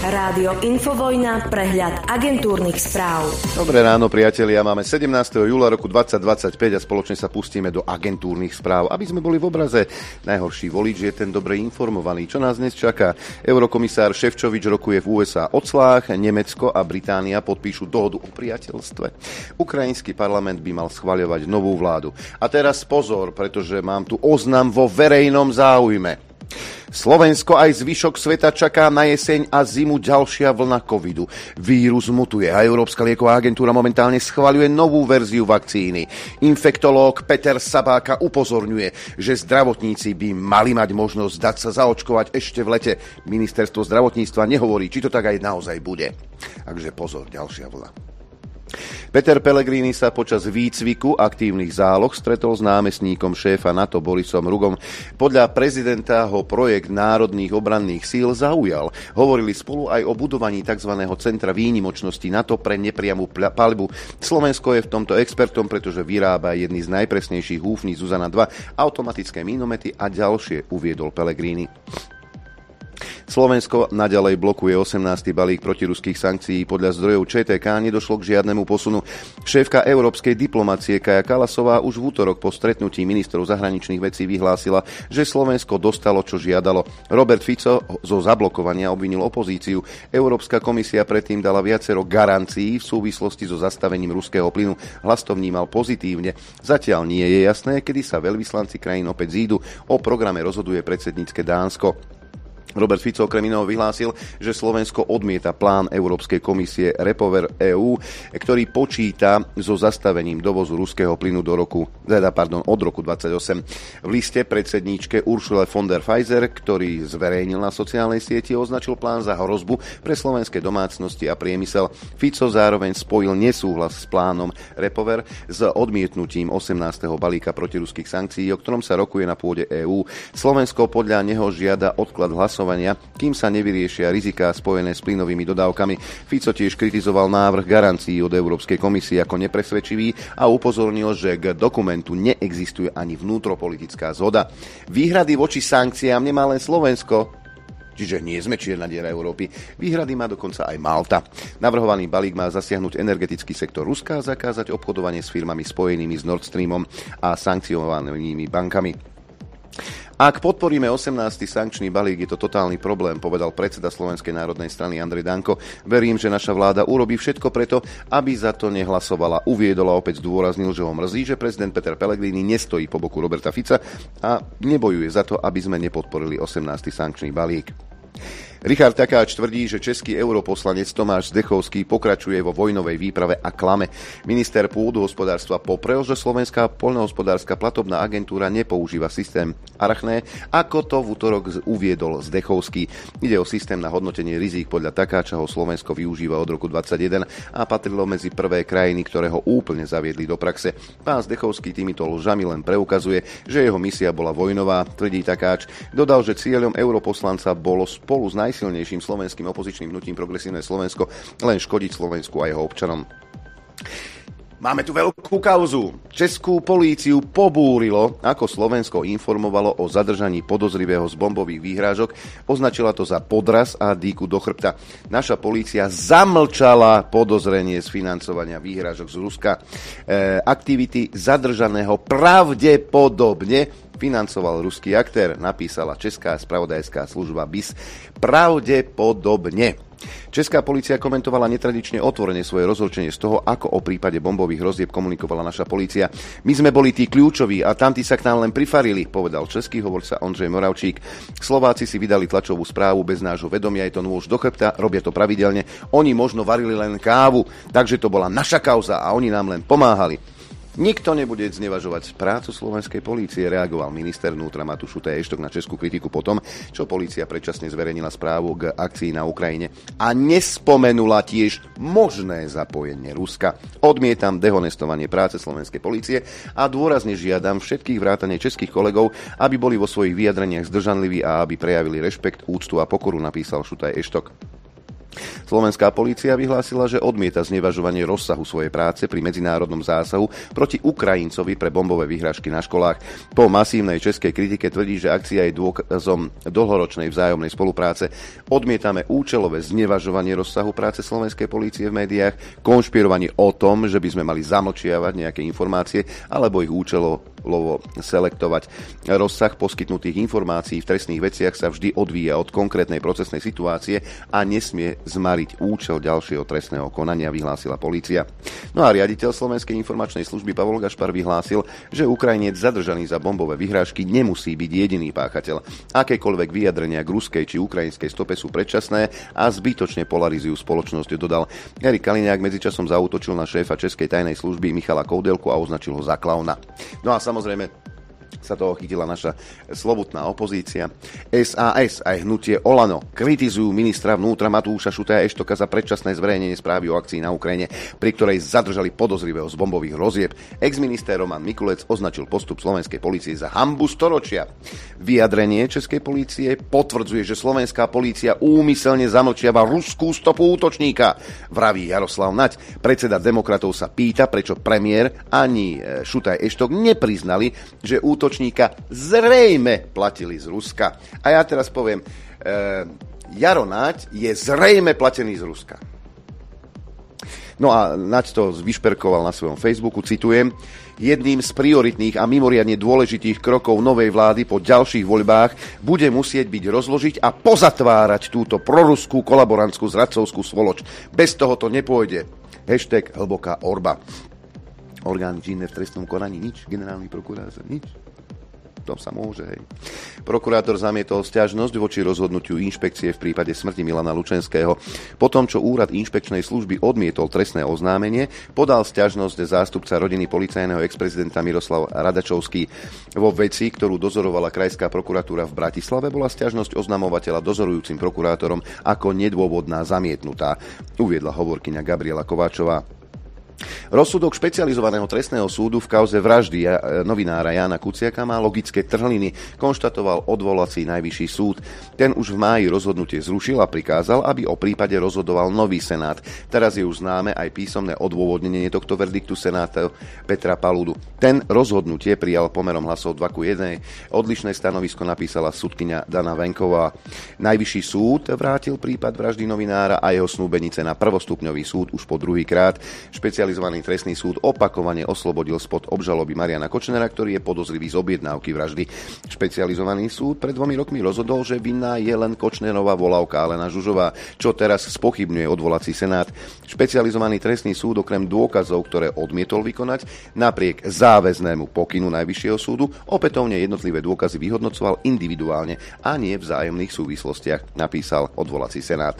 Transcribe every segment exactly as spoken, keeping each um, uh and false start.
Rádio Infovojna, prehľad agentúrnych správ. Dobré ráno, priatelia. Máme sedemnásteho júla roku dvetisícdvadsaťpäť a spoločne sa pustíme do agentúrnych správ, aby sme boli v obraze. Najhorší volič je ten dobre informovaný. Čo nás dnes čaká? Eurokomisár Šefčovič rokuje v ú es á o clách, Nemecko a Británia podpíšu dohodu o priateľstve. Ukrajinský parlament by mal schvaľovať novú vládu. A teraz pozor, pretože mám tu oznam vo verejnom záujme. Slovensko aj zvyšok sveta čaká na jeseň a zimu ďalšia vlna covidu. Vírus mutuje a Európska lieková agentúra momentálne schvaľuje novú verziu vakcíny. Infektológ Peter Sabáka upozorňuje, že zdravotníci by mali mať možnosť dať sa zaočkovať ešte v lete. Ministerstvo zdravotníctva nehovorí, či to tak aj naozaj bude. Takže pozor, ďalšia vlna. Peter Pellegrini sa počas výcviku aktívnych záloh stretol s námestníkom šéfa NATO Borisom Rugom. Podľa prezidenta ho projekt národných obranných síl zaujal. Hovorili spolu aj o budovaní tzv. Centra výnimočnosti NATO pre nepriamu paľbu. Slovensko je v tomto expertom, pretože vyrába jedny z najpresnejších húfní Zuzana dva, automatické minomety a ďalšie, uviedol Pellegrini. Slovensko naďalej blokuje osemnásty balík protiruských sankcií. Podľa zdrojov ČT ká nedošlo k žiadnemu posunu. Šéfka európskej diplomacie Kaja Kallasová už v útorok po stretnutí ministrov zahraničných vecí vyhlásila, že Slovensko dostalo, čo žiadalo. Robert Fico zo zablokovania obvinil opozíciu. Európska komisia predtým dala viacero garancií v súvislosti so zastavením ruského plynu. Hlas to vnímal pozitívne. Zatiaľ nie je jasné, kedy sa veľvyslanci krajín opäť zídu. O programe rozhoduje predsednícke Dánsko. Robert Fico okrem iného vyhlásil, že Slovensko odmieta plán Európskej komisie Repower é ú, ktorý počíta so zastavením dovozu ruského plynu do roku, teda, pardon, od roku dvadsaťosem. V liste predsedníčke Ursule von der Pfizer, ktorý zverejnil na sociálnej sieti, označil plán za hrozbu pre slovenské domácnosti a priemysel. Fico zároveň spojil nesúhlas s plánom Repower s odmietnutím osemnásteho balíka protiruských sankcií, o ktorom sa rokuje na pôde é ú. Slovensko podľa neho žiada odklad hlasov, kým sa nevyriešia riziká spojené s plynovými dodávkami. Fico tiež kritizoval návrh garancií od Európskej komisie ako nepresvedčivý a upozornil, že k dokumentu neexistuje ani vnútropolitická zhoda. Výhrady voči sankciám nemá len Slovensko, čiže nie sme čierna diera Európy. Výhrady má dokonca aj Malta. Navrhovaný balík má zasiahnuť energetický sektor Ruska a zakázať obchodovanie s firmami spojenými s Nord Streamom a sankcionovanými bankami. Ak podporíme osemnásty sankčný balík, je to totálny problém, povedal predseda Slovenskej národnej strany Andrej Danko. Verím, že naša vláda urobí všetko preto, aby za to nehlasovala. Uviedol a opäť zdôraznil, že ho mrzí, že prezident Peter Pellegrini nestojí po boku Roberta Fica a nebojuje za to, aby sme nepodporili osemnásty sankčný balík. Richard Takáč tvrdí, že český europoslanec Tomáš Zdechovský pokračuje vo vojnovej výprave a klame. Minister pôdohospodárstva poprel, že Slovenská poľnohospodárska platobná agentúra nepoužíva systém Arachné, ako to v útorok uviedol Zdechovský. Ide o systém na hodnotenie rizík. Podľa Takáča ho Slovensko využíva od roku dvadsaťjeden a patrilo medzi prvé krajiny, ktoré ho úplne zaviedli do praxe. Pán Zdechovský týmito lžami len preukazuje, že jeho misia bola vojnová, tvrdí Takáč. Dodal, že cieľom europoslanca bolo spolu s najsilnejším slovenským opozičným hnutím Progresívne Slovensko len škodiť Slovensku a jeho občanom. Máme tu veľkú kauzu. Českú políciu pobúrilo, ako Slovensko informovalo o zadržaní podozrivého z bombových výhrážok. Označila to za podraz a dýku do chrbta. Naša polícia zamlčala podozrenie z financovania výhrážok z Ruska. E, aktivity zadržaného pravdepodobne financoval ruský aktér, napísala Česká spravodajská služba bé í es. Pravdepodobne. Česká polícia komentovala netradične otvorene svoje rozhorčenie z toho, ako o prípade bombových rozdieb komunikovala naša polícia. My sme boli tí kľúčoví a tamtí sa k nám len prifarili, povedal český hovorca Ondřej Moravčík. Slováci si vydali tlačovú správu bez nášho vedomia, je to nôž do chrbta, robia to pravidelne. Oni možno varili len kávu, takže to bola naša kauza a oni nám len pomáhali. Nikto nebude znevažovať prácu slovenskej polície, reagoval minister vnútra Matúš Šutaj Eštok na českú kritiku potom, čo polícia predčasne zverejnila správu k akcii na Ukrajine a nespomenula tiež možné zapojenie Ruska. Odmietam dehonestovanie práce slovenskej polície a dôrazne žiadam všetkých vrátane českých kolegov, aby boli vo svojich vyjadreniach zdržanliví a aby prejavili rešpekt, úctu a pokoru, napísal Šutaj Eštok. Slovenská polícia vyhlásila, že odmieta znevažovanie rozsahu svojej práce pri medzinárodnom zásahu proti Ukrajincovi pre bombové vyhrážky na školách. Po masívnej českej kritike tvrdí, že akcia je dôkazom dlhoročnej vzájomnej spolupráce. Odmietame účelové znevažovanie rozsahu práce slovenskej polície v médiách, konšpirovanie o tom, že by sme mali zamlčiavať nejaké informácie alebo ich účelovo selektovať. Rozsah poskytnutých informácií v trestných veciach sa vždy odvíja od konkrétnej procesnej situácie a nesmie zmariť účel ďalšieho trestného konania, vyhlásila polícia. No a riaditeľ Slovenskej informačnej služby Pavol Gašpar vyhlásil, že Ukrajinec zadržaný za bombové vyhrážky nemusí byť jediný páchateľ. Akékoľvek vyjadrenia k ruskej či ukrajinskej stope sú predčasné a zbytočne polarizujú spoločnosť, dodal. Erik Kaliňák medzičasom zaútočil na šéfa Českej tajnej služby Michala Koudelku a označil ho za klauna. No a samozrejme sa toho chytila naša slovutná opozícia. es a es aj hnutie Olano kritizujú ministra vnútra Matúša Šutaja Eštoka za predčasné zverejnenie správy o akcii na Ukrajine, pri ktorej zadržali podozrivého z bombových hrozieb. Ex-minister Roman Mikulec označil postup slovenskej polície za hanbu storočia. Vyjadrenie českej polície potvrdzuje, že slovenská polícia úmyselne zamlčiava ruskú stopu útočníka, vraví Jaroslav Naď. Predseda demokratov sa pýta, prečo premiér ani Šutaj Eštok nepriznali, že útočník zrejme platili z Ruska. A ja teraz poviem, e, Jaro Naď je zrejme platený z Ruska. No a Naď to vyšperkoval na svojom Facebooku, citujem: jedným z prioritných a mimoriadne dôležitých krokov novej vlády po ďalších voľbách bude musieť byť rozložiť a pozatvárať túto proruskú kolaborantskú zradcovskú svoloč. Bez toho to nepôjde. Hashtag hlboká orba. Orgány činné v trestnom konaní nič, generálny prokurátor nič. To sa môže, hej. Prokurátor zamietol sťažnosť voči rozhodnutiu inšpekcie v prípade smrti Milana Lučenského. Po tom, čo úrad inšpekčnej služby odmietol trestné oznámenie, podal sťažnosť zástupca rodiny policajného ex-prezidenta Miroslav Radačovský. Vo veci, ktorú dozorovala krajská prokuratúra v Bratislave, bola sťažnosť oznamovateľa dozorujúcim prokurátorom ako nedôvodná zamietnutá, uviedla hovorkyňa Gabriela Kováčová. Rozsudok špecializovaného trestného súdu v kauze vraždy novinára Jána Kuciaka má logické trhliny, konštatoval odvolací najvyšší súd. Ten už v máji rozhodnutie zrušil a prikázal, aby o prípade rozhodoval nový senát. Teraz je už známe aj písomné odôvodnenie tohto verdiktu senáta Petra Paludu. Ten rozhodnutie prijal pomerom hlasov dva ku jednej. Odlišné stanovisko napísala sudkyňa Dana Venková. Najvyšší súd vrátil prípad vraždy novinára a jeho snúbenice na prvostupňový súd už po druhýkrát. Špecializovaný trestný súd opakovane oslobodil spod obžaloby Mariana Kočnera, ktorý je podozrivý z objednávky vraždy. Špecializovaný súd pred dvomi rokmi rozhodol, že vinná je len Kočnerová volávka Alena Žužová, čo teraz spochybňuje odvolací senát. Špecializovaný trestný súd okrem dôkazov, ktoré odmietol vykonať, napriek záväznému pokynu Najvyššieho súdu, opätovne jednotlivé dôkazy vyhodnocoval individuálne a nie v vzájomných súvislostiach, napísal odvolací senát.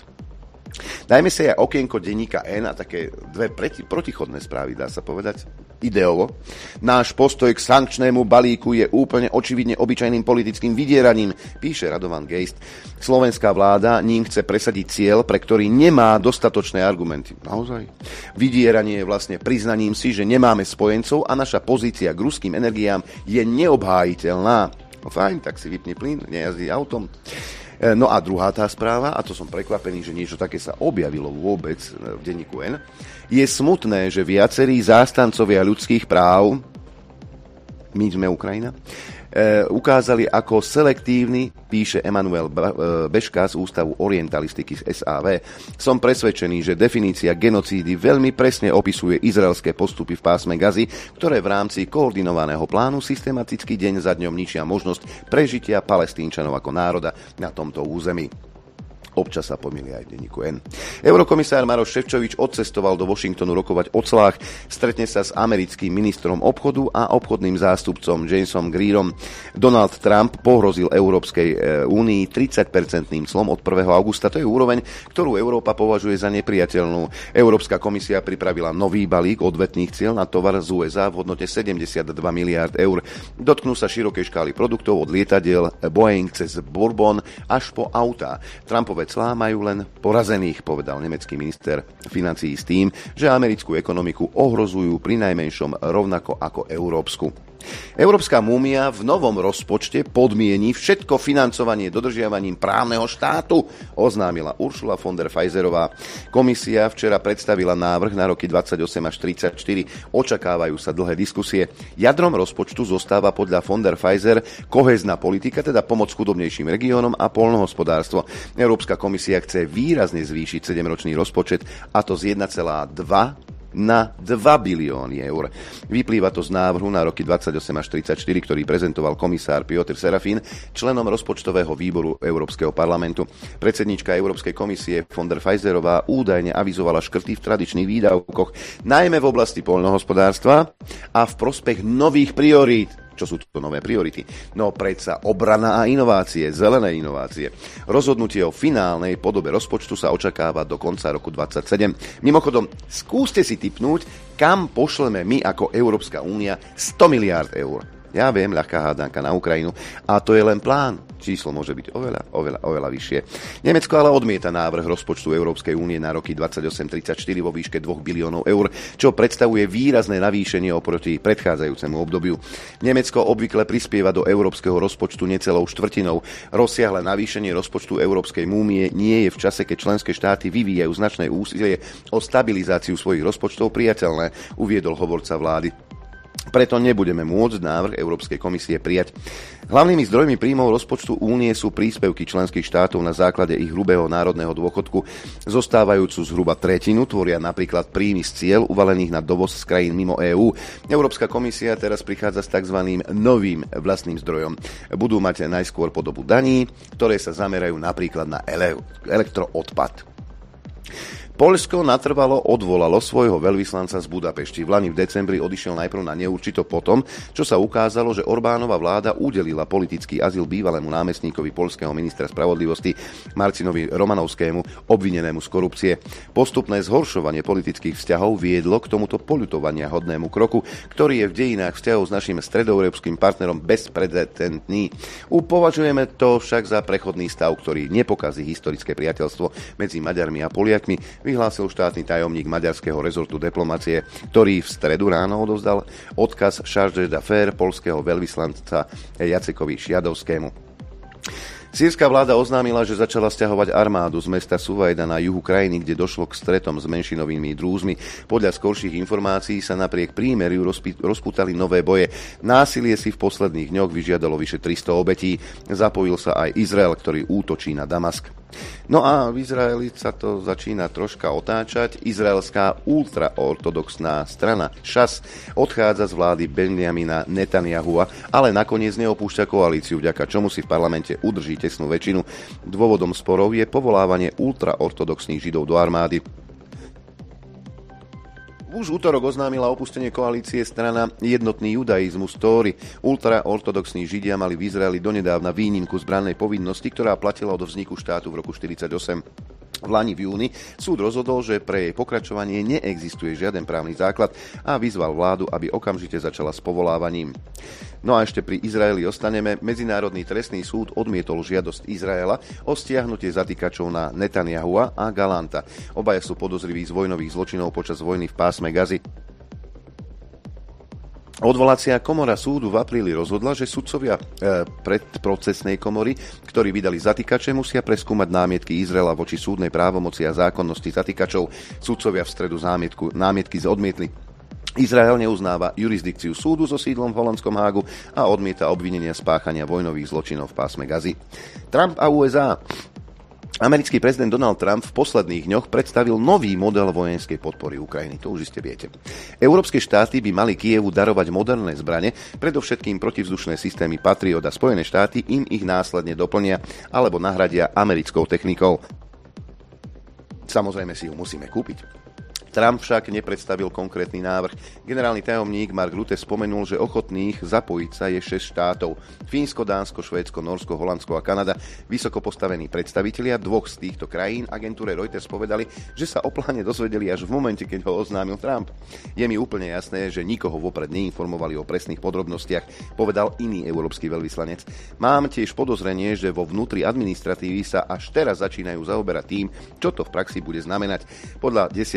Dajme si aj okienko denníka N a také dve proti, protichodné správy, dá sa povedať, ideovo. Náš postoj k sankčnému balíku je úplne očividne obyčajným politickým vydieraním, píše Radovan Geist. Slovenská vláda ním chce presadiť cieľ, pre ktorý nemá dostatočné argumenty. Naozaj? Vydieranie je vlastne priznaním si, že nemáme spojencov a naša pozícia k ruským energiám je neobhájiteľná. No fajn, tak si vypni plyn, nejazdí autom. No a druhá tá správa, a to som prekvapený, že niečo také sa objavilo vôbec v denníku N, je smutné, že viacerí zástancovia ľudských práv, my sme Ukrajina, e, ukázali ako selektívny, píše Emanuel Beška z Ústavu orientalistiky z es á vé. Som presvedčený, že definícia genocídy veľmi presne opisuje izraelské postupy v pásme Gazy, ktoré v rámci koordinovaného plánu systematicky deň za dňom ničia možnosť prežitia Palestínčanov ako národa na tomto území. Občas sa pomýli aj v denníku N. Eurokomisár Maroš Šefčovič odcestoval do Washingtonu rokovať o clách, stretne sa s americkým ministrom obchodu a obchodným zástupcom Jamesom Greerom. Donald Trump pohrozil Európskej únii tridsaťpercentným clom od prvého augusta. To je úroveň, ktorú Európa považuje za nepriateľnú. Európska komisia pripravila nový balík odvetných cieľ na tovar z ú es á v hodnote sedemdesiatdva miliárd eur. Dotknú sa širokej škály produktov od lietadiel Boeing cez Bourbon až po autá. Trumpové clá majú len porazených, povedal nemecký minister financií s tým, že americkú ekonomiku ohrozujú prinajmenšom rovnako ako európsku. Európska múmia v novom rozpočte podmiení všetko financovanie dodržiavaním právneho štátu, oznámila Ursula von der Pfizerová. Komisia včera predstavila návrh na roky dvadsaťosem až tridsaťštyri. Očakávajú sa dlhé diskusie. Jadrom rozpočtu zostáva podľa von der Pfizer kohézna politika, teda pomoc chudobnejším regiónom a poľnohospodárstvo. Európska komisia chce výrazne zvýšiť sedemročný rozpočet, a to z jeden celá dva na dva bilióny eur. Vyplýva to z návrhu na roky dvadsaťosem až tridsaťštyri, ktorý prezentoval komisár Piotr Serafín členom rozpočtového výboru Európskeho parlamentu. Predsedníčka Európskej komisie von der Pfizerová údajne avizovala škrty v tradičných výdavkoch, najmä v oblasti poľnohospodárstva a v prospech nových priorít. Čo sú to nové priority? No predsa obrana a inovácie, zelené inovácie. Rozhodnutie o finálnej podobe rozpočtu sa očakáva do konca roku dvadsaťsedem. Mimochodom, skúste si tipnúť, kam pošleme my ako Európska únia sto miliárd eur. Ja viem, ľahká hádanka na Ukrajinu. A to je len plán. Číslo môže byť oveľa, oveľa, oveľa vyššie. Nemecko ale odmieta návrh rozpočtu Európskej únie na roky dvadsaťosem tridsaťštyri vo výške dva biliónov eur, čo predstavuje výrazné navýšenie oproti predchádzajúcemu obdobiu. Nemecko obvykle prispieva do európskeho rozpočtu necelou štvrtinou. Rozsiahle navýšenie rozpočtu Európskej únie nie je v čase, keď členské štáty vyvíjajú značné úsilie o stabilizáciu svojich rozpočtov priateľné, uviedol hovorca vlády. Preto nebudeme môcť návrh Európskej komisie prijať. Hlavnými zdrojmi príjmov rozpočtu únie sú príspevky členských štátov na základe ich hrubého národného dôchodku. Zostávajúcu zhruba tretinu tvoria napríklad príjmy z ciel uvalených na dovoz z krajín mimo EÚ. Európska komisia teraz prichádza s tzv. Novým vlastným zdrojom. Budú mať najskôr podobu daní, ktoré sa zamerajú napríklad na ele- elektroodpad. Poľsko natrvalo odvolalo svojho veľvyslanca z Budapešti. V lani v decembri odišiel najprv na neurčito potom, čo sa ukázalo, že Orbánova vláda udelila politický azyl bývalému námestníkovi poľského ministra spravodlivosti Marcinovi Romanovskému, obvinenému z korupcie. Postupné zhoršovanie politických vzťahov viedlo k tomuto poľutovania hodnému kroku, ktorý je v dejinách vzťahov s našim stredoeurópskym partnerom bezprecedentný. Považujeme to však za prechodný stav, ktorý nepokazí historické priateľstvo medzi Maďarmi a Poliakmi, vyhlásil štátny tajomník maďarského rezortu diplomacie, ktorý v stredu ráno odovzdal odkaz charge d'affaires poľského veľvyslanca Jacekovi Šiadovskému. Sýrska vláda oznámila, že začala sťahovať armádu z mesta Suvajda na juhu krajiny, kde došlo k stretom s menšinovými drúzmi. Podľa skorších informácií sa napriek prímeriu rozpútali nové boje. Násilie si v posledných dňoch vyžiadalo vyše tristo obetí. Zapojil sa aj Izrael, ktorý útočí na Damask. No a v Izraeli sa to začína troška otáčať. Izraelská ultraortodoxná strana šas odchádza z vlády Benjamina Netanyahua, ale nakoniec neopúšťa koalíciu, vďaka čomu si v parlamente udrží tesnú väčšinu. Dôvodom sporov je povolávanie ultraortodoxných židov do armády. Už útorok oznámila opustenie koalície strana Jednotný judaizmus Tóry. Ultraortodoxní židia mali v Izraeli donedávna výnimku z brannej povinnosti, ktorá platila od vzniku štátu v roku štyridsaťosem. V lani v júni súd rozhodol, že pre jej pokračovanie neexistuje žiaden právny základ a vyzval vládu, aby okamžite začala s povolávaním. No a ešte pri Izraeli ostaneme. Medzinárodný trestný súd odmietol žiadosť Izraela o stiahnutie zatýkačov na Netanyahua a Galanta. Obaja sú podozriví z vojnových zločinov počas vojny v pásme Gazy. Odvolacia komora súdu v apríli rozhodla, že sudcovia e, predprocesnej komory, ktorí vydali zatýkače, musia preskúmať námietky Izraela voči súdnej právomoci a zákonnosti zatýkačov. Sudcovia v stredu námietku, námietky odmietli. Izrael neuznáva jurisdikciu súdu so sídlom v holandskom Hágu a odmieta obvinenia spáchania vojnových zločinov v pásme Gazy. Trump a ú es á. Americký prezident Donald Trump v posledných dňoch predstavil nový model vojenskej podpory Ukrajiny. To už iste viete. Európske štáty by mali Kyjevu darovať moderné zbrane, predovšetkým protivzdušné systémy Patriot, a Spojené štáty im ich následne doplnia alebo nahradia americkou technikou. Samozrejme si ju musíme kúpiť. Trump však nepredstavil konkrétny návrh. Generálny tajomník Mark Rutte spomenul, že ochotných zapojiť sa je šesť štátov. Fínsko, Dánsko, Švédsko, Nórsko, Holandsko a Kanada. Vysoko postavení predstavitelia dvoch z týchto krajín agentúre Reuters povedali, že sa o pláne dozvedeli až v momente, keď ho oznámil Trump. Je mi úplne jasné, že nikoho vopred neinformovali o presných podrobnostiach, povedal iný európsky veľvyslanec. Mám tiež podozrenie, že vo vnútri administratívy sa až teraz začínajú zaoberať tým, čo to v praxi bude znamenať. Podľa desiatich úradníkov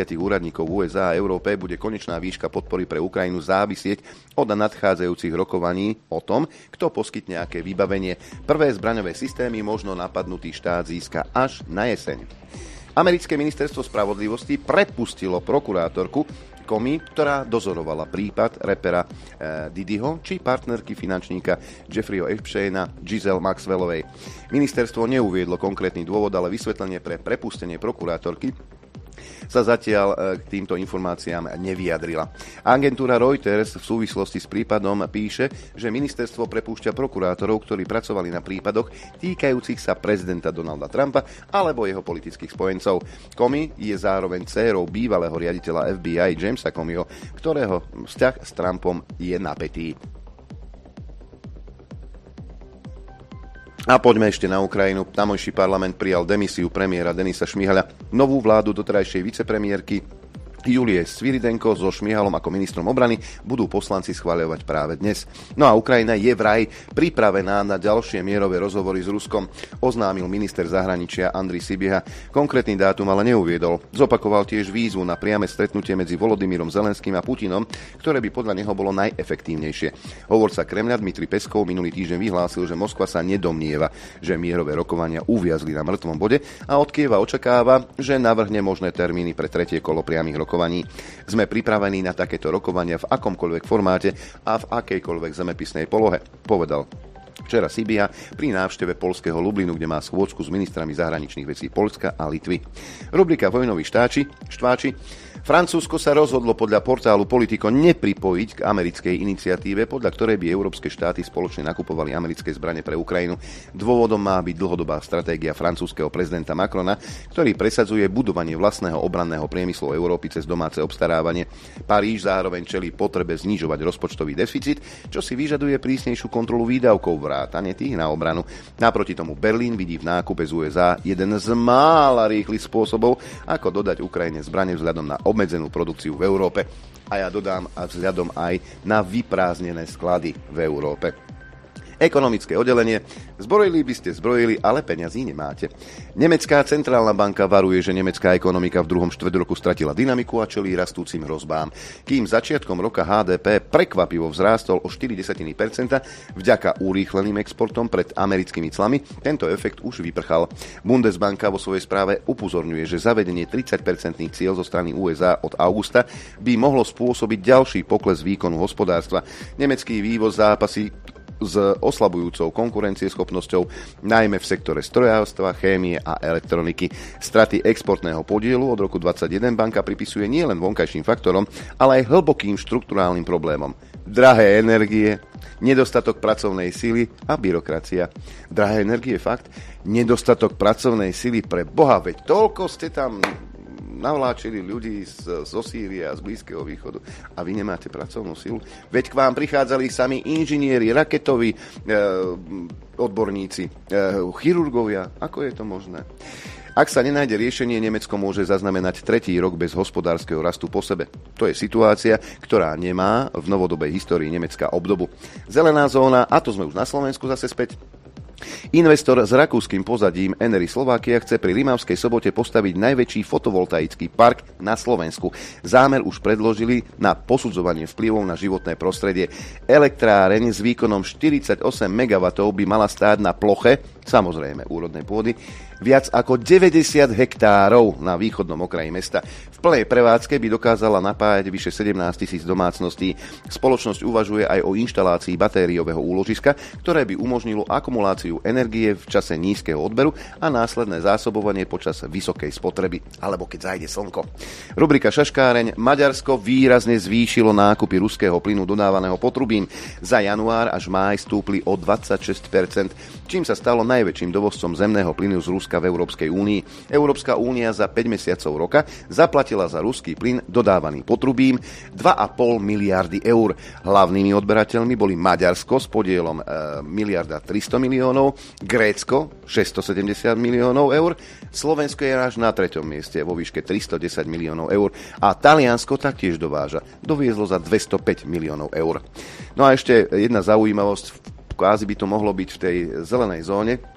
úradníkov v ú es á a Európe bude konečná výška podpory pre Ukrajinu závisieť od nadchádzajúcich rokovaní o tom, kto poskytne aké vybavenie. Prvé zbraňové systémy možno napadnutý štát získa až na jeseň. Americké ministerstvo spravodlivosti prepustilo prokurátorku Comey, ktorá dozorovala prípad repera eh, Diddyho či partnerky finančníka Jeffreyho Epsteina Ghislaine Maxwellovej. Ministerstvo neuviedlo konkrétny dôvod, ale vysvetlenie pre prepustenie prokurátorky sa zatiaľ k týmto informáciám nevyjadrila. Agentúra Reuters v súvislosti s prípadom píše, že ministerstvo prepúšťa prokurátorov, ktorí pracovali na prípadoch týkajúcich sa prezidenta Donalda Trumpa alebo jeho politických spojencov. Comey je zároveň dcérou bývalého riaditeľa ef bí aj Jamesa Comeyho, ktorého vzťah s Trumpom je napätý. A poďme ešte na Ukrajinu. Tamojší parlament prijal demisiu premiéra Denisa Šmyhaľa. Novú vládu doterajšej vicepremiérky Julie Sviridenko so Šmyhalom ako ministrom obrany budú poslanci schvaľovať práve dnes. No a Ukrajina je vraj pripravená na ďalšie mierové rozhovory s Ruskom, oznámil minister zahraničia Andrej Sybiha. Konkrétny dátum ale neuviedol. Zopakoval tiež výzvu na priame stretnutie medzi Volodymyrom Zelenským a Putinom, ktoré by podľa neho bolo najefektívnejšie. Hovorca Kremľa Dmitrij Peskov minulý týždeň vyhlásil, že Moskva sa nedomnieva, že mierové rokovania uviazli na mŕtvom bode a od Kieva očakáva, že navrhne možné termíny pre tretie kolo priamych rokovaní. Sme pripravení na takéto rokovania v akomkoľvek formáte a v akejkoľvek zemepisnej polohe, povedal včera Sybiha pri návšteve poľského Lublinu, kde má schôdzku s ministrami zahraničných vecí Poľska a Litvy. Rubrika Vojnoví štáči, štváči. Francúzsko sa rozhodlo podľa portálu Politico nepripojiť k americkej iniciatíve, podľa ktorej by európske štáty spoločne nakupovali americké zbrane pre Ukrajinu. Dôvodom má byť dlhodobá stratégia francúzskeho prezidenta Macrona, ktorý presadzuje budovanie vlastného obranného priemyslu Európy cez domáce obstarávanie. Paríž zároveň čelí potrebe znižovať rozpočtový deficit, čo si vyžaduje prísnejšiu kontrolu výdavkov vrátane tých na obranu. Naproti tomu Berlín vidí v nákupe z ú es á jeden z mála rýchlych spôsobov, ako dodať Ukrajine zbrane vzhľadom na obmedzenú produkciu v Európe. A ja dodám a vzhľadom aj na vyprázdnené sklady v Európe. Ekonomické oddelenie. Zbrojili by ste zbrojili, ale peňazí nemáte. Nemecká centrálna banka varuje, že nemecká ekonomika v druhom štvrťroku stratila dynamiku a čelí rastúcim hrozbám. Kým začiatkom roka há dé pé prekvapivo vzrástol o štyri desatiny percenta vďaka urýchleným exportom pred americkými clami, tento efekt už vyprchal. Bundesbanka vo svojej správe upozorňuje, že zavedenie tridsaťpercentných cieľ zo strany ú es á od augusta by mohlo spôsobiť ďalší pokles výkonu hospodárstva. Nemecký vývoz zápasí s oslabujúcou konkurencieschopnosťou, najmä v sektore strojárstva, chémie a elektroniky. Straty exportného podielu od roku dvadsaťjeden banka pripisuje nielen vonkajším faktorom, ale aj hlbokým štrukturálnym problémom. Drahé energie, nedostatok pracovnej sily a byrokracia. Drahé energie, fakt? Nedostatok pracovnej sily, pre Boha, veď toľko ste tam navláčili ľudí z, zo Sýrie a z Blízkeho východu a vy nemáte pracovnú silu. Veď k vám prichádzali sami inžinieri, raketoví e, odborníci, e, chirurgovia. Ako je to možné? Ak sa nenájde riešenie, Nemecko môže zaznamenať tretí rok bez hospodárskeho rastu po sebe. To je situácia, ktorá nemá v novodobej histórii Nemecka obdobu. Zelená zóna, a to sme už na Slovensku zase späť. Investor s rakúskym pozadím Enery Slovakia chce pri Rimavskej Sobote postaviť najväčší fotovoltaický park na Slovensku. Zámer už predložili na posudzovanie vplyvov na životné prostredie. Elektráreň s výkonom štyridsaťosem megawattov by mala stáť na ploche, samozrejme úrodnej pôdy, viac ako deväťdesiat hektárov na východnom okraji mesta. V plnej prevádzke by dokázala napájať vyše sedemnásť tisíc domácností. Spoločnosť uvažuje aj o inštalácii batériového úložiska, ktoré by umožnilo akumuláciu energie v čase nízkeho odberu a následné zásobovanie počas vysokej spotreby, alebo keď zájde slnko. Rubrika Šaškáreň. Maďarsko výrazne zvýšilo nákupy ruského plynu dodávaného potrubím. Za január až máj stúpli o dvadsaťšesť percent, čím sa stalo najväčším dovozcom zemného plynu z Ruska v Európskej únii. Európska únia za päť mesiacov roka zaplatila za ruský plyn dodávaný potrubím dva a pol miliardy eur. Hlavnými odberateľmi boli Maďarsko s podielom e, miliarda tristo miliónov, Grécko šesťstosedemdesiat miliónov eur, Slovensko je až na treťom mieste vo výške tristodesať miliónov eur a Taliansko taktiež dováža. Doviezlo za dvestopäť miliónov eur. No a ešte jedna zaujímavosť, kvázi by to mohlo byť v tej zelenej zóne.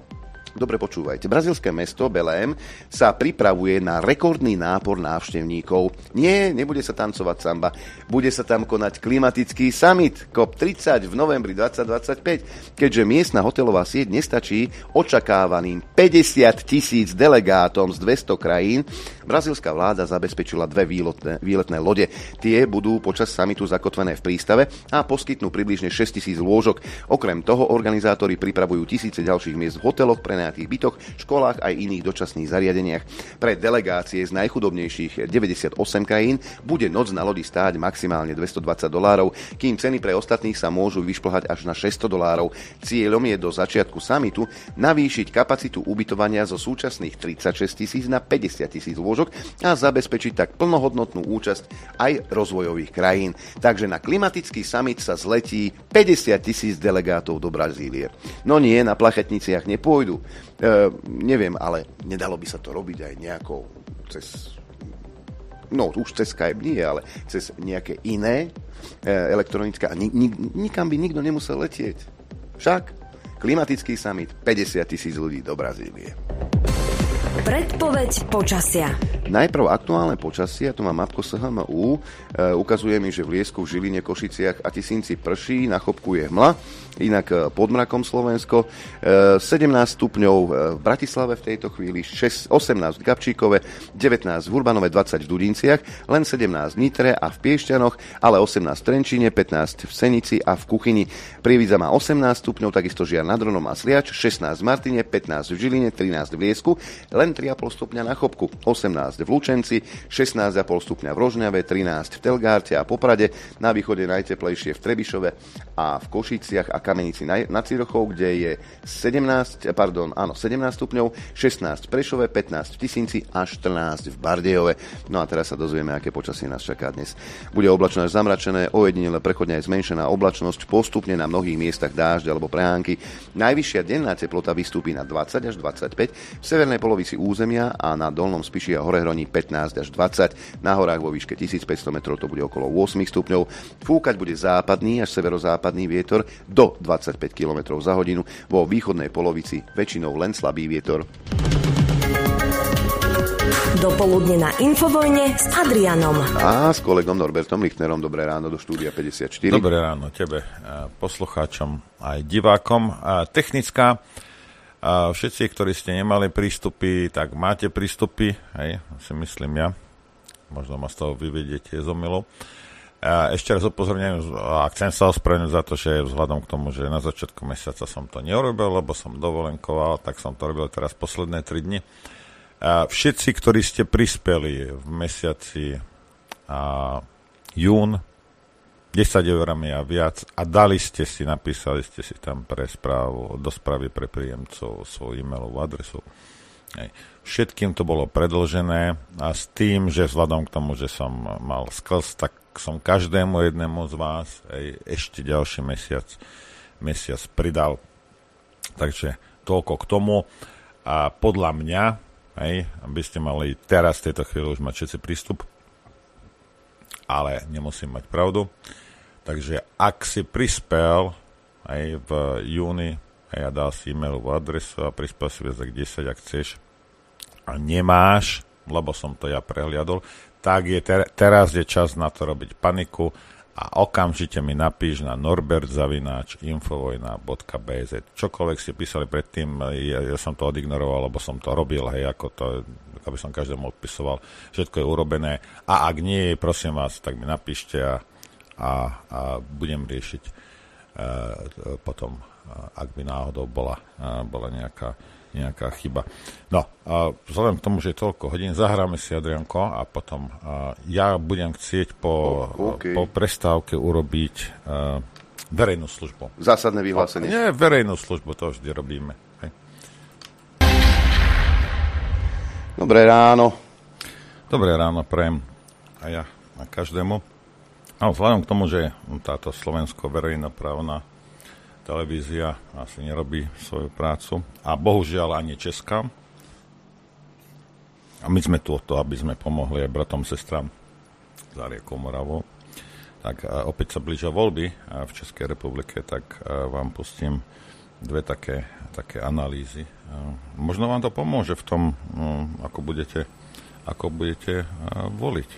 Dobre počúvajte. Brazílske mesto Belém sa pripravuje na rekordný nápor návštevníkov. Nie, nebude sa tancovať samba. Bude sa tam konať klimatický summit C O P tridsať v novembri dvetisícdvadsaťpäť. Keďže miestna hotelová sieť nestačí očakávaným päťdesiat tisíc delegátom z dvesto krajín, brazílska vláda zabezpečila dve výletné, výletné lode. Tie budú počas summitu zakotvené v prístave a poskytnú približne šesťtisíc lôžok. Okrem toho organizátori pripravujú tisíce ďalších miest v hoteloch, prenajatých bytoch, školách aj iných dočasných zariadeniach. Pre delegácie z najchudobnejších deväťdesiatosem krajín bude noc na lodi stáť maximálne dvestodvadsať dolárov, kým ceny pre ostatných sa môžu vyšplhať až na šesťsto dolárov. Cieľom je do začiatku summitu navýšiť kapacitu ubytovania zo súčasných tridsaťšesť tisíc na päťdesiat tisíc lôžok a zabezpečiť tak plnohodnotnú účasť aj rozvojových krajín. Takže na klimatický summit sa zletí päťdesiat tisíc delegátov do Brazílie. No nie, na plachetniciach nepôjdu. E, neviem, ale nedalo by sa to robiť aj nejako cez, no už cez Skype nie, ale cez nejaké iné e, elektronické a ni, ni, nikam by nikto nemusel letieť. Však klimatický summit, päťdesiat tisíc ľudí do Brazílie. Predpoveď počasia. Najprv aktuálne počasie, tu mám mapko es há em ú, e, ukazuje mi, že v Liesku, v Žiline, Košiciach a Tisínci prší, na Chopku je hmla, inak e, pod mrakom Slovensko, e, sedemnásť stupňov v Bratislave v tejto chvíli, šesť, osemnásť v Gabčíkove, devätnásť v Urbanove, dvadsať v Dudinciach, len sedemnásť v Nitre a v Piešťanoch, ale osemnásť v Trenčíne, pätnásť v Senici a v Kuchyni. Prievidza má osemnásť stupňov, takisto Žiar nad Hronom a Sliač, šestnásť v Martine, pätnásť v Žiline, trinásť v Liesku, len tri a pol stupňa na Chopku, osemnásť v Lučenci, šestnásť a pol stupňa v Rožňave, trinásť v Telgárte a Poprade, na východe najteplejšie v Trebišove a v Košiciach a Kamenici nad Cirochou, kde je sedemnásť, pardon, áno, sedemnásť stupňov, šestnásť v Prešove, pätnásť v Tisínci a štrnásť v Bardejove. No a teraz sa dozvieme, aké počasie nás čaká dnes. Bude oblačno až zamračené, ojedinele prechodne aj zmenšená oblačnosť, postupne na mnohých miestach dážď alebo prehánky. Najvyššia denná teplota vystúpi na dvadsať až dvadsaťpäť, v severnej polovici územia a na dolnom Spiši a Horehroní pätnásť až dvadsať, na horách vo výške tisícpäťsto metrov to bude okolo osem stupňov. Fúkať bude západný až severozápadný vietor do dvadsaťpäť kilometrov za hodinu, vo východnej polovici väčšinou len slabý vietor. Dopoludne na Infovojne s Adrianom. A s kolegom Norbertom Lichtnerom. Dobré ráno do štúdia päťdesiatštyri. Dobré ráno tebe, poslucháčom aj divákom. Technická. A všetci, ktorí ste nemali prístupy, tak máte prístupy, hej, si myslím ja. Možno ma z toho vyvediete z omylu. A ešte raz upozorňujem a chcem sa ospravedlniť za to, že vzhľadom k tomu, že na začiatku mesiaca som to neurobil, lebo som dovolenkoval, tak som to robil teraz posledné tri dni. A všetci, ktorí ste prispeli v mesiaci a, jún, desať eurami a viac a dali ste si, napísali ste si tam pre správu, do správy pre príjemcov svoju e-mailovú adresu. Hej. Všetkým to bolo predĺžené a s tým, že vzhľadom k tomu, že som mal sklz, tak som každému jednému z vás hej, ešte ďalší mesiac, mesiac pridal. Takže toľko k tomu. A podľa mňa, hej, aby ste mali teraz v tejto chvíli už mať všetci prístup, ale nemusím mať pravdu. Takže ak si prispel aj v júni aj ja dal si e-mailovú adresu a prispel si viac ako desať, ak chceš a nemáš, lebo som to ja prehliadol, tak je ter- teraz je čas na to robiť paniku a okamžite mi napíš na norbert zavináč infovojna bodka bé zet. Čokoľvek si písali predtým, ja, ja som to odignoroval, lebo som to robil, hej, ako to, aby som každému odpisoval, všetko je urobené a ak nie, prosím vás, tak mi napíšte a, a, a budem riešiť uh, potom, uh, ak by náhodou bola, uh, bola nejaká nejaká chyba. No, a vzhľadom k tomu, že je toľko hodín, zahráme si, Adrianko, a potom a ja budem chcieť po, okay. po prestávke urobiť a, verejnú službu. Zásadné vyhlásenie. Nie, verejnú službu, to vždy robíme. Hej. Dobré ráno. Dobré ráno, prajem a ja a každému. A vzhľadom k tomu, že táto slovensko verejnoprávna televízia asi nerobí svoju prácu a bohužiaľ ani česká. A my sme tu o to, aby sme pomohli aj bratom, sestram za riekou Moravou. Tak opäť sa blížia voľby v Českej republike, tak vám pustím dve také, také analýzy. Možno vám to pomôže v tom, ako budete, ako budete voliť.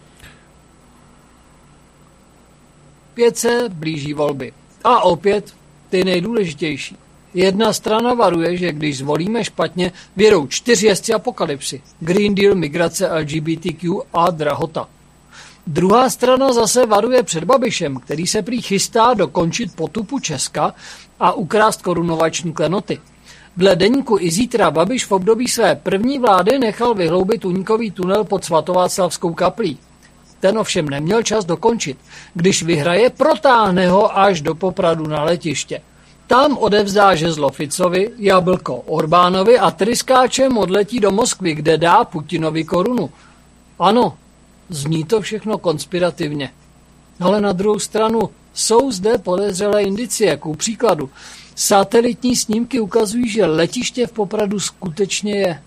Opět se blíží volby. A opět ty nejdůležitější. Jedna strana varuje, že když zvolíme špatně, vědou čtyři jezdci apokalypsy. Green Deal, migrace, L G B T Q a drahota. Druhá strana zase varuje před Babišem, který se prý chystá dokončit potupu Česka a ukrást korunovační klenoty. Dle deníku i zítra Babiš v období své první vlády nechal vyhloubit únikový tunel pod svatováclavskou kaplí. Ten ovšem neměl čas dokončit. Když vyhraje, protáhne ho až do Popradu na letiště. Tam odevzdá žezlo Ficovi, jablko Orbánovi a tryskáčem odletí do Moskvy, kde dá Putinovi korunu. Ano, zní to všechno konspirativně. Ale na druhou stranu jsou zde podezřelé indicie. Ku příkladu, satelitní snímky ukazují, že letiště v Popradu skutečně je.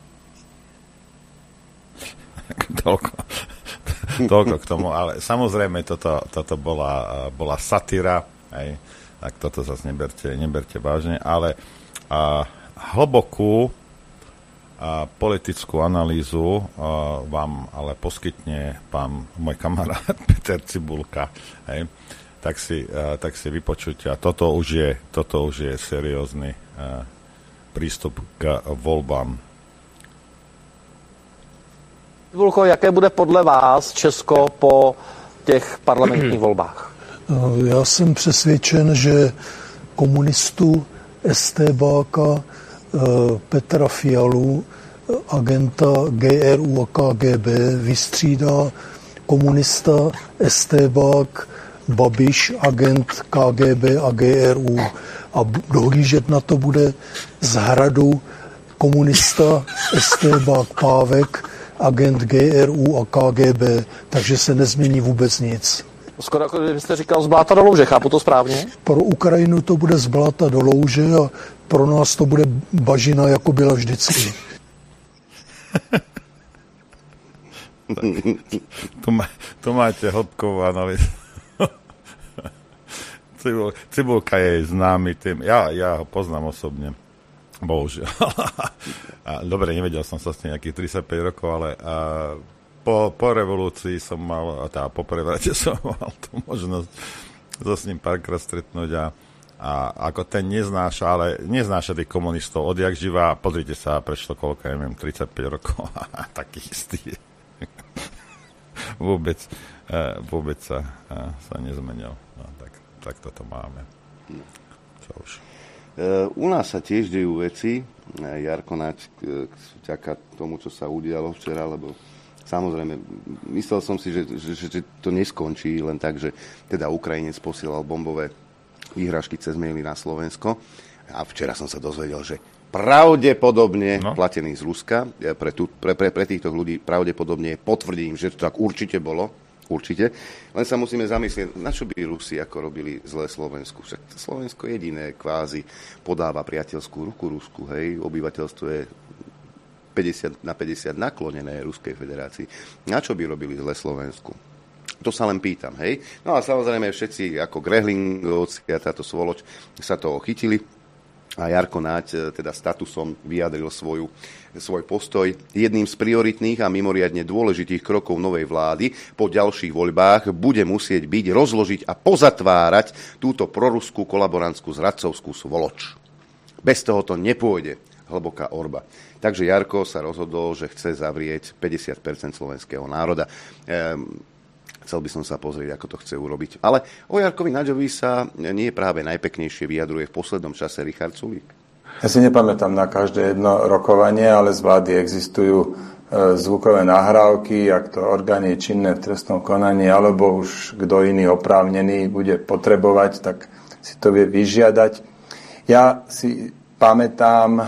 Toľko, toľko k tomu, ale samozrejme toto, toto bola, bola satíra, hej. Tak toto zase neberte, neberte vážne, ale a, hlbokú a, politickú analýzu a, vám ale poskytne pán, môj kamarát Peter Cibulka, hej. Tak si, a, tak si vypočujte. A toto už je, toto už je seriózny a, prístup k voľbám. Cibulko, jaké bude podle vás Česko po těch parlamentních volbách? Já jsem přesvědčen, že komunistu STBáka Petra Fialu, agenta G R U a K G B, vystřídá komunista STBák Babiš, agent K G B a G R U. A dohlížet na to bude z Hradu komunista STBák Pávek, agent G R U a K G B, takže se nezmění vůbec nic. Skoro jako byste říkal z bláta do louže, chápu to správně? Pro Ukrajinu to bude z bláta do louže a pro nás to bude bažina, jako byla vždycky. tu, má, tu máte hĺbkovú analýzu. Cibul, Cibulka je známy tým. Ja, ja ho poznám osobne. Bohužiaľ. Dobre, nevedel som sa s tým nejakých tridsaťpäť rokov, ale a, po, po revolúcii som mal, tá, po prevrate som mal tú možnosť so s ním párkrát stretnúť a, a ako ten neznáša, ale neznáša tých komunistov odjak živá. Pozrite sa, prešlo koľko, ja neviem, tridsaťpäť rokov a taký istý je. vôbec, vôbec sa, sa nezmenil. No, tak, tak toto máme. Čo už. U nás sa tiež dejú veci. Jarko Naď, vďaka tomu, čo sa udialo včera, lebo samozrejme, myslel som si, že, že, že to neskončí len tak, že teda Ukrajinec posielal bombové výhražky cez maily na Slovensko. A včera som sa dozvedel, že pravdepodobne no. platený z Ruska, pre, tú, pre, pre, pre týchto ľudí pravdepodobne potvrdím, že to tak určite bolo. Určite. Len sa musíme zamyslieť, na čo by Rusi ako robili zlé Slovensku. Však Slovensko jediné kvázi podáva priateľskú ruku Rusku. Hej, obyvateľstvo je päťdesiat na päťdesiat naklonené Ruskej federácii. Na čo by robili zlé Slovensku? To sa len pýtam, hej. No a samozrejme všetci ako Grehlingovci a táto svoloč sa toho chytili. A Jarko Naď teda statusom vyjadril svoju, svoj postoj. Jedným z prioritných a mimoriadne dôležitých krokov novej vlády po ďalších voľbách bude musieť byť rozložiť a pozatvárať túto proruskú kolaborantskú zradcovskú svoloč. Bez toho to nepôjde, hlboká orba. Takže Jarko sa rozhodol, že chce zavrieť päťdesiat percent slovenského národa. Ehm, Chcel by som sa pozrieť, ako to chce urobiť. Ale o Jarkovi Naďovi sa nie práve najpeknejšie vyjadruje v poslednom čase Richard Sulík. Ja si nepamätám na každé jedno rokovanie, ale z vlády existujú e, zvukové nahrávky, ak to orgány činné v trestnom konaní, alebo už kto iný oprávnený bude potrebovať, tak si to vie vyžiadať. Ja si pamätám, e,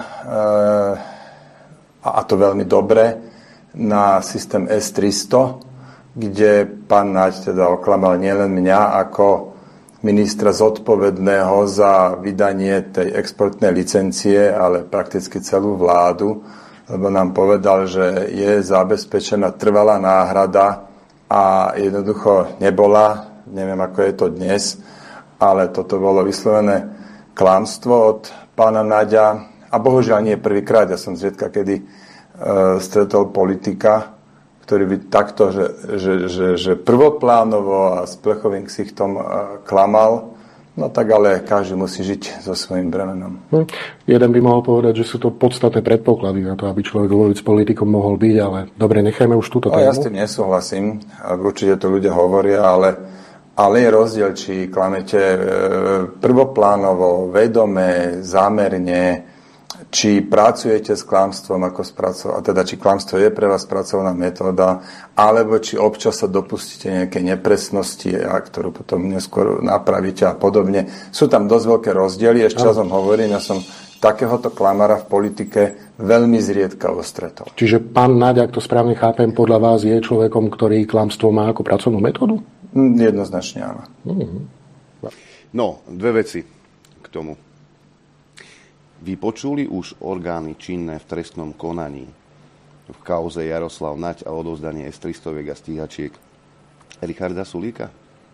a to veľmi dobre, na systém es tristo, kde pán Naď teda oklamal nielen mňa ako ministra zodpovedného za vydanie tej exportnej licencie, ale prakticky celú vládu, lebo nám povedal, že je zabezpečená trvalá náhrada a jednoducho nebola, neviem ako je to dnes, ale toto bolo vyslovené klamstvo od pána Naďa. A bohužiaľ nie prvýkrát. Ja som zriedka kedy e, stretol politika, ktorý by takto, že, že, že, že prvoplánovo a s plechovým ksichtom e, klamal. No tak ale každý musí žiť so svojím bremenom. Hm. Jeden by mohol povedať, že sú to podstatné predpoklady na to, aby človek vôbec politikom mohol byť, ale dobre, nechajme už túto tému. No, ja s tým nesúhlasím. Určite to ľudia hovoria, ale, ale je rozdiel, či klamete prvoplánovo, vedome, zámerne, či pracujete s klamstvom, ako spracov, a teda či klamstvo je pre vás pracovná metóda, alebo či občas sa dopustíte nejaké nepresnosti, a ktorú potom neskôr napravíte a podobne. Sú tam dosť veľké rozdiely, ešte časom hovorím, ja som takéhoto klamara v politike veľmi zriedkavo stretol. Čiže pán Naďa, ak to správne chápem, podľa vás je človekom, ktorý klamstvo má ako pracovnú metódu? Jednoznačne áno. Mm-hmm. No, dve veci k tomu. Vy počuli už orgány činné v trestnom konaní v kauze Jaroslav Naď a odovzdanie es tristoviek a stíhačiek Richarda Sulíka?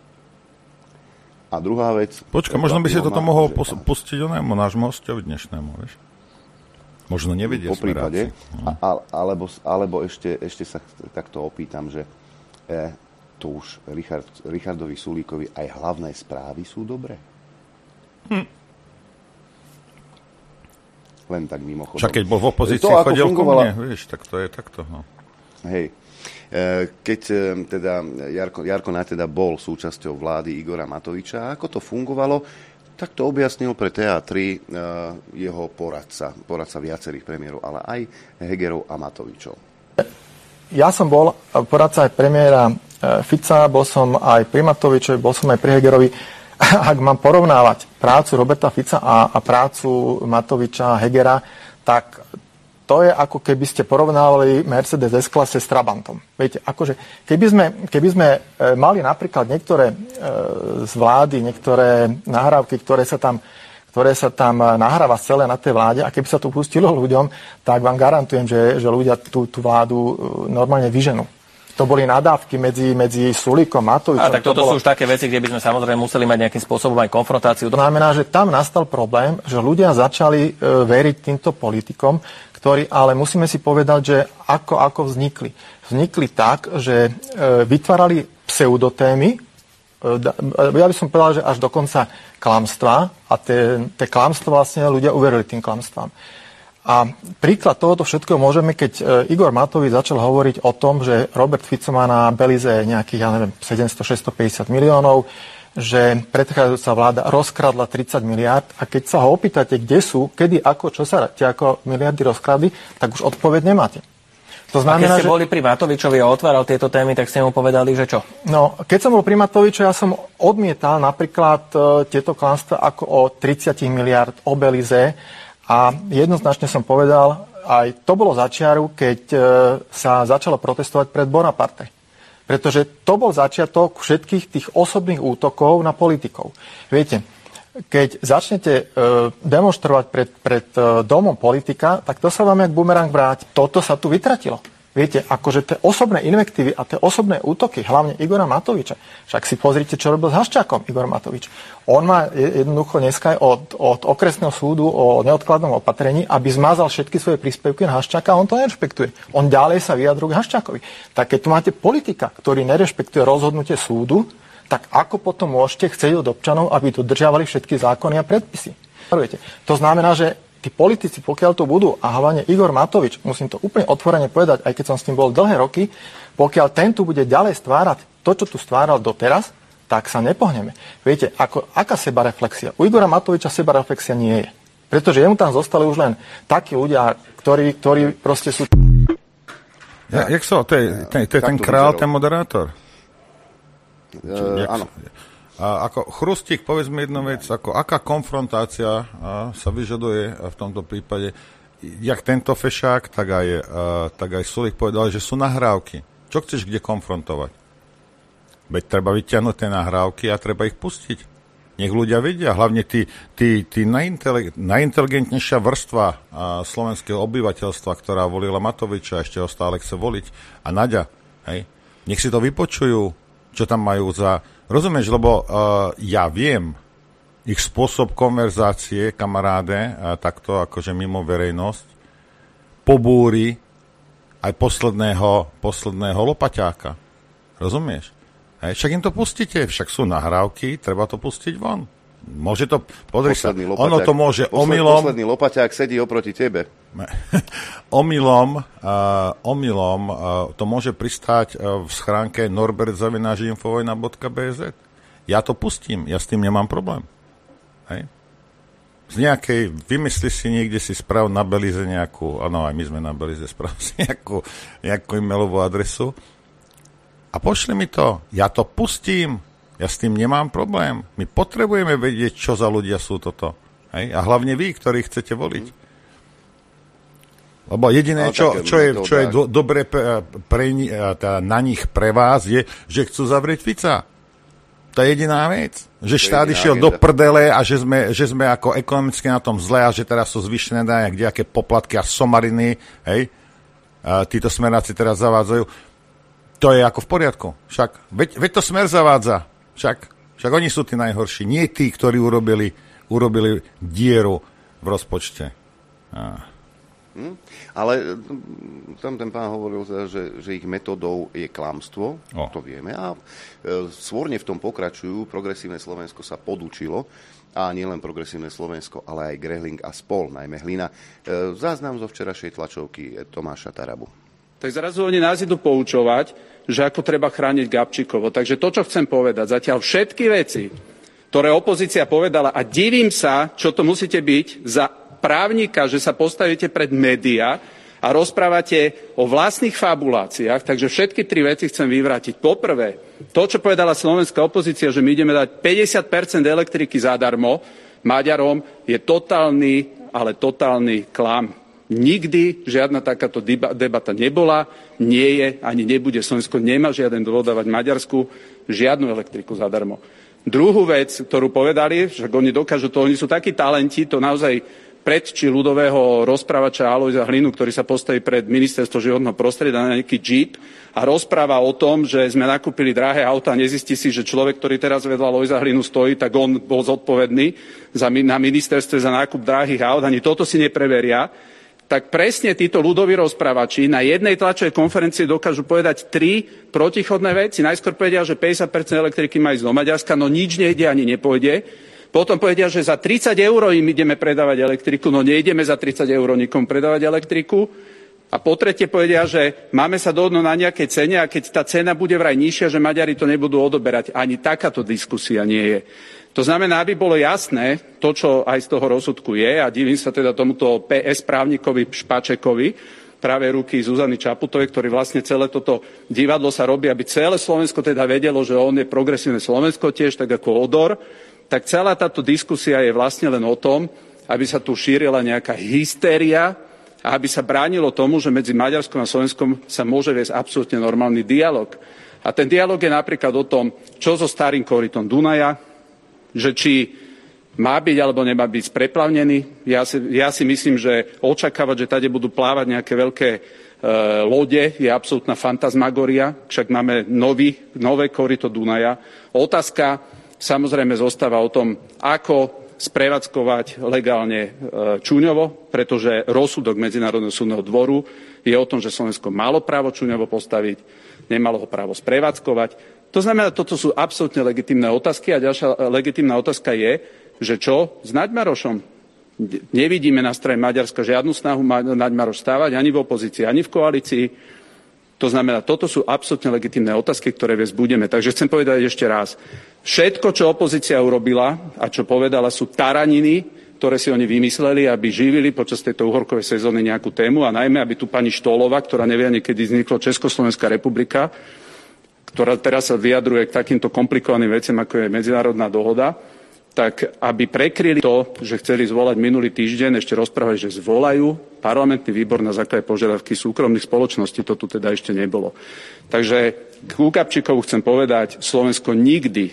A druhá vec... Počkaj, možno by si toto mohol pos- pustiť onému nášmu hostovi dnešnému, vieš? Možno nevedia po prípade, no. a, alebo, alebo ešte, ešte sa takto opýtam, že e, to už Richard, Richardovi Sulíkovi aj hlavné správy sú dobré? Hm. Len tak mimochodom. Však keď bol v opozícii, to, chodil fungovala... ku mne, vieš, tak to je takto. No. Hej. Keď teda Jarko, Jarko Naď teda bol súčasťou vlády Igora Matoviča, ako to fungovalo, tak to objasnil pre té á tri jeho poradca, poradca viacerých premiérov, ale aj Hegerov a Matovičov. Ja som bol poradca aj premiéra Fica, bol som aj pri Matovičovi, bol som aj pri Hegerovi. Ak mám porovnávať prácu Roberta Fica a, a prácu Matoviča a Hegera, tak to je ako keby ste porovnávali Mercedes S-klase s Trabantom. Viete, akože keby sme, keby sme mali napríklad niektoré e, z vlády, niektoré nahrávky, ktoré sa tam ktoré sa tam nahráva celé na tej vláde a keby sa to pustilo ľuďom, tak vám garantujem, že, že ľudia tú, tú vládu normálne vyženú. To boli nadávky medzi, medzi Sulíkom a Matovičom. A tak toto to bolo... sú už také veci, kde by sme samozrejme museli mať nejakým spôsobom aj konfrontáciu. To znamená, že tam nastal problém, že ľudia začali e, veriť týmto politikom, ktorí, ale musíme si povedať, že ako, ako vznikli. Vznikli tak, že e, vytvárali pseudotémy, e, ja by som povedal, že až dokonca klamstvá a tie, tie klamstvá vlastne ľudia uverili tým klamstvám. A príklad tohoto všetkého môžeme, keď Igor Matovič začal hovoriť o tom, že Robert Fico má na Belize nejakých, ja neviem, sedemsto až šesťstopäťdesiat miliónov, že predchádzajúca vláda rozkradla tridsať miliárd a keď sa ho opýtate, kde sú, kedy, ako, čo sa tie ako miliardy rozkradli, tak už odpoveď nemáte. To znamená, a keď ste že... boli pri Matovičovi a otváral tieto témy, tak ste mu povedali, že čo? No, keď som bol pri Matovičovi, ja som odmietal napríklad uh, tieto klamstvá ako o tridsať miliárd o Belize. A jednoznačne som povedal, aj to bolo začiaru, keď e, sa začalo protestovať pred Bonaparte. Pretože to bol začiatok všetkých tých osobných útokov na politikov. Viete, keď začnete e, demonstrovať pred, pred e, domom politika, tak to sa vám jak bumerang vráti. Toto sa tu vytratilo. Viete, akože tie osobné invektívy a tie osobné útoky, hlavne Igora Matoviča, však si pozrite, čo robil s Haščákom Igor Matovič. On má jednoducho dneska od, od okresného súdu o neodkladnom opatrení, aby zmazal všetky svoje príspevky na Haščáka, on to nerešpektuje. On ďalej sa vyjadruje k Haščákovi. Tak keď tu máte politika, ktorý nerešpektuje rozhodnutie súdu, tak ako potom môžete chcieť od občanov, aby dodržiavali všetky zákony a predpisy? To znamená, že tí politici, pokiaľ to budú, a hlavne Igor Matovič, musím to úplne otvorene povedať, aj keď som s tým bol dlhé roky, pokiaľ tento bude ďalej stvárať to, čo tu stváral doteraz, tak sa nepohneme. Viete, ako, aká sebareflexia? U Igora Matoviča sebareflexia nie je. Pretože jemu tam zostali už len takí ľudia, ktorí, ktorí proste sú... Ja, jak so? To je, to je, to je ten král, ten moderátor? Uh, áno. A ako Chrustík, povedz mi jednu vec, ako aká konfrontácia a, sa vyžaduje v tomto prípade, jak tento fešák, tak aj, a, tak aj Sulík povedal, že sú nahrávky. Čo chceš kde konfrontovať? Veď treba vyťahnuť tie nahrávky a treba ich pustiť. Nech ľudia vedia, hlavne tí, tí, tí najintele, najinteligentnejšia vrstva a, slovenského obyvateľstva, ktorá volila Matoviča, ešte ho stále chce voliť, a Naďa, hej, nech si to vypočujú, čo tam majú za... Rozumieš, lebo uh, ja viem, ich spôsob konverzácie, kamaráde, a takto akože mimo verejnosť, pobúri aj posledného, posledného lopaťáka. Rozumieš? Hej, však im to pustíte, však sú nahrávky, treba to pustiť von. Môže to, pozri sa, ono to môže posled, omylom... Posledný lopaťák sedí oproti tebe. omylom, uh, omylom uh, to môže pristáť uh, v schránke norbert zavináč infovojna bodka bé zet. Ja to pustím, ja s tým nemám problém. Hej? Z nejakej, vymysli si niekde si sprav na Belize nejakú, áno, aj my sme na Belize, sprav si nejakú, nejakú e-mailovú adresu a pošli mi to. Ja to pustím. Ja s tým nemám problém. My potrebujeme vedieť, čo za ľudia sú toto. Hej? A hlavne vy, ktorí chcete voliť. Lebo jediné, čo, čo je, čo je do, dobre pre, pre, teda na nich pre vás, je, že chcú zavrieť Fica. To je jediná vec. Že štát išiel do prdele a že sme, že sme ako ekonomicky na tom zle a že teraz sú zvyšené dane, kdejaké poplatky a somariny, hej? A títo smeráci teraz zavádzajú. To je ako v poriadku. Však, veď, veď to Smer zavádza. Však, však oni sú tí najhorší. Nie tí, ktorí urobili, urobili dieru v rozpočte. Ah. Hm? Ale tam ten pán hovoril, že, že ich metodou je klamstvo, oh. To vieme. A e, svorne v tom pokračujú. Progresívne Slovensko sa podučilo. A nielen Progresívne Slovensko, ale aj Grehling a spol, najmä Hlina. E, záznam zo včerajšej tlačovky Tomáša Tarabu. Tak zrazu oni nás idú poučovať, že ako treba chrániť Gabčíkovo. Takže to, čo chcem povedať, zatiaľ všetky veci, ktoré opozícia povedala, a divím sa, čo to musíte byť za právnika, že sa postavíte pred médiá a rozprávate o vlastných fabuláciách, takže všetky tri veci chcem vyvrátiť. Poprvé, to, čo povedala slovenská opozícia, že my ideme dať päťdesiat percent elektriky zadarmo Maďarom, je totálny, ale totálny klam. Nikdy žiadna takáto debata nebola, nie je, ani nebude. Slovensko nemá žiaden dôvod dávať Maďarsku žiadnu elektriku zadarmo. Druhú vec, ktorú povedali, že oni dokážu to, oni sú takí talenti, to naozaj predčí ľudového rozprávača Alojza Hlinu, ktorý sa postaví pred ministerstvo životného prostredia na nejaký džíp a rozpráva o tom, že sme nakúpili drahé auta a nezistí si, že človek, ktorý teraz vedľa Alojza Hlinu stojí, tak on bol zodpovedný za, na ministerstve za nákup drahých aut, ani toto si nepreveria. Tak presne títo ľudoví rozprávači na jednej tlačovej konferencii dokážu povedať tri protichodné veci. Najskôr povedia, že päťdesiat percent elektriky má ísť do Maďarska, no nič nejde ani nepôjde. Potom povedia, že za tridsať eur im ideme predávať elektriku, no nejdeme za tridsať eur nikomu predávať elektriku. A po tretie povedia, že máme sa dohodnúť na nejakej cene a keď tá cena bude vraj nižšia, že Maďari to nebudú odoberať. Ani takáto diskusia nie je. To znamená, aby bolo jasné to, čo aj z toho rozsudku je, a divím sa teda tomuto pé es právnikovi Špačekovi, práve ruky Zuzany Čaputovej, ktorý vlastne celé toto divadlo sa robí, aby celé Slovensko teda vedelo, že on je progresívne Slovensko tiež, tak ako Odor, tak celá táto diskusia je vlastne len o tom, aby sa tu šírila nejaká hystéria a aby sa bránilo tomu, že medzi Maďarskom a Slovenskom sa môže viesť absolútne normálny dialog. A ten dialog je napríklad o tom, čo so starým korytom Dunaja, že či má byť alebo nemá byť spreplavnený. Ja si, ja si myslím, že očakávať, že tady budú plávať nejaké veľké e, lode, je absolútna fantasmagoria, však máme nový, nové koryto Dunaja. Otázka samozrejme zostáva o tom, ako sprevádzkovať legálne e, Čuňovo, pretože rozsudok Medzinárodného súdneho dvoru je o tom, že Slovensko malo právo Čuňovo postaviť, nemalo ho právo sprevádzkovať. To znamená, toto sú absolútne legitímne otázky a ďalšia legitímna otázka je, že čo s Naďmarošom? Nevidíme na strane Maďarska žiadnu snahu Naďmaroš stávať ani v opozícii, ani v koalícii. To znamená, toto sú absolútne legitímne otázky, ktoré viesť budeme. Takže chcem povedať ešte raz. Všetko, čo opozícia urobila a čo povedala, sú taraniny, ktoré si oni vymysleli, aby živili počas tejto uhorkovej sezóny nejakú tému a najmä, aby tu pani Štólova, ktorá nevie ani kedy vzniklo Československá republika, ktorá teraz sa vyjadruje k takýmto komplikovaným veciam, ako je medzinárodná dohoda, tak aby prekryli to, že chceli zvolať minulý týždeň, ešte rozprávali, že zvolajú parlamentný výbor na základe požiadavky súkromných spoločností, to tu teda ešte nebolo. Takže k Gabčíkovu chcem povedať, Slovensko nikdy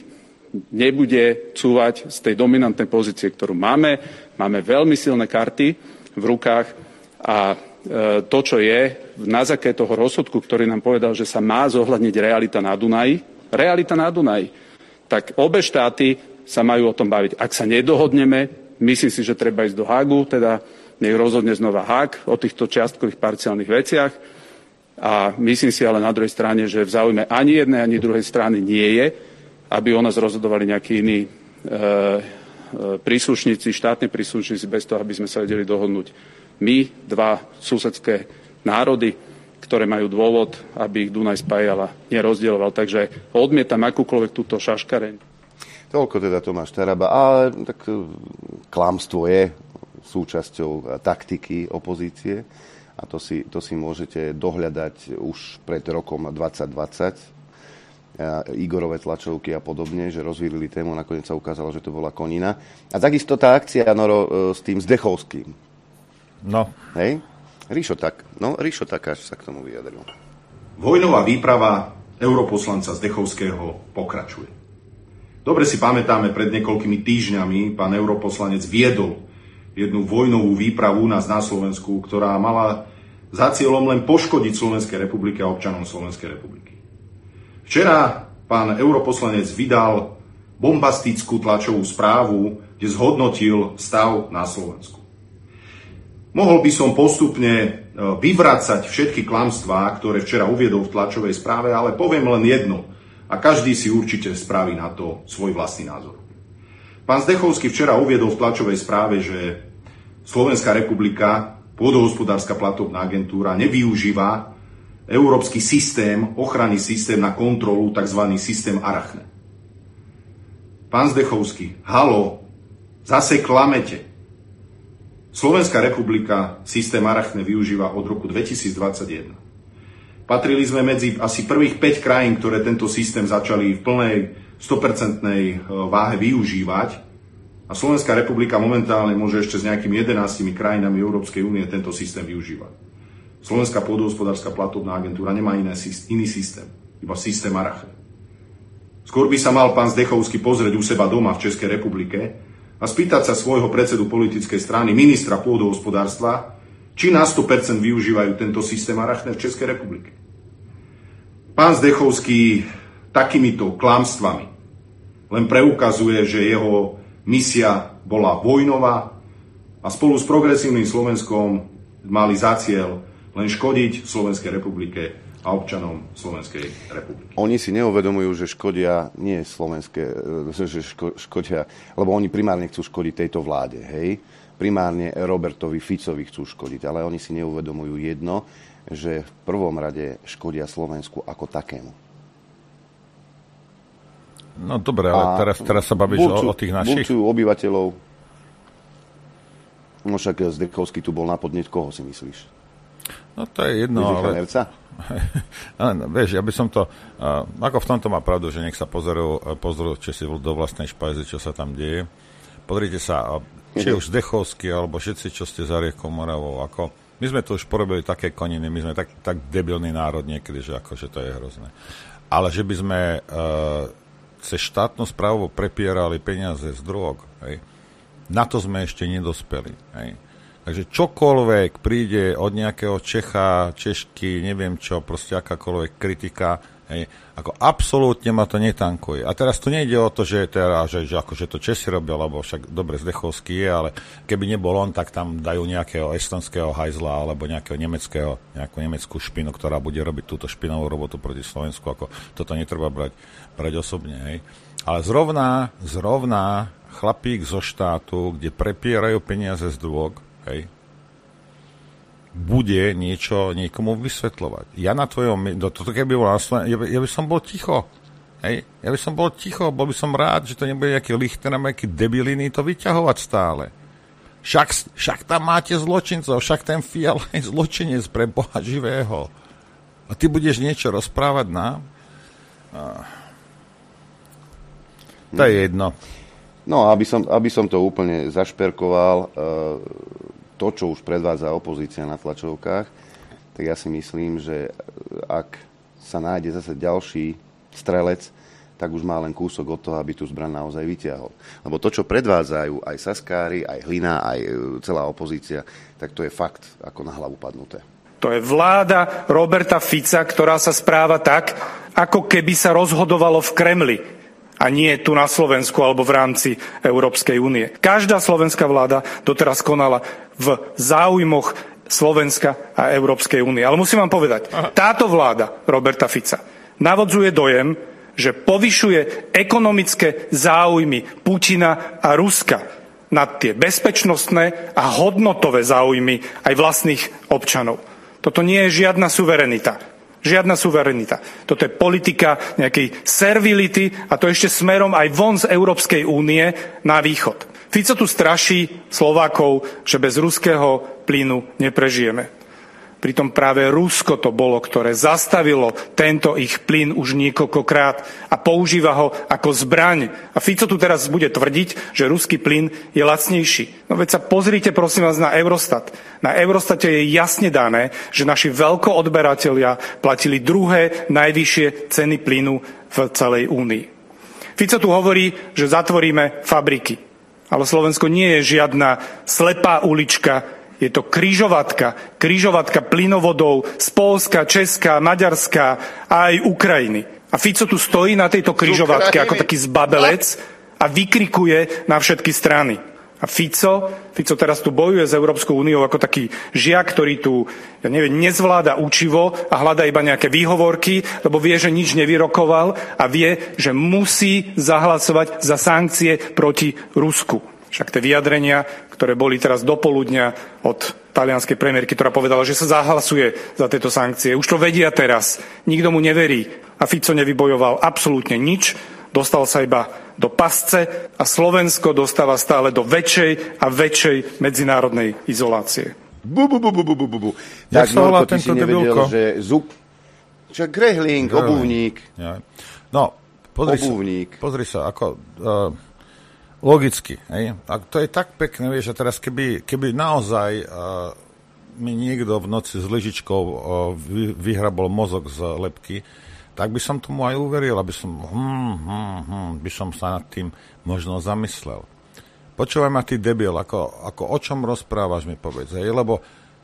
nebude cúvať z tej dominantnej pozície, ktorú máme. Máme veľmi silné karty v rukách a to, čo je na základe toho rozsudku, ktorý nám povedal, že sa má zohľadniť realita na Dunaji, realita na Dunaji, tak obe štáty sa majú o tom baviť. Ak sa nedohodneme, myslím si, že treba ísť do Hágu, teda nech rozhodne znova Hák o týchto čiastkových parciálnych veciach. A myslím si ale na druhej strane, že v záujme ani jednej, ani druhej strany nie je, aby o nás rozhodovali nejakí iní e, e, príslušníci, štátni príslušníci, bez toho, aby sme sa vedeli dohodnúť. My, dva susedské národy, ktoré majú dôvod, aby ich Dunaj spájala, nerozdieloval. Takže odmietam akúkoľvek túto šaškareň. Toľko teda Tomáš Taraba, ale tak klamstvo je súčasťou taktiky opozície a to si, to si môžete dohľadať už pred rokom dvadsať dvadsať. Igorové tlačovky a podobne, že rozvírili tému, nakoniec sa ukázalo, že to bola konina. A takisto tá akcia, Noro, s tým Zdechovským. No. Hej? Ríšo tak, no, Ríšo Takáč sa k tomu vyjadril. Vojnová výprava europoslanca Zdechovského pokračuje. Dobre si pamätáme, pred niekoľkými týždňami pán europoslanec viedol jednu vojnovú výpravu u nás na Slovensku, ktorá mala za cieľom len poškodiť Slovenskej republike a občanom Slovenskej republiky. Včera pán europoslanec vydal bombastickú tlačovú správu, kde zhodnotil stav na Slovensku. Mohol by som postupne vyvracať všetky klamstvá, ktoré včera uviedol v tlačovej správe, ale poviem len jedno. A každý si určite spraví na to svoj vlastný názor. Pán Zdechovský včera uviedol v tlačovej správe, že Slovenská republika, pôdohospodárska platobná agentúra, nevyužíva európsky systém, ochranný systém na kontrolu, tzv. Systém Arachne. Pán Zdechovský, halo, zase klamete. Slovenská republika systém Arachne využíva od roku dvetisícdvadsaťjeden. Patrili sme medzi asi prvých päť krajín, ktoré tento systém začali v plnej sto percent váhe využívať. A Slovenská republika momentálne môže ešte s nejakými jedenástimi krajinami Európskej únie tento systém využívať. Slovenská pôdohospodárska platobná agentúra nemá iné, iný systém, iba systém Arachne. Skôr by sa mal pán Zdechovský pozrieť u seba doma v Českej republike a spýtať sa svojho predsedu politickej strany, ministra pôdohospodárstva, či na sto percent využívajú tento systém Arachne v Českej republike. Pán Zdechovský takýmito klamstvami len preukazuje, že jeho misia bola vojnová a spolu s progresívnym Slovenskom mali za cieľ len škodiť Slovenskej republike a občanom Slovenskej republiky. Oni si neuvedomujú, že škodia nie slovenské, že ško, škodia, lebo oni primárne chcú škodiť tejto vláde, hej? Primárne Robertovi Ficovi chcú škodiť, ale oni si neuvedomujú jedno, že v prvom rade škodia Slovensku ako takému. No dobre, ale teraz, teraz sa bavíš bulču, o, o tých našich. Bulčujú obyvateľov. No však Zdechovský tu bol na podnet, koho si myslíš? No to je jedno, ale... ale... Vieš, ja by som to... Uh, ako v tomto má pravdu, že nech sa pozorú, pozorú či si do vlastnej špajzy, čo sa tam deje. Pozrite sa, či už Zdechovský, alebo všetci, čo ste za riekou Moravou, ako... My sme to už porobili také koniny, my sme tak, tak debilný národ niekedy, že akože to je hrozné. Ale že by sme uh, cez štátnu správu prepierali peniaze z drog, hej, na to sme ešte nedospeli. Hej. Takže čokoľvek príde od nejakého Čecha, Češky, neviem čo, proste akákoľvek kritika, hej, ako absolútne ma to netankuje. A teraz tu nejde o to, že, teda, že, že akože to Česi robia, lebo však dobre Zdechovský je, ale keby nebol on, tak tam dajú nejakého estonského hajzla alebo nejakého nemeckého, nejakú nemeckú špinu, ktorá bude robiť túto špinovú robotu proti Slovensku. Ako, toto netreba brať, brať osobne. Hej. Ale zrovna, zrovna chlapík zo štátu, kde prepierajú peniaze z drog, hej, bude niečo niekomu vysvetľovať. Ja na tvojom... Toto keby bol na Slovensku, ja, ja by som bol ticho. Hej? Ja by som bol ticho, bol by som rád, že to nebude nejaký Lichter a nejaký debiliny to vyťahovať stále. Však, však tam máte zločincov, však ten Fiala je zločinec pre Boha živého. A ty budeš niečo rozprávať nám? To je jedno. No, aby som, aby som to úplne zašperkoval, to, čo už predvádza opozícia na tlačovkách, tak ja si myslím, že ak sa nájde zase ďalší strelec, tak už má len kúsok od toho, aby tú zbraň naozaj vyťahol. Lebo to, čo predvádzajú aj Saskári, aj Hlina, aj celá opozícia, tak to je fakt ako na hlavu padnuté. To je vláda Roberta Fica, ktorá sa správa tak, ako keby sa rozhodovalo v Kremli. a nie tu na Slovensku alebo v rámci Európskej únie. Každá slovenská vláda doteraz konala v záujmoch Slovenska a Európskej únie. Ale musím vám povedať, táto vláda Roberta Fica navodzuje dojem, že povyšuje ekonomické záujmy Putina a Ruska nad tie bezpečnostné a hodnotové záujmy aj vlastných občanov. Toto nie je žiadna suverenita. Žiadna suverenita. Toto je politika nejakej servility a to ešte smerom aj von z Európskej únie na východ. Fico tu straší Slovákov, že bez ruského plynu neprežijeme. Pritom práve Rusko to bolo, ktoré zastavilo tento ich plyn už niekoľkokrát a používa ho ako zbraň. A Fico tu teraz bude tvrdiť, že ruský plyn je lacnejší. No veď sa pozrite prosím vás na Eurostat. Na Eurostate je jasne dané, že naši veľkoodberatelia platili druhé najvyššie ceny plynu v celej únii. Fico tu hovorí, že zatvoríme fabriky. Ale Slovensko nie je žiadna slepá ulička. Je to križovatka, križovatka plynovodov z Poľska, Česka, Maďarska a aj Ukrajiny. A Fico tu stojí na tejto križovatke ako taký zbabelec a vykrikuje na všetky strany. A Fico, Fico teraz tu bojuje s Európskou úniou ako taký žiak, ktorý tu, ja neviem, nezvláda učivo a hľadá iba nejaké výhovorky, lebo vie, že nič nevyrokoval a vie, že musí zahlasovať za sankcie proti Rusku. Však tie vyjadrenia, ktoré boli teraz do poludnia od talianskej premiérky, ktorá povedala, že sa zahlasuje za tieto sankcie. Už to vedia teraz. Nikto mu neverí. A Fico nevybojoval absolútne nič. Dostal sa iba do pasce a Slovensko dostáva stále do väčšej a väčšej medzinárodnej izolácie. Bu, bu, bu, bu, bu, bu, bu. Tak, Norko, ty si nevedel, že zub... Čak Grehling, obuvník. Ja. No, pozri obuvník. sa, pozri sa, ako... Uh, logicky, hej? A to je tak pekné, vieš, a teraz keby, keby naozaj uh, mi niekto v noci s lyžičkou uh, vy, vyhrabol mozog z lebky, tak by som tomu aj uveril, aby som, hm, hm, hm, by som sa nad tým možno zamyslel. Počúvaj ma, ty debil, ako, ako o čom rozprávaš, mi povedz, hej? Lebo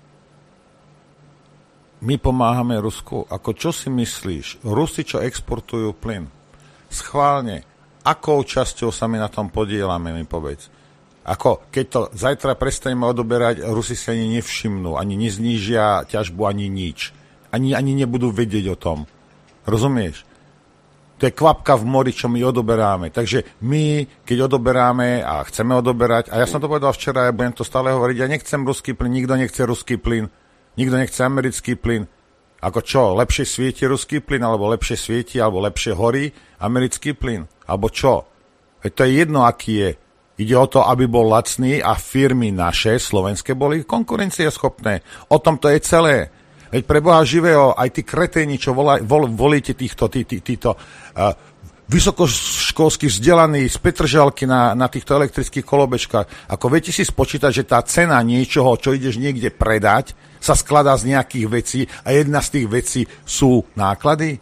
my pomáhame Rusku. Ako čo si myslíš? Rusi, čo exportujú plyn? Schválne. Akou časťou sa my na tom podielame, mi povedz. Ako, keď to zajtra prestaneme odoberať, Rusi sa ani nevšimnú, ani neznížia ťažbu, ani nič. Ani, ani nebudú vedieť o tom. Rozumieš? To je kvapka v mori, čo my odoberáme. Takže my, keď odoberáme a chceme odoberať, a ja som to povedal včera, ja budem to stále hovoriť, ja nechcem ruský plyn, nikto nechce ruský plyn, nikto nechce americký plyn. Ako čo, lepšie svieti ruský plyn, alebo lepšie svieti, alebo lepšie horí americký plyn? Alebo čo? Veď to je jedno, aký je. Ide o to, aby bol lacný a firmy naše, slovenské, boli konkurencieschopné. O tom to je celé. Veď pre Boha živého, aj tí kreténi, čo volá, vol, volíte týchto, tí, tí, títo uh, vysokoškolsky vzdelaní z Petržalky na, na týchto elektrických kolobežkách. Ako viete si spočítať, že tá cena niečoho, čo ideš niekde predať, sa skladá z nejakých vecí a jedna z tých vecí sú náklady?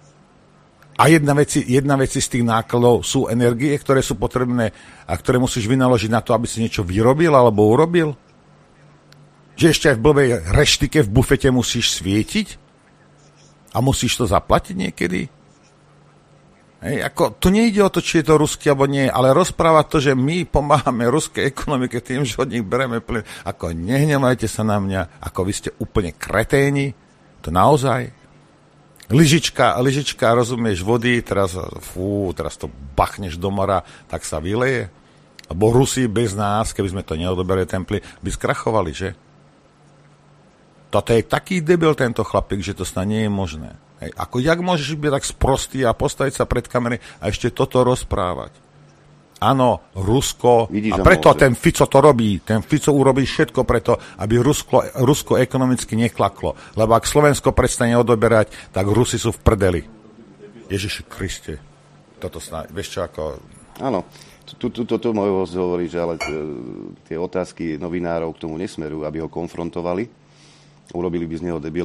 A jedna veci, jedna veci z tých nákladov sú energie, ktoré sú potrebné a ktoré musíš vynaložiť na to, aby si niečo vyrobil alebo urobil? Že ešte aj v blbej reštike v bufete musíš svietiť? A musíš to zaplatiť niekedy? Hej, ako, to nejde o to, či je to ruský alebo nie, ale rozpráva to, že my pomáhame ruskej ekonomike tým, že od nich bereme plyn. Ako nehnevajte sa na mňa, ako vy ste úplne kreténi. To naozaj. Lyžička, lyžička, rozumieš, vody, teraz, fú, teraz to bachneš do mora, tak sa vyleje. Lebo Rusi bez nás, keby sme to neodoberali ten plyn, by skrachovali, že? Toto je taký debil tento chlapík, že to snad nie je možné. Hej, ako jak môžeš byť tak sprostý a postaviť sa pred kamery a ešte toto rozprávať? Áno, Rusko, Vidíš, a preto môže. ten Fico to robí. Ten Fico urobí všetko preto, aby Rusko, Rusko ekonomicky neklaklo. Lebo ak Slovensko prestane odoberať, tak Rusi sú v prdeli. Ježiši Kriste. Toto snáď, vieš čo, ako... Áno, toto môj host hovorí, že ale tie otázky novinárov k tomu nesmerujú, aby ho konfrontovali. Urobili by z neho debila.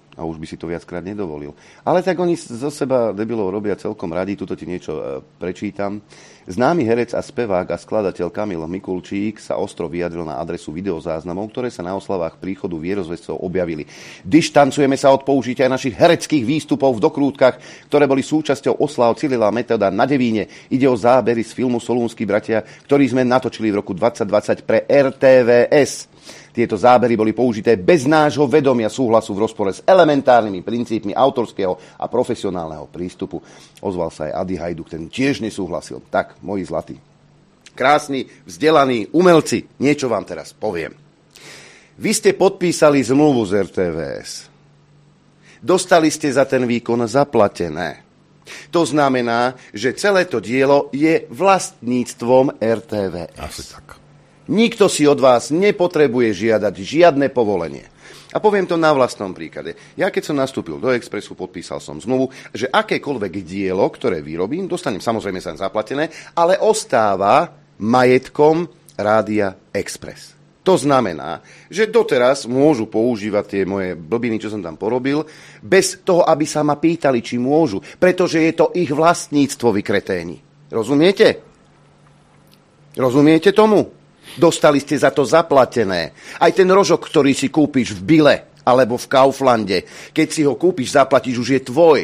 A už by si to viackrát nedovolil. Ale tak oni zo seba debilov robia celkom radi, tuto ti niečo e, prečítam. Známy herec a spevák a skladateľ Kamil Mikulčík sa ostro vyjadril na adresu videozáznamov, ktoré sa na oslavách príchodu vierozvescov objavili. Dištancujeme sa od použitia našich hereckých výstupov v dokrútkach, ktoré boli súčasťou oslav Cyrila Metoda na Devíne. Ide o zábery z filmu Solúnski bratia, ktorý sme natočili v roku dvadsať dvadsať pre er té vé es. Tieto zábery boli použité bez nášho vedomia súhlasu v rozpore s elementárnymi princípmi autorského a profesionálneho prístupu. Ozval sa aj Adi Hajduk, ten tiež nesúhlasil. Tak, moji zlatí. Krásni, vzdelaní umelci, niečo vám teraz poviem. Vy ste podpísali zmluvu z er té vé es. Dostali ste za ten výkon zaplatené. To znamená, že celé to dielo je vlastníctvom er té vé es. Asi tak. Nikto si od vás nepotrebuje žiadať žiadne povolenie. A poviem to na vlastnom príklade. Ja keď som nastúpil do Expressu, podpísal som zmluvu, že akékoľvek dielo, ktoré vyrobím, dostanem samozrejme sa zaplatené, ale ostáva majetkom Rádia Express. To znamená, že doteraz môžu používať tie moje blbiny, čo som tam porobil, bez toho, aby sa ma pýtali, či môžu, pretože je to ich vlastníctvo, vy kreténi. Rozumiete? Rozumiete tomu? Dostali ste za to zaplatené. Aj ten rožok, ktorý si kúpiš v Bile alebo v Kauflande, keď si ho kúpiš, zaplatíš, už je tvoj.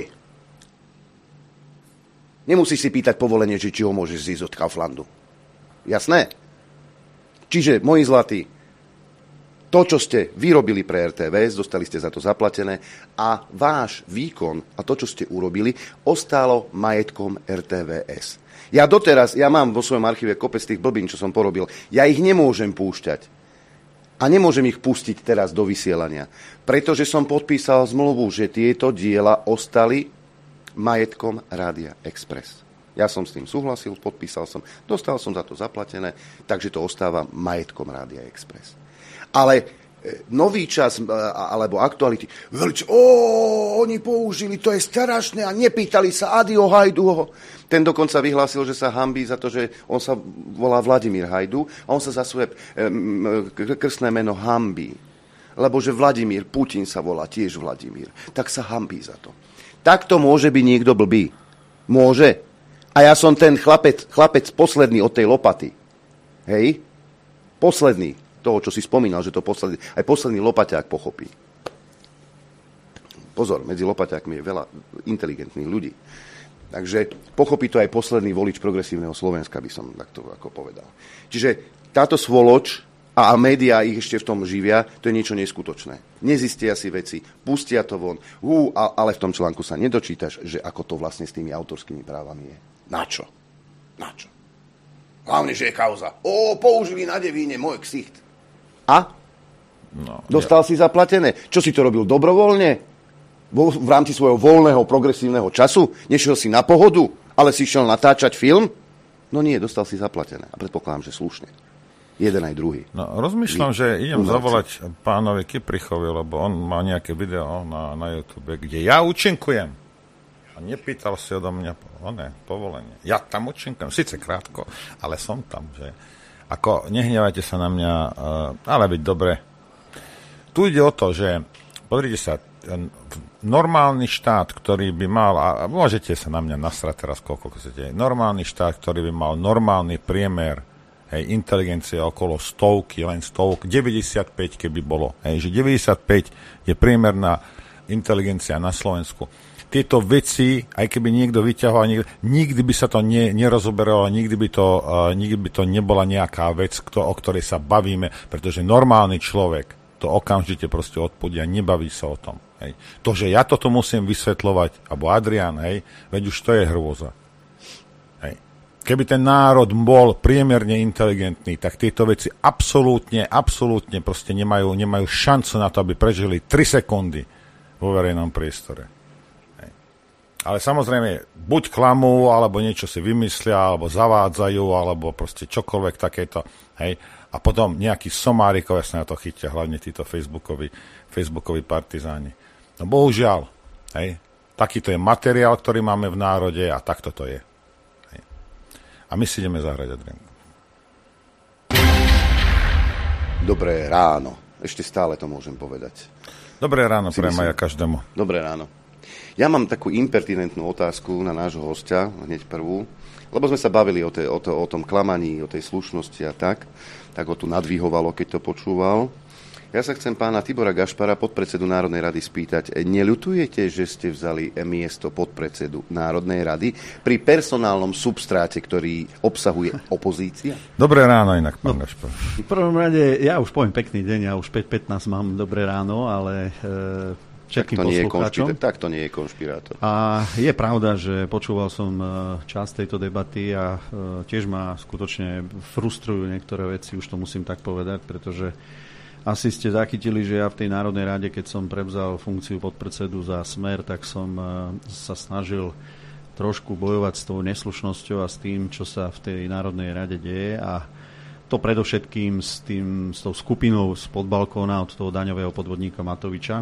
Nemusíš si pýtať povolenie, že či ho môžeš zísť od Kauflandu. Jasné? Čiže, moji zlatí, to, čo ste vyrobili pre er té vé es, dostali ste za to zaplatené a váš výkon a to, čo ste urobili, ostalo majetkom er té vé es. Ja doteraz, ja mám vo svojom archíve kopec tých blbín, čo som porobil. Ja ich nemôžem púšťať. A nemôžem ich pustiť teraz do vysielania. Pretože som podpísal zmluvu, že tieto diela ostali majetkom Rádia Express. Ja som s tým súhlasil, podpísal som, dostal som za to zaplatené, takže to ostáva majetkom Rádia Express. Ale nový čas alebo aktuality. Veľč, ó, oni použili, to je strašné a nepýtali sa Adio Hajduho. Ten dokonca vyhlásil, že sa hanbí za to, že on sa volá Vladimír Hajdu a on sa za svoje krstné meno hanbí. Lebo že Vladimír Putin sa volá tiež Vladimír. Tak sa hanbí za to. Takto môže byť niekto blbý. Môže. A ja som ten chlapec, chlapec posledný od tej lopaty. Hej? Posledný. Toho, čo si spomínal, že to posledný, aj posledný lopaťák pochopí. Pozor, medzi lopaťákmi je veľa inteligentných ľudí. Takže pochopí to aj posledný volič progresívneho Slovenska, by som takto ako povedal. Čiže táto svoloč a médiá ich ešte v tom živia, to je niečo neskutočné. Nezistia si veci, pustia to von, hú, ale v tom článku sa nedočítaš, že ako to vlastne s tými autorskými právami je. Na čo? Na čo? Hlavne, že je kauza. Ó, použili na Devíne môj ksicht. A? No, Dostal ja. si zaplatené. Čo si to robil dobrovoľne? Vo, v rámci svojho voľného, progresívneho času? Nešiel si na pohodu, ale si šiel natáčať film? No nie, dostal si zaplatené. A predpokladám, že slušne. Jeden aj druhý. No, rozmýšľam, Je, že idem umelci. zavolať pánovi Kyprichovi, lebo on má nejaké video na, na YouTube, kde ja účinkujem. A nepýtal si odo mňa ne, povolenie. Ja tam účinkujem, síce krátko, ale som tam, že... Ako, nehnevajte sa na mňa, ale byť dobre. Tu ide o to, že, pozrite sa, normálny štát, ktorý by mal, a môžete sa na mňa nasrať teraz, koľko chcete, normálny štát, ktorý by mal normálny priemer, hej, inteligencie okolo stovky, len stovky, deväťdesiatpäť keby bolo, hej, že deväťdesiatpäť je priemerná inteligencia na Slovensku. Tieto veci, aj keby niekto vyťahoval, nikdy, nikdy by sa to ne, nerozoberalo, nikdy by, to, uh, nikdy by to nebola nejaká vec, kto, o ktorej sa bavíme, pretože normálny človek to okamžite proste odpúdi a nebaví sa o tom. Hej. To, že ja toto musím vysvetľovať, alebo Adrián, hej, veď už to je hrôza. Hej. Keby ten národ bol priemerne inteligentný, tak tieto veci absolútne, absolútne proste nemajú, nemajú šancu na to, aby prežili tri sekundy vo verejnom priestore. Ale samozrejme, buď klamú, alebo niečo si vymyslia, alebo zavádzajú, alebo proste čokoľvek takéto, hej. A potom nejakí somárikovia sa na to chytia, hlavne títo facebookoví, facebookoví partizáni. No bohužiaľ, hej, takýto je materiál, ktorý máme v národe a takto to je. Hej. A my si ideme zahrať, Adrian. Dobré ráno. Ešte stále to môžem povedať. Dobré ráno, prajem aj každému. Dobré ráno. Ja mám takú impertinentnú otázku na nášho hostia, hneď prvú, lebo sme sa bavili o, tej, o, to, o tom klamaní, o tej slušnosti a tak, tak ho tu nadvihovalo, keď to počúval. Ja sa chcem pána Tibora Gašpara, podpredsedu Národnej rady, spýtať, neľutujete, že ste vzali miesto podpredsedu Národnej rady pri personálnom substráte, ktorý obsahuje opozícia? Dobré ráno inak, pán no, Gašpar. V prvom rade, ja už poviem pekný deň, ja už päť pätnásť mám dobré ráno, ale e, všetkým poslucháčom. Tak to nie je konšpirátor. A je pravda, že počúval som časť tejto debaty a e, tiež ma skutočne frustrujú niektoré veci, už to musím tak povedať, pretože asi ste zachytili, že ja v tej Národnej rade, keď som prevzal funkciu podpredsedu za Smer, tak som sa snažil trošku bojovať s tou neslušnosťou a s tým, čo sa v tej Národnej rade deje. A to predovšetkým s, tým, s tou skupinou spod balkóna od toho daňového podvodníka Matoviča.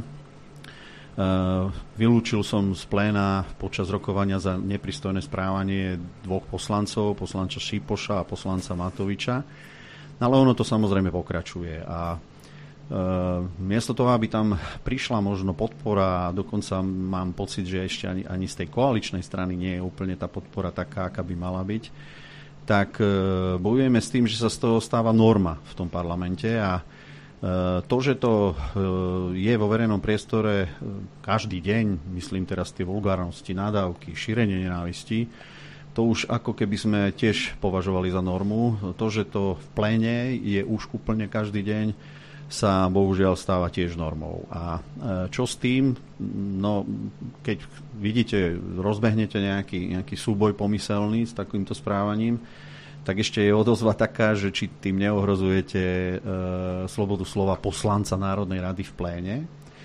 Vylúčil som z pléna počas rokovania za nepristojné správanie dvoch poslancov, poslanca Šipoša a poslanca Matoviča. Ale ono to samozrejme pokračuje a Uh, miesto toho, aby tam prišla možno podpora a dokonca mám pocit, že ešte ani, ani z tej koaličnej strany nie je úplne tá podpora taká, aká by mala byť, tak uh, bojujeme s tým, že sa z toho stáva norma v tom parlamente a uh, to, že to uh, je vo verejnom priestore uh, každý deň, myslím teraz tie vulgárnosti, nadávky, šírenie nenávisti, to už ako keby sme tiež považovali za normu. To, že to v pléne je už úplne každý deň, sa bohužiaľ stáva tiež normou. A čo s tým? No, keď vidíte, rozbehnete nejaký, nejaký súboj pomyselný s takýmto správaním, tak ešte je odozva taká, že či tým neohrozujete e, slobodu slova poslanca Národnej rady v pléne.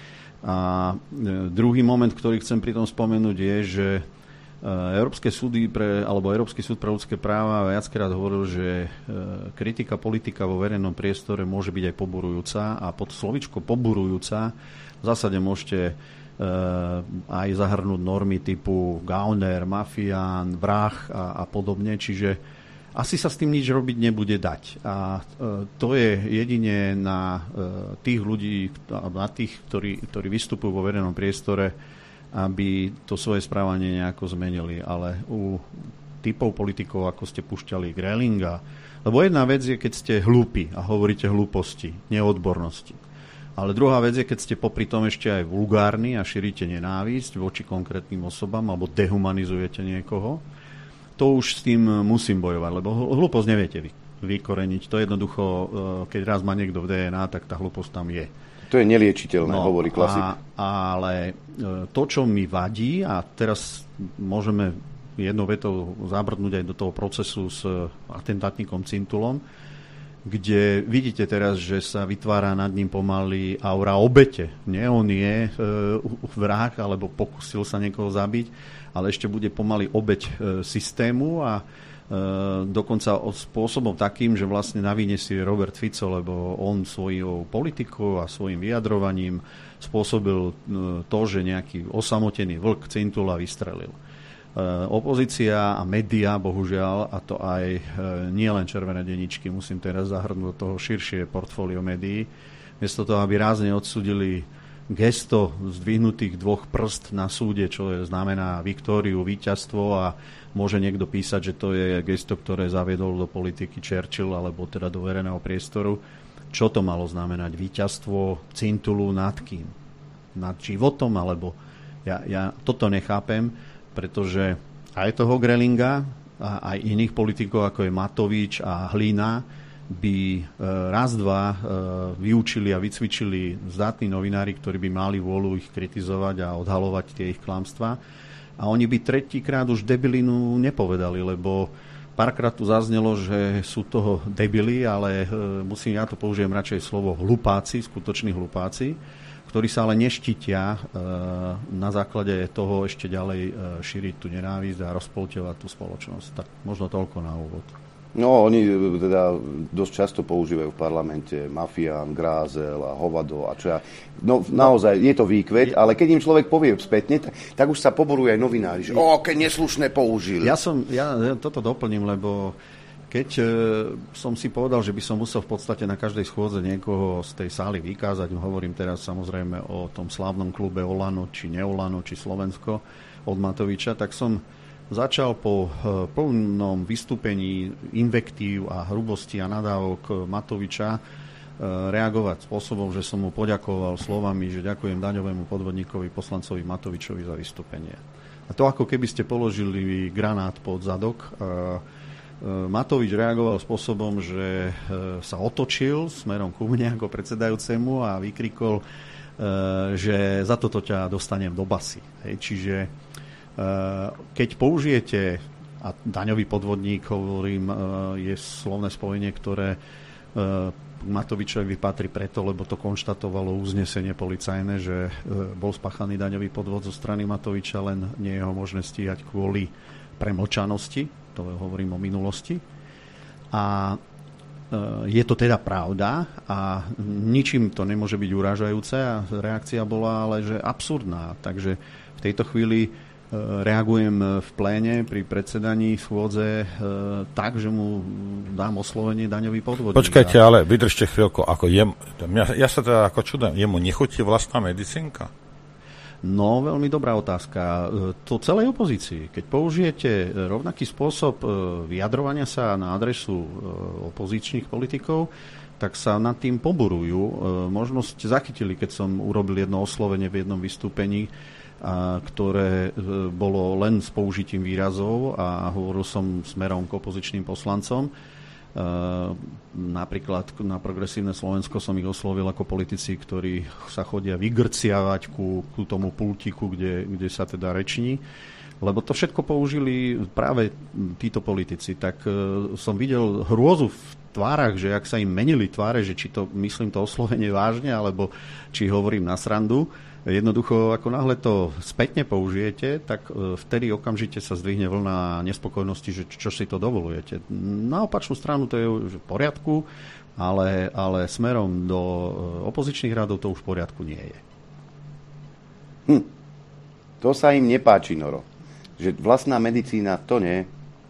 A e, druhý moment, ktorý chcem pri tom spomenúť, je, že Európske súdy pre, alebo Európsky súd pre ľudské práva viackrát hovoril, že kritika politika vo verejnom priestore môže byť aj poburujúca a pod slovičko poburujúca v zásade môžete aj zahrnúť normy typu gauner, mafián, vrah a, a podobne, čiže asi sa s tým nič robiť nebude dať. A to je jedine na tých ľudí, na tých, ktorí, ktorí vystupujú vo verejnom priestore, aby to svoje správanie nejako zmenili. Ale u typov politikov, ako ste púšťali Grelinga, lebo jedna vec je, keď ste hlúpi a hovoríte hlúposti, neodbornosti. Ale druhá vec je, keď ste popri tom ešte aj vulgárni a šírite nenávisť voči konkrétnym osobám alebo dehumanizujete niekoho, to už s tým musím bojovať, lebo hlúposť neviete vy, vykoreniť. To jednoducho, keď raz má niekto v dé en á, tak tá hlúposť tam je. To je neliečiteľné, no, hovorí klasik. A, ale to, čo mi vadí, a teraz môžeme jednou vetou zabrdnúť aj do toho procesu s atentátnikom Cintulom, kde vidíte teraz, že sa vytvára nad ním pomaly aura obete. Nie, on je e, vrah, alebo pokusil sa niekoho zabiť, ale ešte bude pomaly obeť e, systému a Uh, dokonca spôsobom takým, že vlastne na vine si Robert Fico, lebo on svojou politikou a svojim vyjadrovaním spôsobil uh, to, že nejaký osamotený vlk Cintula vystrelil. Uh, opozícia a médiá, bohužiaľ, a to aj uh, nie len červené denníčky, musím teraz zahrnúť do toho širšie portfólio médií, miesto toho, aby rázne odsúdili gesto zdvihnutých dvoch prst na súde, čo je, znamená viktóriu, víťazstvo a môže niekto písať, že to je gesto, ktoré zaviedol do politiky Churchill alebo teda do verejného priestoru. Čo to malo znamenať? Víťazstvo Cintulu nad kým? Nad životom? Alebo ja, ja toto nechápem, pretože aj toho Grelinga a aj iných politikov, ako je Matovič a Hlina, by raz, dva vyučili a vycvičili zdatní novinári, ktorí by mali vôľu ich kritizovať a odhalovať tie ich klamstvá. A oni by tretíkrát už debilinu nepovedali, lebo párkrát tu zaznelo, že sú toho debili, ale musím, ja to použijem radšej slovo hlupáci, skutoční hlupáci, ktorí sa ale neštítia na základe toho ešte ďalej šíriť tú nenávisť a rozpolťovať tú spoločnosť. Tak možno toľko na úvod. No, oni teda dosť často používajú v parlamente mafián, grázel a hovado a čo ja... No, naozaj, je to výkvet, ale keď im človek povie spätne, tak, tak už sa poborujú aj novinári, že o, keď neslušné použili. Ja som, ja toto doplním, lebo keď e, som si povedal, že by som musel v podstate na každej schôdze niekoho z tej sály vykázať, hovorím teraz samozrejme o tom slávnom klube Olano, či neolano, či Slovensko od Matoviča, tak som začal po e, plnom vystúpení invektív a hrubosti a nadávok Matoviča e, reagovať spôsobom, že som mu poďakoval slovami, že ďakujem daňovému podvodníkovi poslancovi Matovičovi za vystúpenie. A to ako keby ste položili granát pod zadok. E, Matovič reagoval spôsobom, že sa otočil smerom ku mne ako predsedajúcemu a vykrikol, že za toto ťa dostanem do basy. Hej, čiže keď použijete, a daňový podvodník, hovorím, je slovné spojenie, ktoré Matovičovi patrí preto, lebo to konštatovalo uznesenie policajné, že bol spáchaný daňový podvod zo strany Matoviča, len nie je ho možné stíhať kvôli premlčanosti. To hovorím o minulosti. A je to teda pravda a ničím to nemôže byť urážajúce a reakcia bola ale že absurdná. Takže v tejto chvíli reagujem v pléne pri predsedaní schôdze tak, že mu dám oslovenie daňový podvodník. Počkajte, ale vydržte chvíľku. Ako jem, ja sa teda ako čudujem, jemu nechutí vlastná medicínka? No, veľmi dobrá otázka. To celej opozícii. Keď použijete rovnaký spôsob vyjadrovania sa na adresu opozičných politikov, tak sa nad tým poburujú. Možno ste zachytili, keď som urobil jedno oslovenie v jednom vystúpení, ktoré bolo len s použitím výrazov a hovoril som smerom k opozičným poslancom. Napríklad na Progresívne Slovensko som ich oslovil ako politici, ktorí sa chodia vygrciavať ku, ku tomu pultiku, kde, kde sa teda reční, lebo to všetko použili práve títo politici. Tak som videl hrôzu v tvárach, že ak sa im menili tváre, že či to myslím to oslovenie vážne, alebo či hovorím na srandu. Jednoducho, ako náhle to spätne použijete, tak vtedy okamžite sa zdvihne vlna nespokojnosti, že čo si to dovolujete. Na opačnú stranu to je v poriadku, ale, ale smerom do opozičných radov to už v poriadku nie je. Hm. To sa im nepáči, Noro. Že vlastná medicína, to nie.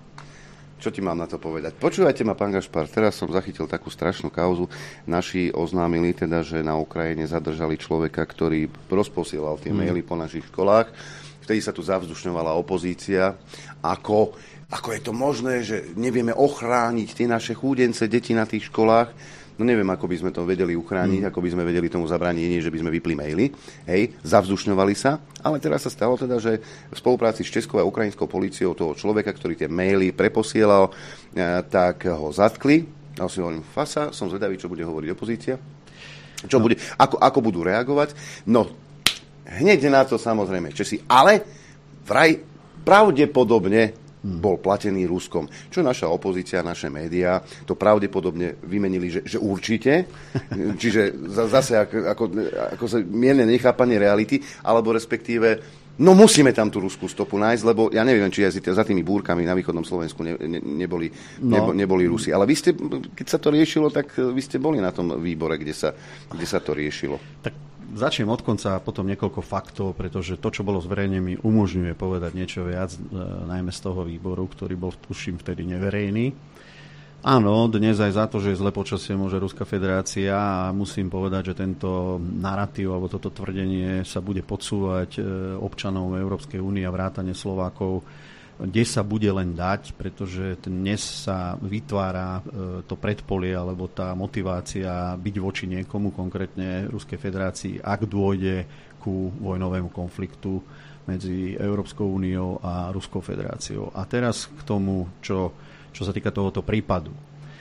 Čo ti mám na to povedať? Počúvajte ma, pán Gašpar, teraz som zachytil takú strašnú kauzu. Naši oznámili teda, že na Ukrajine zadržali človeka, ktorý rozposielal tie mm. maily po našich školách. Vtedy sa tu zavzdušňovala opozícia. Ako, ako je to možné, že nevieme ochrániť tie naše chúdence, deti na tých školách? No neviem, ako by sme to vedeli uchrániť, mm. ako by sme vedeli tomu zabrániť, nie, že by sme vypli maily. Hej, zavzdušňovali sa. Ale teraz sa stalo teda, že v spolupráci s českou a ukrajinskou políciou toho človeka, ktorý tie maily preposielal, tak ho zatkli. A si hovorím, fasa, som zvedavý, čo bude hovoriť opozícia. Čo no. bude, ako, ako budú reagovať. No, hneď na to samozrejme Česi. Ale vraj pravdepodobne bol platený Ruskom. Čo naša opozícia, naše médiá, to pravdepodobne vymenili, že, že určite. Čiže zase ako, ako, ako sa mierne nechápanie reality, alebo respektíve, no musíme tam tú ruskú stopu nájsť, lebo ja neviem, či za tými búrkami na východnom Slovensku ne, ne, neboli, no. nebo, neboli Rusi. Ale vy ste, keď sa to riešilo, tak vy ste boli na tom výbore, kde sa, kde sa to riešilo. Tak začnem od konca a potom niekoľko faktov, pretože to, čo bolo zverejnené, mi umožňuje povedať niečo viac, e, najmä z toho výboru, ktorý bol, tuším, vtedy neverejný. Áno, dnes aj za to, že je zlé počasie, môže Ruská federácia a musím povedať, že tento naratív alebo toto tvrdenie sa bude podsúvať e, občanom Európskej únie a vrátane Slovákov, kde sa bude len dať, pretože dnes sa vytvára to predpolie alebo tá motivácia byť voči niekomu, konkrétne Ruskej federácii, ak dôjde ku vojnovému konfliktu medzi Európskou úniou a Ruskou federáciou. A teraz k tomu, čo, čo sa týka tohoto prípadu.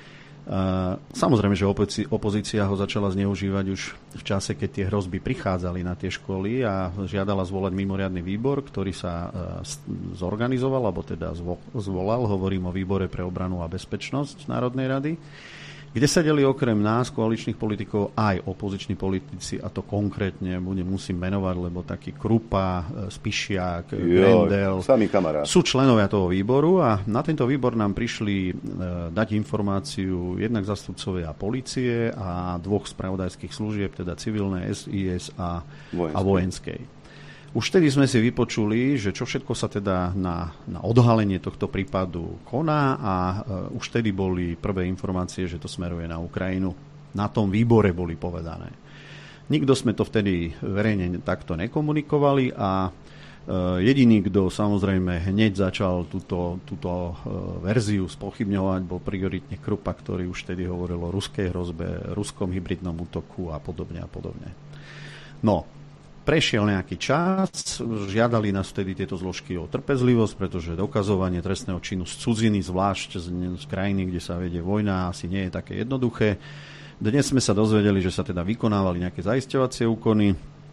Samozrejme, že opozícia ho začala zneužívať už v čase, keď tie hrozby prichádzali na tie školy a žiadala zvolať mimoriadny výbor, ktorý sa zorganizoval, alebo teda zvolal, hovorím o výbore pre obranu a bezpečnosť Národnej rady, kde sedeli okrem nás, koaličných politikov, aj opoziční politici, a to konkrétne budem musím menovať, lebo taký Krupa, Spišiak, Grendel sú členovia toho výboru a na tento výbor nám prišli e, dať informáciu jednak zastupcovia polície a dvoch spravodajských služieb, teda civilnej es í es a, a vojenskej. Už vtedy sme si vypočuli, že čo všetko sa teda na, na odhalenie tohto prípadu koná a uh, už vtedy boli prvé informácie, že to smeruje na Ukrajinu. Na tom výbore boli povedané. Nikto sme to vtedy verejne takto nekomunikovali a uh, jediný, kto samozrejme hneď začal túto, túto uh, verziu spochybňovať, bol prioritne Krupa, ktorý už vtedy hovoril o ruskej hrozbe, ruskom hybridnom útoku a podobne a podobne. No, prešiel nejaký čas, žiadali nás vtedy tieto zložky o trpezlivosť, pretože dokazovanie trestného činu z cudziny, zvlášť z, z krajiny, kde sa vedie vojna, asi nie je také jednoduché. Dnes sme sa dozvedeli, že sa teda vykonávali nejaké zaisťovacie úkony. E,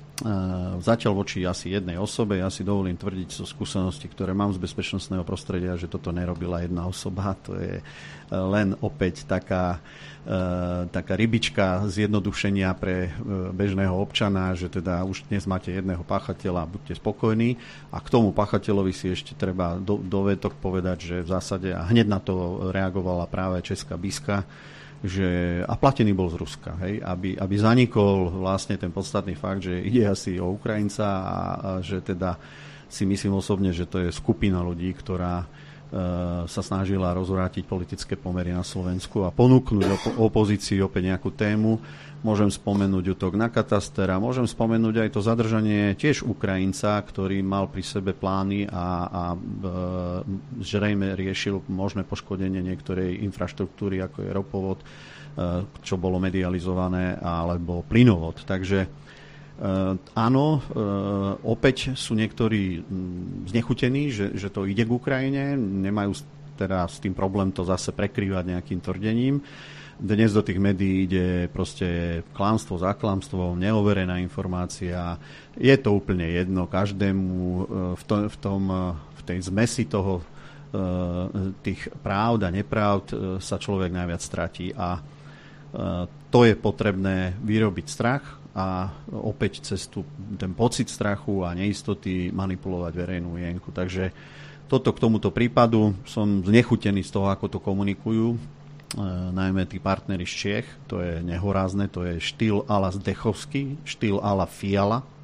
zatiaľ voči asi jednej osobe. Ja si dovolím tvrdiť zo skúsenosti, ktoré mám z bezpečnostného prostredia, že toto nerobila jedna osoba. To je len opäť taká, e, taká rybička zjednodušenia pre bežného občana, že teda už dnes máte jedného páchateľa, buďte spokojní. A k tomu páchateľovi si ešte treba do, do vetok povedať, že v zásade, a hneď na to reagovala práve Česká Biska, že, a platený bol z Ruska, hej, aby, aby zanikol vlastne ten podstatný fakt, že ide asi o Ukrajinca a, a že teda si myslím osobne, že to je skupina ľudí, ktorá e, sa snažila rozvrátiť politické pomery na Slovensku a ponúknuť opo- opozícii opäť nejakú tému. Môžem spomenúť útok na kataster a môžem spomenúť aj to zadržanie tiež Ukrajinca, ktorý mal pri sebe plány a, a e, zrejme riešil možné poškodenie niektorej infraštruktúry, ako je ropovod, e, čo bolo medializované, alebo plynovod. Takže e, áno, e, opäť sú niektorí znechutení, že, že to ide k Ukrajine, nemajú teda s tým problém to zase prekrývať nejakým tvrdením. Dnes do tých médií ide proste klamstvo za klamstvom, neoverená informácia. Je to úplne jedno každému v, to, v, tom, v tej zmesi toho tých pravd a nepravd sa človek najviac stratí a to je potrebné vyrobiť strach a opäť cez tú, ten pocit strachu a neistoty manipulovať verejnú mienku. Takže toto k tomuto prípadu som znechutený z toho, ako to komunikujú. E, najmä tí partneri z Čiech, to je nehorázne, to je štýl ala Zdechovský, štýl ala Fiala. E,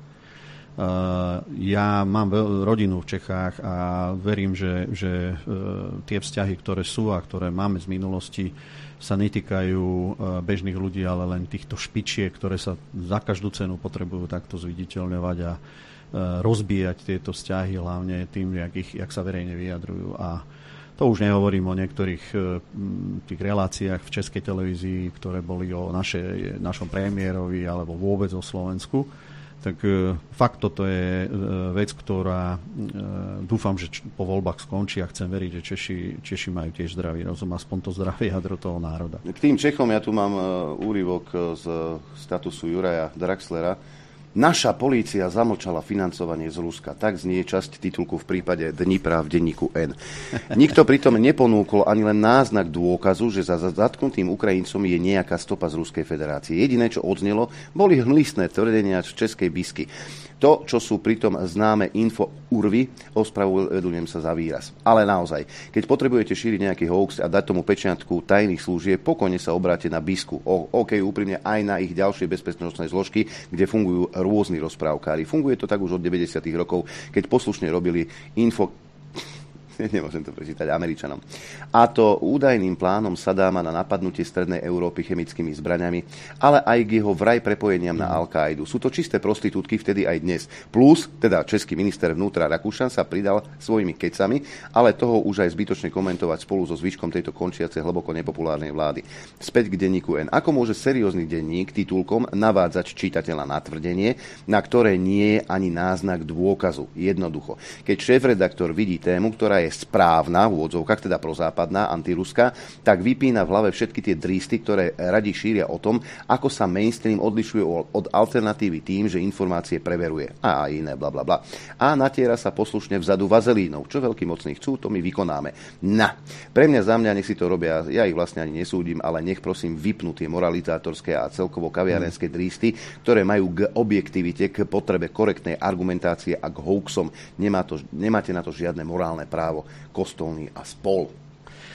ja mám rodinu v Čechách a verím, že, že e, tie vzťahy, ktoré sú a ktoré máme z minulosti, sa netýkajú e, bežných ľudí, ale len týchto špičiek, ktoré sa za každú cenu potrebujú takto zviditeľňovať a e, rozbíjať tieto vzťahy, hlavne tým, jak, ich, jak sa verejne vyjadrujú. A to už nehovorím o niektorých tých reláciách v Českej televízii, ktoré boli o naše, našom premiérovi alebo vôbec o Slovensku. Tak fakt toto je vec, ktorá dúfam, že po voľbách skončí a chcem veriť, že Češi, Češi majú tiež zdravý rozum, aspoň to zdravé jadro toho národa. K tým Čechom ja tu mám úryvok z statusu Juraja Draxlera. Naša polícia zamlčala financovanie z Ruska. Tak znie časť titulku v prípade Dnipra v denníku N. Nikto pritom neponúkol ani len náznak dôkazu, že za zatknutým Ukrajincom je nejaká stopa z Ruskej federácie. Jediné, čo odznelo, boli hmlistné tvrdenia z Českej Bisky. To, čo sú pritom známe info urvy, ospravedlňujem sa za výraz. Ale naozaj, keď potrebujete šíriť nejaký hoax a dať tomu pečiatku tajných služieb, pokojne sa obráte na Bisku. O, OK, úprimne aj na ich ďalšie bezpečnostné zložky, kde fungujú rôzni rozprávkári. Funguje to tak už od deväťdesiatych rokov, keď poslušne robili info... Nemôžem to prečítať Američanom. A to údajným plánom Sadáma na napadnutie strednej Európy chemickými zbraňami, ale aj k jeho vraj prepojeniam na Al-Kaidu. Sú to čisté prostitútky vtedy aj dnes. Plus, teda český minister vnútra Rakúšan sa pridal svojimi kecami, ale toho už aj zbytočne komentovať spolu so zvyškom tejto končiacej hlboko nepopulárnej vlády. Späť k denníku N. Ako môže seriózny denník titulkom navádzať čitateľa na tvrdenie, na ktoré nie je ani náznak dôkazu? Jednoducho. Keď šéfredaktor vidí tému, ktorá je správna, v úvodzovkách, teda prozápadná, antiruská, tak vypína v hlave všetky tie drísty, ktoré radi šíria o tom, ako sa mainstream odlišuje od alternatívy tým, že informácie preveruje a iné bla bla bla. A natiera sa poslušne vzadu vazelínou. Čo veľkí mocní chcú, to my vykonáme. Na. Pre mňa, za mňa, nech si to robia, ja ich vlastne ani nesúdim, ale nech prosím vypnú tie moralizátorské a celkovo kaviarenské drísty, ktoré majú k objektivite, k potrebe korektnej argumentácie a k hoaxom. Nemá to, nemáte na to žiadne morálne právo. Kostolný a spol.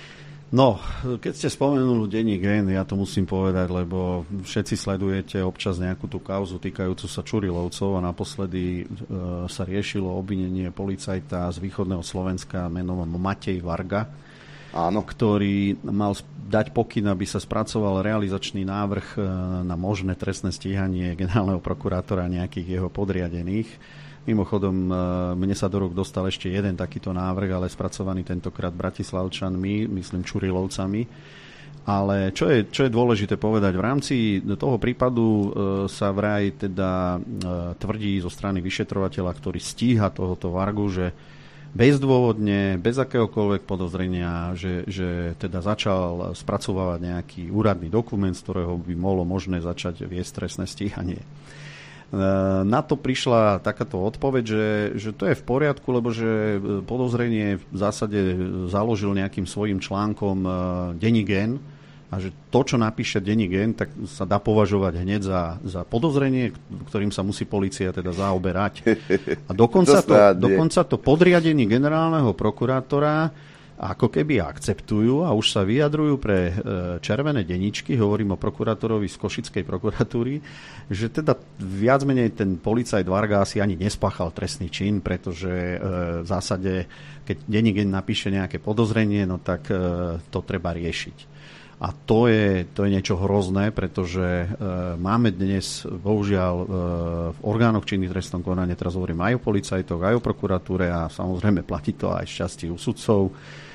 No, keď ste spomenuli denní Gen, ja to musím povedať, lebo všetci sledujete občas nejakú tú kauzu týkajúcu sa Čurilovcov a naposledy e, sa riešilo obvinenie policajta z východného Slovenska menom Matej Varga, Áno. ktorý mal dať pokyn, aby sa spracoval realizačný návrh na možné trestné stíhanie generálneho prokurátora nejakých jeho podriadených. Mimochodom, mne sa do rúk dostal ešte jeden takýto návrh, ale spracovaný tentokrát Bratislavčanmi, myslím Čurilovcami. Ale čo je, čo je dôležité povedať, v rámci toho prípadu sa vraj teda tvrdí zo strany vyšetrovateľa, ktorý stíha tohoto Vargu, že bezdôvodne, bez akéhokoľvek podozrenia, že, že teda začal spracovávať nejaký úradný dokument, z ktorého by mohlo možné začať viesť trestné stíhanie. Na to prišla takáto odpoveď, že, že to je v poriadku, lebo že podozrenie v zásade založil nejakým svojím článkom denní Gen a že to, čo napíše denní Gen, tak sa dá považovať hneď za, za podozrenie, ktorým sa musí polícia teda zaoberať. A dokonca to, dokonca to podriadení generálneho prokurátora ako keby akceptujú a už sa vyjadrujú pre e, červené denníčky, hovorím o prokurátorovi z Košickej prokuratúry, že teda viac menej ten policajt Varga asi ani nespáchal trestný čin, pretože e, v zásade, keď denník napíše nejaké podozrenie, no tak e, to treba riešiť. A to je, to je niečo hrozné, pretože e, máme dnes, bohužiaľ, e, v orgánoch činných trestnom konaní, teraz hovorím aj o policajtoch, aj o prokuratúre a samozrejme platí to aj šťastie u sudcov, e,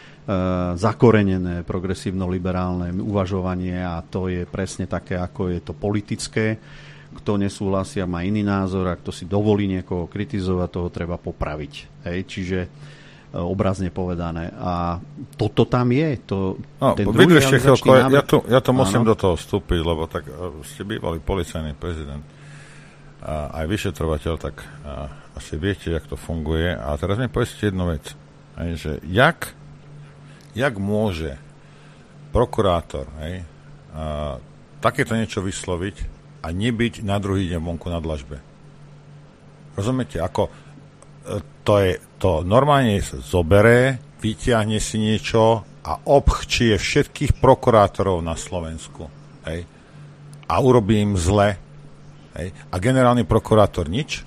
zakorenené progresívno-liberálne uvažovanie a to je presne také, ako je to politické. Kto nesúhlasia, má iný názor a kto si dovolí niekoho kritizovať, toho treba popraviť. Hej, čiže obrazne povedané. A toto tam je. To, no, ten druhý realizačný návrh... Ja, tu, ja to musím Áno. do toho vstúpiť, lebo tak uh, ste bývalý policajný prezident a aj vyšetrovateľ, tak uh, asi viete, jak to funguje. A teraz mi povedzte jednu vec. Hej, že jak, jak môže prokurátor hej, uh, takéto niečo vysloviť a nebyť na druhý deň vonku na dlažbe? Rozumiete? Ako to je, to normálne sa zoberie, vyťahne si niečo a obchčie všetkých prokurátorov na Slovensku. Hej? A urobí im zle. Hej? A generálny prokurátor nič?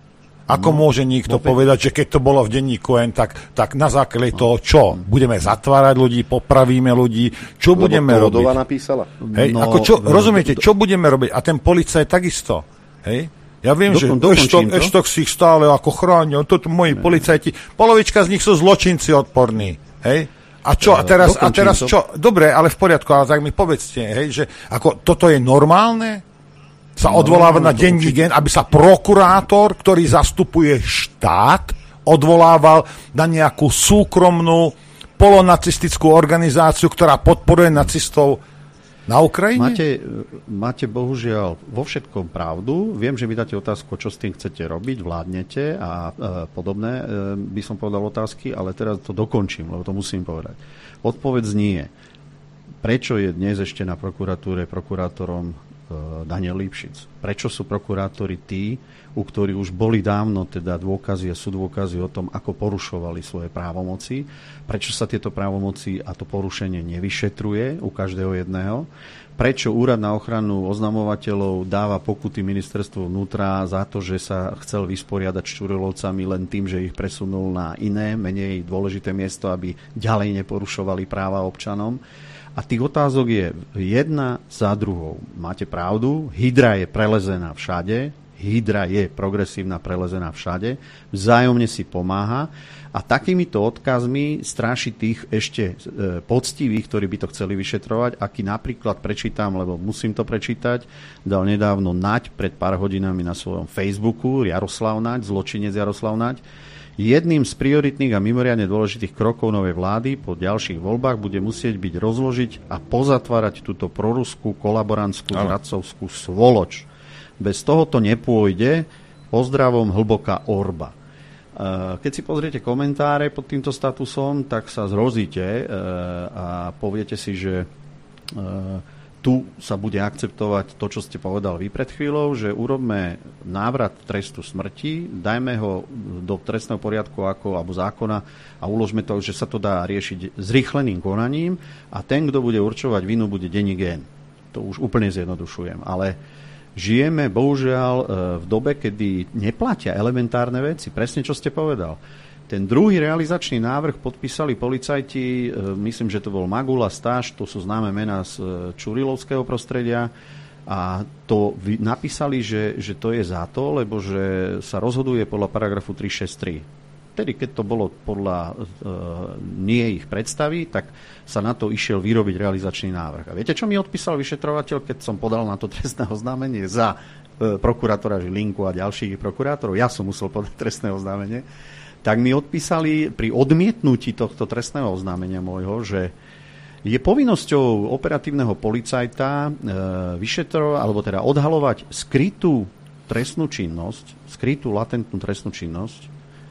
Ako no, môže niekto no, povedať, že keď to bolo v denníku N, tak, tak na základe toho čo? Budeme zatvárať ľudí, popravíme ľudí? Čo Lebo budeme robiť? napísala. Hej? No, Ako čo, no, rozumiete, čo budeme robiť? A ten policajt takisto. Hej? Ja viem, Dokon, že Eštok si ich stále ako chránil, toto moji ne. policajti, polovička z nich sú zločinci odporní, hej? A čo, a teraz, a teraz čo? Dobre, ale v poriadku, ale tak mi povedzte, hej, že ako toto je normálne? Sa no, odvoláva no, na denní Gen, aby sa prokurátor, ktorý zastupuje štát, odvolával na nejakú súkromnú polonacistickú organizáciu, ktorá podporuje nacistov na Ukrajine? Máte, máte bohužiaľ vo všetkom pravdu. Viem, že mi dáte otázku, čo s tým chcete robiť, vládnete a e, podobné. E, by som povedal otázky, ale teraz to dokončím, lebo to musím povedať. Odpoveď znie, prečo je dnes ešte na prokuratúre prokurátorom e, Daniel Lipšic? Prečo sú prokurátori tí, u ktorých už boli dávno teda dôkazy a sú dôkazy o tom, ako porušovali svoje právomoci? Prečo sa tieto právomoci a to porušenie nevyšetruje u každého jedného? Prečo Úrad na ochranu oznamovateľov dáva pokuty ministerstvu vnútra za to, že sa chcel vysporiadať s Čurilovcami len tým, že ich presunul na iné, menej dôležité miesto, aby ďalej neporušovali práva občanom? A tých otázok je jedna za druhou. Máte pravdu, hydra je prelezená všade, hydra je progresívna, prelezená všade, vzájomne si pomáha a takýmito odkazmi stráši tých ešte e, poctivých, ktorí by to chceli vyšetrovať, aký napríklad prečítam, lebo musím to prečítať, dal nedávno Naď pred pár hodinami na svojom Facebooku, Jaroslav Naď, zločinec Jaroslav Naď. Jedným z prioritných a mimoriadne dôležitých krokov novej vlády po ďalších voľbách bude musieť byť rozložiť a pozatvárať túto proruskú, kolaborantskú, zradcovskú svoloč. Bez toho to nepôjde. Pozdravom, hlboká Orba. Keď si pozriete komentáre pod týmto statusom, tak sa zrozíte a poviete si, že tu sa bude akceptovať to, čo ste povedal vy pred chvíľou, že urobme návrat trestu smrti, dajme ho do trestného poriadku ako, alebo zákona a uložme to, že sa to dá riešiť zrýchleným konaním a ten, kto bude určovať vinu, bude denní gén. To už úplne zjednodušujem. Ale žijeme, bohužiaľ, v dobe, kedy neplatia elementárne veci. Presne, čo ste povedal. Ten druhý realizačný návrh podpísali policajti, myslím, že to bol Magula, Stáš, to sú známe mená z čurilovského prostredia a to napísali, že, že to je za to, lebo že sa rozhoduje podľa paragrafu tri šesť tri. Tedy, keď to bolo podľa e, nie ich predstavy, tak sa na to išiel vyrobiť realizačný návrh. A viete, čo mi odpísal vyšetrovateľ, keď som podal na to trestné oznámenie za e, prokurátora Žilinku a ďalších prokurátorov? Ja som musel podať trestné oznámenie. Tak mi odpísali pri odmietnutí tohto trestného oznámenia môjho, že je povinnosťou operatívneho policajta e, vyšetrovať, alebo teda odhalovať skrytú trestnú činnosť, skrytú latentnú trestnú činnosť,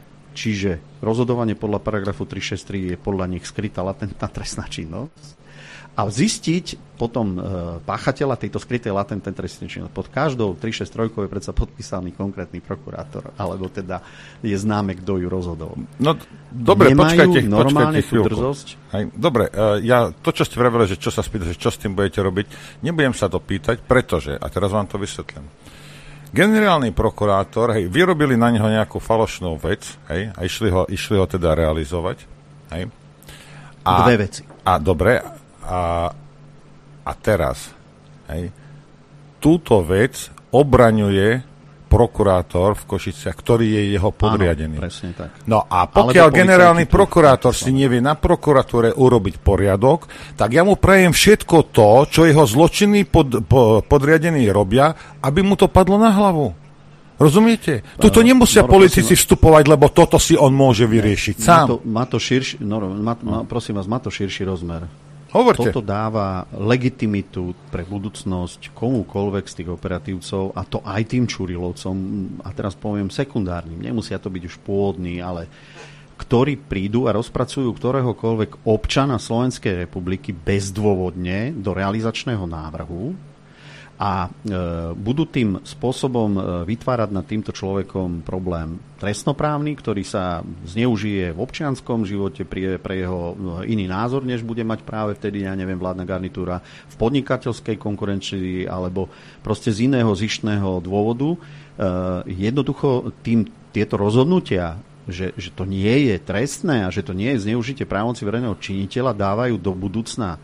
čiže rozhodovanie podľa paragrafu tri šesť tri je podľa nich skrytá latentná trestná činnosť, a zistiť potom e, páchateľa tejto skrytej latentnej trestnej činnosti. Pod každou tri šesť tri je predsa podpísaný konkrétny prokurátor, alebo teda je známe, kto ju rozhodol. No dobre, počkajte, normálne počkajte chvíľku. Aj, dobre, uh, ja to, čo ste vravili, že čo sa spýta, že čo s tým budete robiť, nebudem sa to pýtať, pretože, a teraz vám to vysvetlím. Generálny prokurátor, hej, vyrobili na neho nejakú falošnú vec, hej, a išli ho, išli ho teda realizovať, hej. A, Dve veci. A dobre, A, a teraz hej, túto vec obraňuje prokurátor v Košiciach, ktorý je jeho podriadený. Áno, presne tak. No a pokiaľ generálny prokurátor si nevie na prokuratúre urobiť poriadok, tak ja mu prajem všetko to, čo jeho zločinní pod, po, podriadení robia, aby mu to padlo na hlavu. Rozumiete? Tuto nemusia no, politici prosím, vstupovať, lebo toto si on môže vyriešiť má sám. To, má to širší, no, má, má, prosím vás, má to širší rozmer. Hovorte. Toto dáva legitimitu pre budúcnosť komukoľvek z tých operatívcov, a to aj tým Čurilovcom, a teraz poviem sekundárnym, nemusia to byť už pôvodní, ale ktorí prídu a rozpracujú ktoréhokoľvek občana Slovenskej republiky bezdôvodne do realizačného návrhu a e, budú tým spôsobom e, vytvárať nad týmto človekom problém trestnoprávny, ktorý sa zneužije v občianskom živote pre, pre jeho iný názor, než bude mať práve vtedy, ja neviem, vládna garnitúra, v podnikateľskej konkurencii alebo proste z iného zištného dôvodu. E, jednoducho tým tieto rozhodnutia, že, že to nie je trestné a že to nie je zneužitie právomoci verejného činiteľa, dávajú do budúcna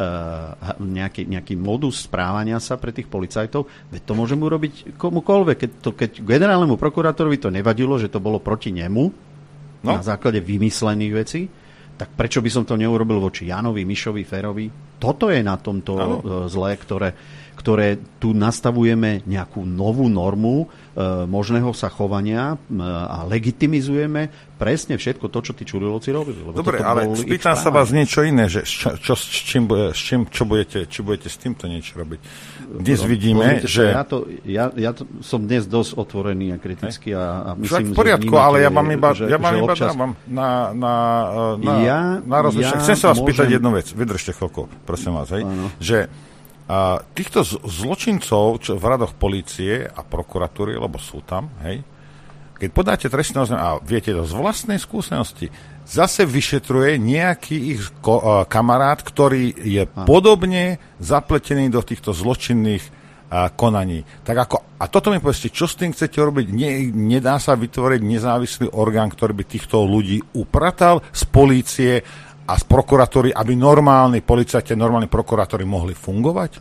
Nejaký, nejaký modus správania sa pre tých policajtov, veď to môžeme urobiť komukoľvek. Keď, to, keď generálnemu prokurátorovi to nevadilo, že to bolo proti nemu, no, na základe vymyslených vecí, tak prečo by som to neurobil voči Janovi, Mišovi, Ferovi? Toto je na tomto ano. zlé, ktoré, ktoré tu nastavujeme nejakú novú normu e, možného sa chovania e, a legitimizujeme presne všetko to, čo tí Čurilovci robili. Dobre, ale spýtam sa vás niečo iné, že čo, čo, s čím, s čím čo budete, či budete s týmto niečo robiť. Dnes no, vidíme, že... Ja, to, ja, ja to som dnes dosť otvorený a kritický a, a myslím, v poriadku, že ale ja vám iba, že, ja vám že iba občas... dávam na, na, na, ja, na rozlišenie. Ja Chcem sa vás môžem... pýtať jednu vec. Vydržte chvíľku, prosím vás, hej, že a, týchto z, zločincov čo v radoch polície a prokuratúry, lebo sú tam, hej, keď podáte trestné oznámenie, a viete to z vlastnej skúsenosti, zase vyšetruje nejaký ich ko, a, kamarát, ktorý je a. podobne zapletený do týchto zločinných a, konaní. Tak ako, a toto mi povedzte, čo s tým chcete robiť? Nie, nedá sa vytvoriť nezávislý orgán, ktorý by týchto ľudí upratal z polície a z prokuratúry, aby normálni policajti, normálni prokurátori mohli fungovať?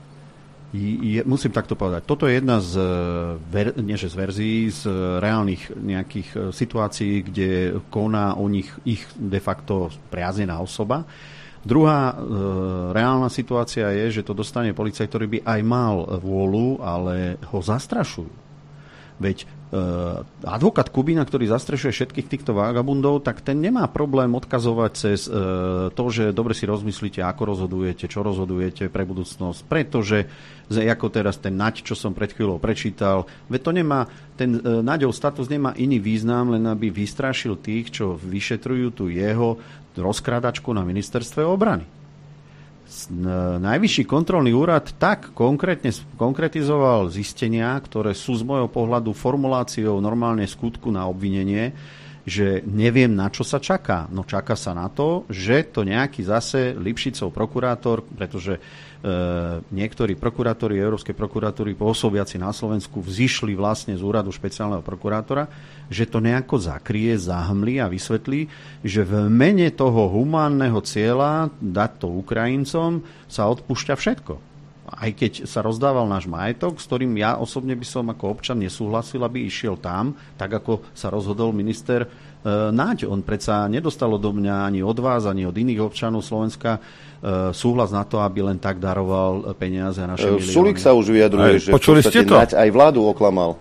Je, musím takto povedať. Toto je jedna z, ver, nie že z verzií, z reálnych nejakých situácií, kde koná o nich ich de facto priaznená osoba. Druhá e, reálna situácia je, že to dostane policajt, ktorý by aj mal vôľu, ale ho zastrašujú. Veď advokát Kubina, ktorý zastrešuje všetkých týchto vagabundov, tak ten nemá problém odkazovať cez e, to, že dobre si rozmyslíte, ako rozhodujete, čo rozhodujete pre budúcnosť, pretože ako teraz ten Naď, čo som pred chvíľou prečítal, veď to nemá, ten e, Naďov status nemá iný význam, len aby vystrašil tých, čo vyšetrujú tu jeho rozkrádačku na ministerstve obrany. Najvyšší kontrolný úrad tak konkrétne konkretizoval zistenia, ktoré sú z môjho pohľadu formuláciou normálne skutku na obvinenie, že neviem, na čo sa čaká. No čaká sa na to, že to nejaký zase Lipšicov prokurátor, pretože e, niektorí prokurátori Európskej prokuratúry pôsobiaci na Slovensku vzišli vlastne z úradu špeciálneho prokurátora, že to nejako zakrie, zahmlí a vysvetlí, že v mene toho humánneho cieľa dať to Ukrajincom sa odpúšťa všetko. Aj keď sa rozdával náš majetok, s ktorým ja osobne by som ako občan nesúhlasil, aby išiel tam, tak ako sa rozhodol minister e, Naď. On predsa nedostal odo mňa ani od vás, ani od iných občanov Slovenska e, súhlas na to, aby len tak daroval peniaze a naše milióny. Sulik sa už vyjadruje, že v podstate Naď aj vládu oklamal.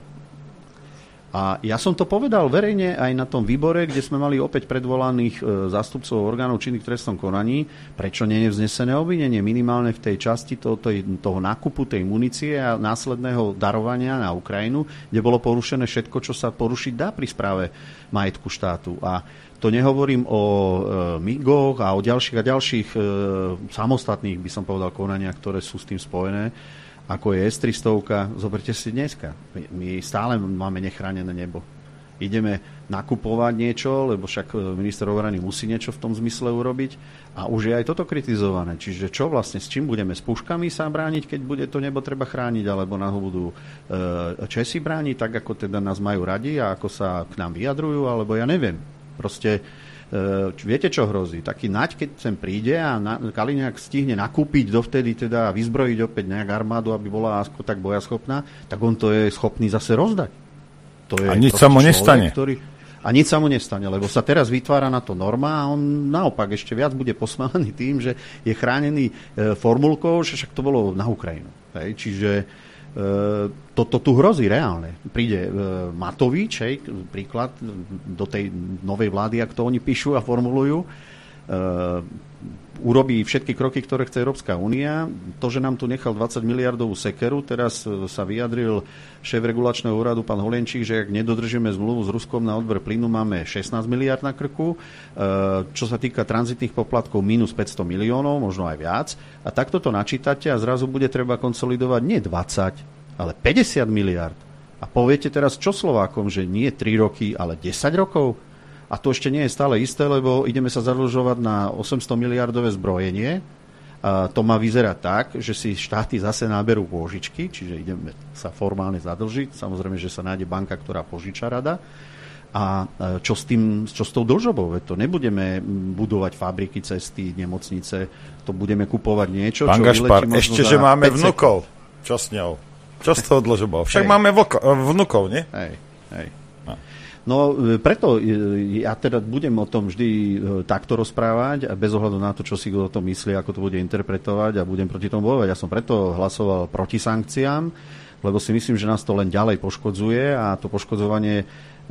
A ja som to povedal verejne aj na tom výbore, kde sme mali opäť predvolaných e, zástupcov orgánov činných v trestnom konaní. Prečo nie je vznesené obvinenie minimálne v tej časti toho, toho nákupu tej munície a následného darovania na Ukrajinu, kde bolo porušené všetko, čo sa porušiť dá pri správe majetku štátu. A to nehovorím o e, migoch a o ďalších a ďalších e, samostatných, by som povedal, konaniach, ktoré sú s tým spojené, ako je es tristo. Zoberte si dneska. My, my stále máme nechránené nebo. Ideme nakupovať niečo, lebo však minister obrany musí niečo v tom zmysle urobiť a už je aj toto kritizované. Čiže čo vlastne, s čím budeme? S puškami sa brániť, keď bude to nebo treba chrániť, alebo nás budú e, Česi brániť, tak ako teda nás majú radi a ako sa k nám vyjadrujú, alebo ja neviem. Proste Uh, viete, čo hrozí? Taký Naď, keď sem príde a na, Kaliňák stihne nakúpiť dovtedy, teda vyzbrojiť opäť nejak armádu, aby bola aspoň tak bojaschopná, tak on to je schopný zase rozdať. To je a nič sa mu človek, nestane. Ktorý, a nič sa mu nestane, lebo sa teraz vytvára na to norma a on naopak ešte viac bude posmávaný tým, že je chránený e, formulkou, že však to bolo na Ukrajinu. Hej? Čiže toto to tu hrozí reálne. Príde e, Matovič, hej, príklad do tej novej vlády, ak to oni píšu a formulujú, e, urobí všetky kroky, ktoré chce Európska únia. To, že nám tu nechal dvadsať miliardovú sekeru, teraz sa vyjadril šéf regulačného úradu, pán Holenčík, že ak nedodržíme zmluvu s Ruskom na odber plynu, máme šestnásť miliard na krku. E, čo sa týka tranzitných poplatkov, minus päťsto miliónov, možno aj viac. A takto to načítate a zrazu bude treba konsolidovať nie dvadsať, ale päťdesiat miliard. A poviete teraz čo Slovákom, že nie tri roky, ale desať rokov? A to ešte nie je stále isté, lebo ideme sa zadlžovať na osemsto miliardové zbrojenie. A to má vyzerať tak, že si štáty zase náberú pôžičky, čiže ideme sa formálne zadlžiť. Samozrejme, že sa nájde banka, ktorá požiča rada. A čo s tým, čo s tou dlžobou? To nebudeme budovať fabriky, cesty, nemocnice, to budeme kupovať niečo, Pán čo Gašpar, vyletí možno ešte, že máme vnukov. Čo s ňou? Čo s tou dlžobou? Však hej. Máme vlko, vnukov, nie? Hej, hej. No preto ja teda budem o tom vždy takto rozprávať a bez ohľadu na to, čo si o tom myslí, ako to bude interpretovať a budem proti tomu bojovať. Ja som preto hlasoval proti sankciám, lebo si myslím, že nás to len ďalej poškodzuje a to poškodzovanie e,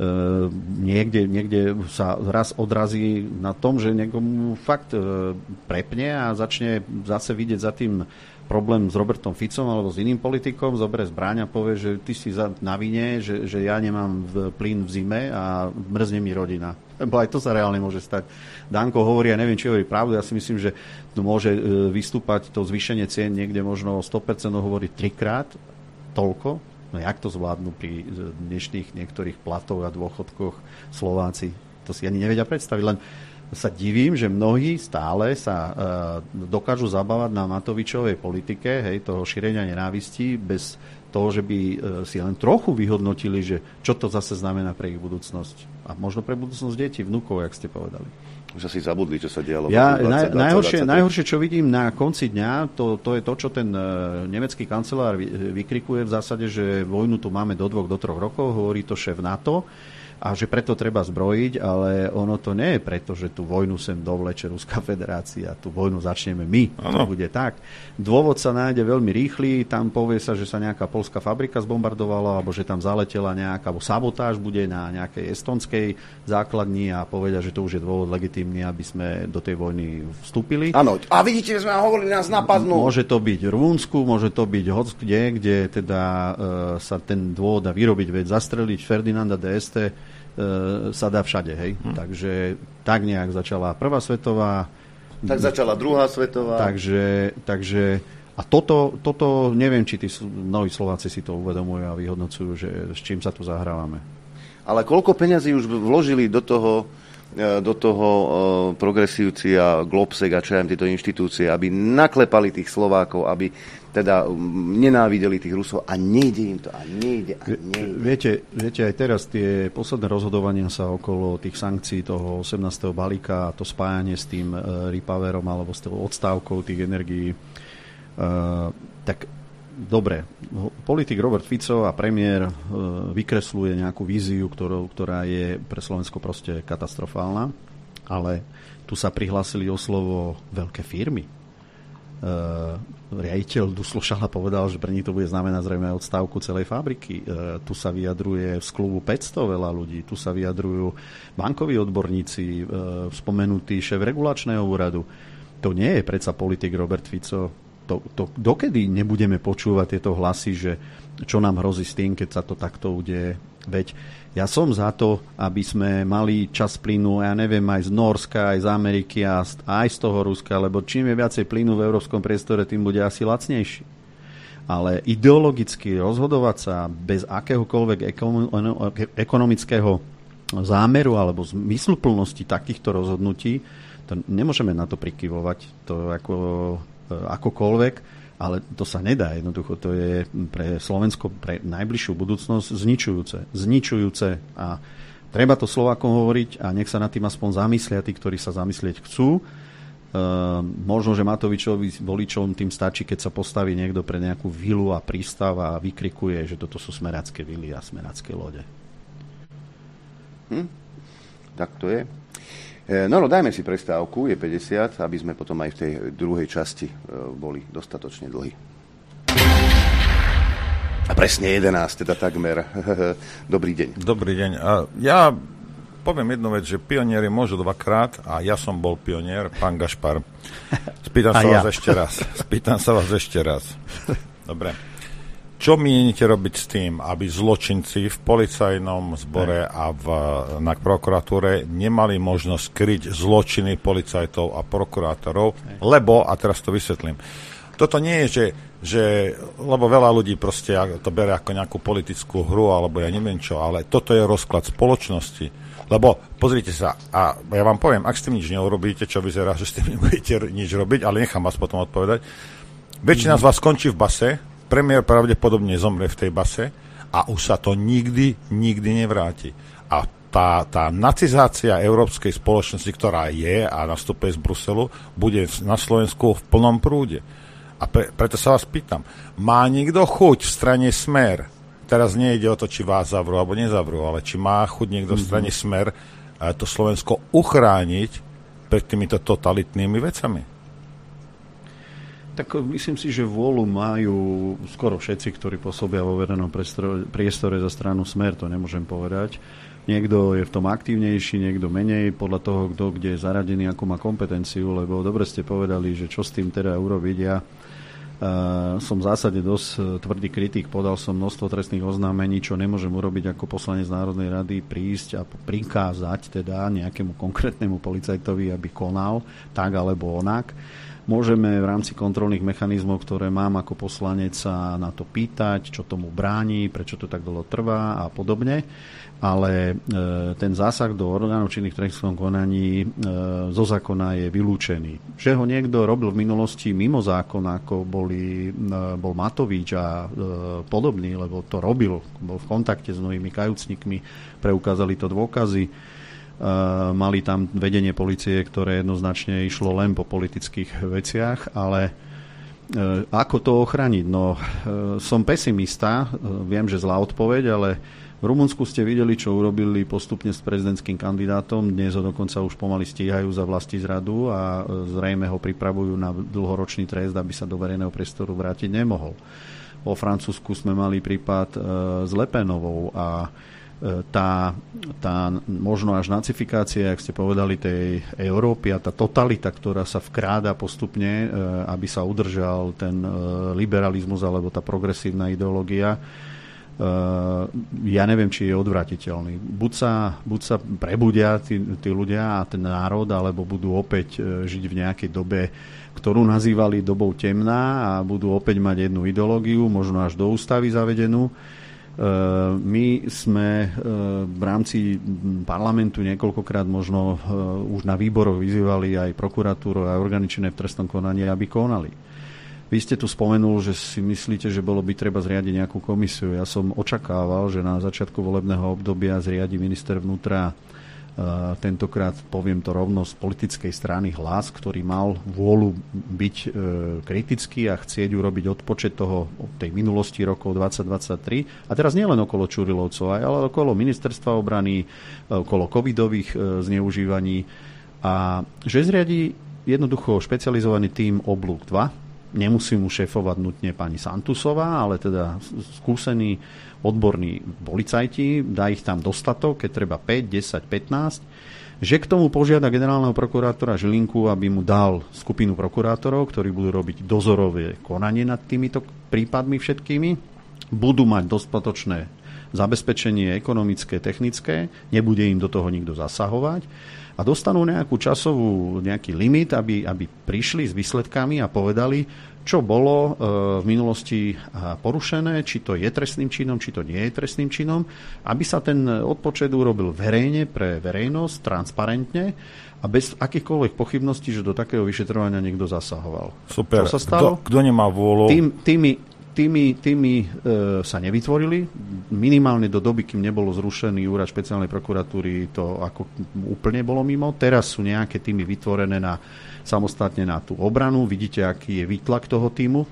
niekde, niekde sa raz odrazí na tom, že niekomu fakt e, prepne a začne zase vidieť za tým problém s Robertom Ficom alebo s iným politikom, zoberie zbraň a povie, že ty si na vine, že, že ja nemám v plyn v zime a mrzne mi rodina. Lebo aj to sa reálne môže stať. Danko hovorí, ja neviem, či hovorí pravdu, ja si myslím, že môže vystúpať to zvýšenie cien niekde možno o sto percent, hovorí trikrát toľko. No jak to zvládnu pri dnešných niektorých platoch a dôchodkoch Slováci? To si ani nevedia predstaviť, len sa divím, že mnohí stále sa uh, dokážu zabávať na Matovičovej politike, hej, toho šírenia nenávistí, bez toho, že by uh, si len trochu vyhodnotili, že čo to zase znamená pre ich budúcnosť. A možno pre budúcnosť detí, vnúkov, jak ste povedali. Už asi zabudli, čo sa dialo. Ja, dvadsať, najhoršie, dvadsať, najhoršie, čo vidím na konci dňa, to, to je to, čo ten uh, nemecký kancelár vy, vykrikuje v zásade, že vojnu tu máme do dvoch, do troch rokov, hovorí to šéf NATO, a že preto treba zbrojiť, ale ono to nie je preto, že tú vojnu sem dovleče Ruská federácia. Tú vojnu začneme my. Ano. To bude tak. Dôvod sa nájde veľmi rýchly. Tam povie sa, že sa nejaká poľská fabrika zbombardovala, alebo že tam zaletela nejaká sabotáž bude na nejakej estonskej základni a povedia, že to už je dôvod legitímny, aby sme do tej vojny vstúpili. Áno. A vidíte, že sme hovorili, nás napadnú. Môže to byť v Rumunsku, môže to byť hoc kde, kde teda e, sa ten dôvod dá vyrobiť, veď zastreliť Ferdinanda d'Este sa dá všade, hej. Hm. Takže tak nejak začala Prvá svetová, Tak začala druhá svetová. Takže, takže a toto, toto neviem, či tí noví Slováci si to uvedomujú a vyhodnocujú, že s čím sa tu zahrávame. Ale koľko peňazí už vložili do toho, do toho progresívci a Globsek a čo aj tieto inštitúcie, aby naklepali tých Slovákov, aby teda nenávideli tých Rusov a nejde im to a nejde a nejde. Viete, viete, aj teraz tie posledné rozhodovania sa okolo tých sankcií toho osemnásteho balíka a to spájanie s tým repowerom alebo s tou odstávkou tých energií, uh, tak dobre, politik Robert Fico a premiér uh, vykresluje nejakú víziu, ktorú, ktorá je pre Slovensko proste katastrofálna, ale tu sa prihlásili o slovo veľké firmy. Uh, riaditeľ Duslošala povedal, že pre nich to bude znamenať zrejme odstávku celej fabriky. Uh, tu sa vyjadruje z klubu päťsto veľa ľudí, tu sa vyjadrujú bankoví odborníci, uh, spomenutý šéf regulačného úradu. To nie je predsa politik Robert Fico. To, to, dokedy nebudeme počúvať tieto hlasy, že čo nám hrozí s tým, keď sa to takto udeje? Veď ja som za to, aby sme mali čas plynu, ja neviem, aj z Nórska, aj z Ameriky a aj z toho Ruska, lebo čím je viacej plynu v európskom priestore, tým bude asi lacnejší. Ale ideologicky rozhodovať sa bez akéhokoľvek ekonomického zámeru alebo zmysluplnosti takýchto rozhodnutí, to nemôžeme na to prikyvovať. To ako akokoľvek, ale to sa nedá. Jednoducho to je pre Slovensko, pre najbližšiu budúcnosť zničujúce. Zničujúce a treba to Slovákom hovoriť a nech sa nad tým aspoň zamyslia tí, ktorí sa zamyslieť chcú. E, možno, že Matovičovi voličom tým stačí, keď sa postaví niekto pre nejakú vilu a prístav a vykrikuje, že toto sú smerácké vily a smerácké lode. Hm? Tak to je. No, no, dajme si prestávku, je päťdesiat, aby sme potom aj v tej druhej časti boli dostatočne dlhí. A presne jedenásť, teda takmer. Dobrý deň. Dobrý deň. Ja poviem jednu vec, že pionieri môžu dvakrát a ja som bol pionier, pán Gašpar. Spýtam sa ja. vás ešte raz. Spýtam sa vás ešte raz. Dobre. Čo mienite robiť s tým, aby zločinci v policajnom zbore a v, na prokuratúre nemali možnosť kryť zločiny policajtov a prokurátorov, lebo, a teraz to vysvetlím, toto nie je, že, že lebo veľa ľudí proste to bere ako nejakú politickú hru, alebo ja neviem čo, ale toto je rozklad spoločnosti. Lebo, pozrite sa, a ja vám poviem, ak s tým nič neurobíte, čo vyzerá, že s tým nebudete nič robiť, ale nechám vás potom odpovedať, väčšina z vás skončí v base, premiér pravdepodobne zomrie v tej base a už sa to nikdy, nikdy nevráti. A tá, tá nacizácia európskej spoločnosti, ktorá je a nastupuje z Bruselu, bude na Slovensku v plnom prúde. A pre, preto sa vás pýtam, má niekto chuť v strane Smer, teraz nie ide o to, či vás zavrú alebo nezavrú, ale či má chuť niekto v strane Smer to Slovensko uchrániť pred týmito totalitnými vecami? Tak myslím si, že vôľu majú skoro všetci, ktorí pôsobia vo verejnom priestore za stranu Smer, to nemôžem povedať. Niekto je v tom aktívnejší, niekto menej, podľa toho, kto kde je zaradený, akú má kompetenciu, lebo dobre ste povedali, že čo s tým teda urobiť. Ja uh, som v zásade dosť tvrdý kritik, podal som množstvo trestných oznámení, čo nemôžem urobiť ako poslanec Národnej rady, prísť a prikázať teda nejakému konkrétnemu policajtovi, aby konal tak alebo onak. Môžeme v rámci kontrolných mechanizmov, ktoré mám ako poslanec, sa na to pýtať, čo tomu bráni, prečo to tak dlho trvá a podobne. Ale e, ten zásah do orgánov činných v trestnom konaní e, zo zákona je vylúčený. Že ho niekto robil v minulosti mimo zákona, ako boli, e, bol Matovič a e, podobný, lebo to robil, bol v kontakte s mnohými kajúcnikmi, preukázali to dôkazy. Uh, mali tam vedenie polície, ktoré jednoznačne išlo len po politických veciach, ale uh, ako to ochraniť? No, uh, som pesimista, uh, viem, že zlá odpoveď, ale v Rumunsku ste videli, čo urobili postupne s prezidentským kandidátom, dnes ho dokonca už pomaly stíhajú za vlastizradu a uh, zrejme ho pripravujú na dlhoročný trest, aby sa do verejného priestoru vrátiť nemohol. Vo Francúzsku sme mali prípad uh, s Le Penovou a Tá, tá možno až nacifikácia, ak ste povedali, tej Európy a tá totalita, ktorá sa vkráda postupne, aby sa udržal ten liberalizmus alebo tá progresívna ideológia, ja neviem, či je odvratiteľný. Buď sa, buď sa prebudia tí, tí ľudia a ten národ, alebo budú opäť žiť v nejakej dobe, ktorú nazývali dobou temná, a budú opäť mať jednu ideológiu, možno až do ústavy zavedenú. My sme v rámci parlamentu niekoľkokrát možno už na výboroch vyzývali aj prokuratúru a orgány činné v trestnom konaní, aby konali. Vy ste tu spomenul, že si myslíte, že bolo by treba zriadiť nejakú komisiu. Ja som očakával, že na začiatku volebného obdobia zriadi minister vnútra tentokrát, poviem to rovno, z politickej strany Hlas, ktorý mal vôľu byť e, kritický a chcieť urobiť odpočet toho od tej minulosti rokov dvadsať dvadsaťtri. A teraz nielen okolo Čurilovcov, ale okolo ministerstva obrany, okolo covidových e, zneužívaní. A že zriadi jednoducho špecializovaný tím Oblúk dva. Nemusí mu šéfovať nutne pani Santusová, ale teda skúsení odborní policajti, dá ich tam dostatok, keď treba päť, desať, pätnásť, že k tomu požiada generálneho prokurátora Žilinku, aby mu dal skupinu prokurátorov, ktorí budú robiť dozorové konanie nad týmito prípadmi všetkými, budú mať dostatočné zabezpečenie ekonomické, technické, nebude im do toho nikto zasahovať a dostanú nejakú časovú, nejaký limit, aby, aby prišli s výsledkami a povedali, čo bolo v minulosti porušené, či to je trestným činom, či to nie je trestným činom, aby sa ten odpočet urobil verejne pre verejnosť, transparentne a bez akýchkoľvek pochybností, že do takého vyšetrovania niekto zasahoval. Super. Čo sa stalo? Kto nemá vôľu? Tým, tými tými, tými e, sa nevytvorili. Minimálne do doby, kým nebolo zrušený úrad špeciálnej prokuratúry, to ako úplne bolo mimo. Teraz sú nejaké týmy vytvorené na, samostatne na tú obranu. Vidíte, aký je výtlak toho týmu?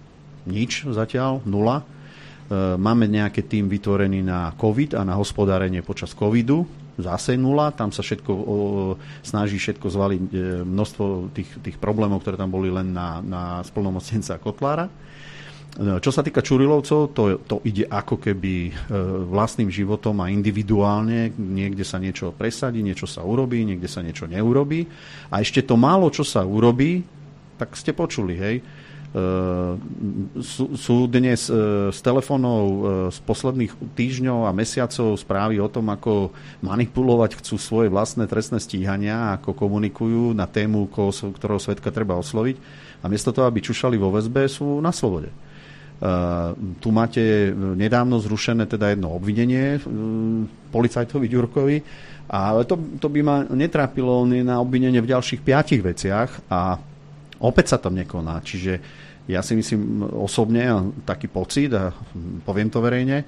Nič zatiaľ, nula. E, máme nejaký tým vytvorený na COVID a na hospodárenie počas covidu. Zase nula. Tam sa všetko o, snaží všetko zvaliť, e, množstvo tých, tých problémov, ktoré tam boli len na, na splnomocnenca Kotlára. Čo sa týka Čurilovcov, to, to ide ako keby vlastným životom a individuálne. Niekde sa niečo presadí, niečo sa urobí, niekde sa niečo neurobí. A ešte to málo, čo sa urobí, tak ste počuli, hej. Sú, sú dnes z telefónov z posledných týždňov a mesiacov správy o tom, ako manipulovať chcú svoje vlastné trestné stíhania, ako komunikujú na tému, ktorého svedka treba osloviť. A miesto toho, aby čušali vo väzbe, sú na slobode. Uh, tu máte nedávno zrušené teda jedno obvinenie uh, policajtovi Ďurkovi, ale to, to by ma netrápilo, on je na obvinenie v ďalších piatich veciach a opäť sa tam nekoná. Čiže ja si myslím osobne, a taký pocit, a poviem to verejne,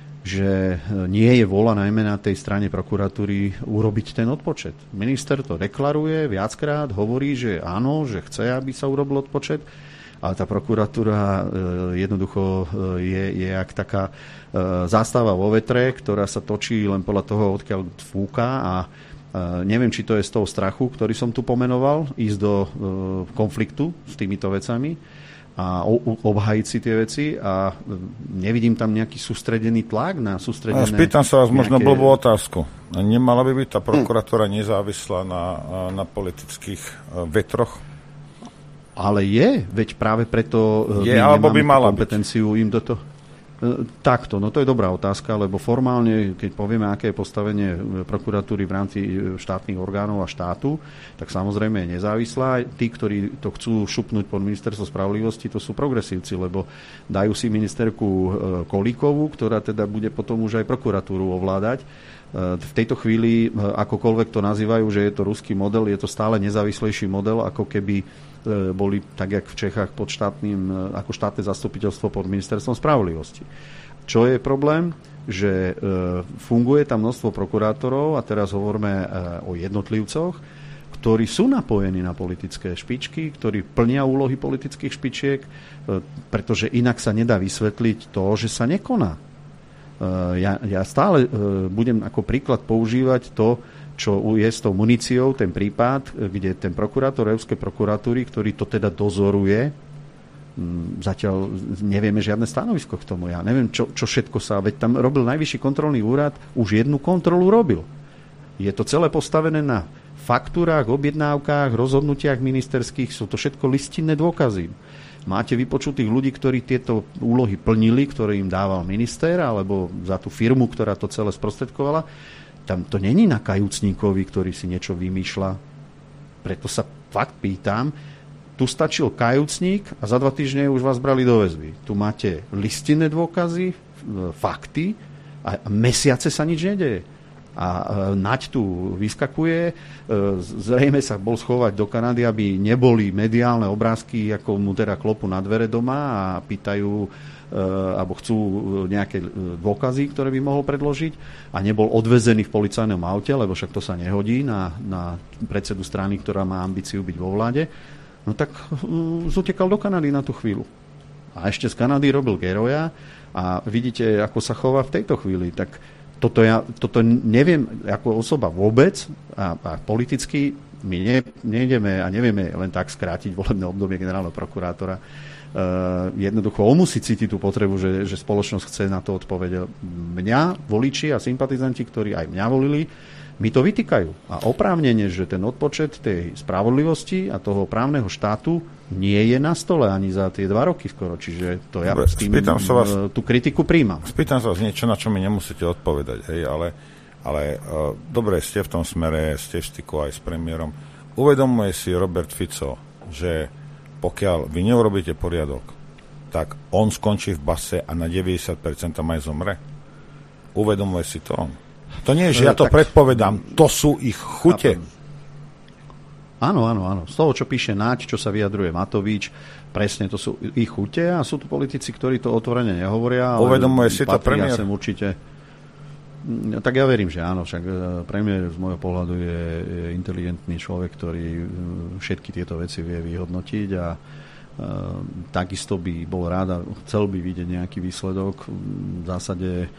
že nie je vôľa najmä na tej strane prokuratúry urobiť ten odpočet. Minister to deklaruje viackrát, hovorí, že áno, že chce, aby sa urobil odpočet, ale tá prokuratúra jednoducho je, je jak taká zástava vo vetre, ktorá sa točí len podľa toho, odkiaľ fúka a neviem, či to je z toho strachu, ktorý som tu pomenoval, ísť do konfliktu s týmito vecami a obhájiť si tie veci a nevidím tam nejaký sústredený tlak na sústredené... A spýtam sa vás nejaké... možno blbú otázku. Nemala by byť tá prokuratúra nezávislá na, na politických vetroch? Ale je, veď práve preto je, alebo by mala kompetenciu byť. Im do toho. Takto, no to je dobrá otázka, lebo formálne, keď povieme, aké je postavenie prokuratúry v rámci štátnych orgánov a štátu, tak samozrejme je nezávislá. Tí, ktorí to chcú šupnúť pod ministerstvo spravodlivosti, to sú progresívci, lebo dajú si ministerku Kolíkovú, ktorá teda bude potom už aj prokuratúru ovládať. V tejto chvíli, akokoľvek to nazývajú, že je to ruský model, je to stále nezávislejší model, ako keby boli tak, jak v Čechách pod štátnym, ako štátne zastupiteľstvo pod ministerstvom spravodlivosti. Čo je problém? Že funguje tam množstvo prokurátorov, a teraz hovoríme o jednotlivcoch, ktorí sú napojení na politické špičky, ktorí plnia úlohy politických špičiek, pretože inak sa nedá vysvetliť to, že sa nekoná. Ja, ja stále budem ako príklad používať to, čo je s tou muníciou, ten prípad, kde ten prokurátor Európskej prokuratúry, ktorý to teda dozoruje, zatiaľ nevieme žiadne stanovisko k tomu. Ja neviem, čo, čo všetko sa... Veď tam robil Najvyšší kontrolný úrad, už jednu kontrolu robil. Je to celé postavené na faktúrách, objednávkach, rozhodnutiach ministerských, sú to všetko listinné dôkazy. máte vypočutých ľudí, ktorí tieto úlohy plnili, ktoré im dával minister, alebo za tú firmu, ktorá to celé sprostredkovala. Tam to není na kajúcníkovi, ktorý si niečo vymýšľa. Preto sa fakt pýtam, tu stačil kajúcník a za dva týždne už vás brali do väzby. Tu máte listinné dôkazy, fakty a mesiace sa nič nedeje. A Naď tu vyskakuje, zrejme sa bol schovať do Kanady, aby neboli mediálne obrázky, ako mu teda klopu na dvere doma a pýtajú, alebo chcú nejaké dôkazy, ktoré by mohol predložiť, a nebol odvezený v policajnom aute, lebo však to sa nehodí na, na predsedu strany, ktorá má ambíciu byť vo vláde. No tak zutekal do Kanady na tú chvíľu. A ešte z Kanady robil geroja a vidíte, ako sa chová v tejto chvíli. Tak Toto, ja, toto neviem ako osoba vôbec a, a politicky my ne, nejdeme a nevieme len tak skrátiť volebné obdobie generálneho prokurátora. Uh, jednoducho on musí cítiť tú potrebu, že, že spoločnosť chce na to odpovedať. Mňa, voliči a sympatizanti, ktorí aj mňa volili, mi to vytýkajú. A oprávnene, že ten odpočet tej spravodlivosti a toho právneho štátu nie je na stole ani za tie dva roky skoro. Čiže to ja Dobre, s tým sa vás, tú kritiku príjmam. Spýtam sa vás niečo, na čo mi nemusíte odpovedať. Hej, ale ale uh, dobre, ste v tom smere, ste v styku aj s premiérom. Uvedomuje si Robert Fico, že pokiaľ vy neurobíte poriadok, tak on skončí v base a na deväťdesiat percent tam aj zomre? Uvedomuje si to on? To nie je, že ja to tak predpovedám, to sú ich chute. Áno, áno, áno. Z toho, čo píše Naď, čo sa vyjadruje Matovič, presne to sú ich chute a sú tu politici, ktorí to otvorene nehovoria. Ale uvedomuje si to premiér? Sem určite. Tak ja verím, že áno. Však premiér z môjho pohľadu je, je inteligentný človek, ktorý všetky tieto veci vie vyhodnotiť a Uh, takisto by bol rád a chcel by vidieť nejaký výsledok. V zásade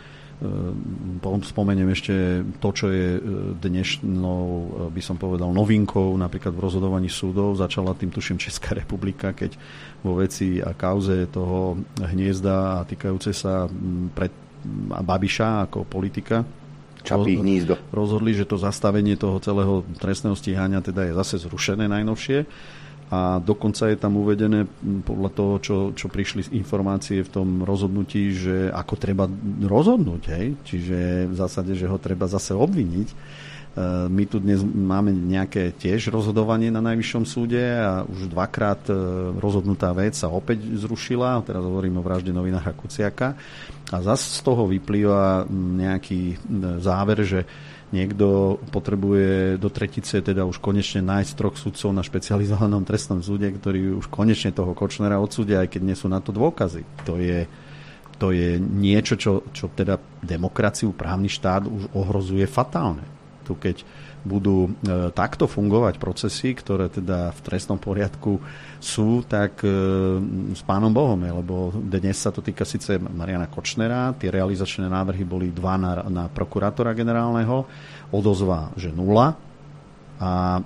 uh, spomeniem ešte to, čo je dnešnou, by som povedal, novinkou napríklad v rozhodovaní súdov. Začala tým, tuším, Česká republika, keď vo veci a kauze toho Hniezda a týkajúce sa pred Babiša ako politika Čapí hnízdo. Rozhodli, že to zastavenie toho celého trestného stíhania teda je zase zrušené najnovšie. A dokonca je tam uvedené podľa toho, čo, čo prišli informácie v tom rozhodnutí, že ako treba rozhodnúť. Hej? Čiže v zásade, že ho treba zase obviniť. My tu dnes máme nejaké tiež rozhodovanie na Najvyššom súde a už dvakrát rozhodnutá vec sa opäť zrušila. Teraz hovorím o vražde novinára Kuciaka. A zase z toho vyplýva nejaký záver, že niekto potrebuje do tretice teda už konečne nájsť troch sudcov na špecializovanom trestnom súde, ktorí už konečne toho Kočnera odsúdia, aj keď nie sú na to dôkazy. To je, to je niečo, čo, čo teda demokraciu, právny štát už ohrozuje fatálne. Tu keď budú e, takto fungovať procesy, ktoré teda v trestnom poriadku sú, tak e, s pánom Bohom je, lebo dnes sa to týka síce Mariana Kočnera, tie realizačné návrhy boli dva na, na prokurátora generálneho, odozva, že nula, a e,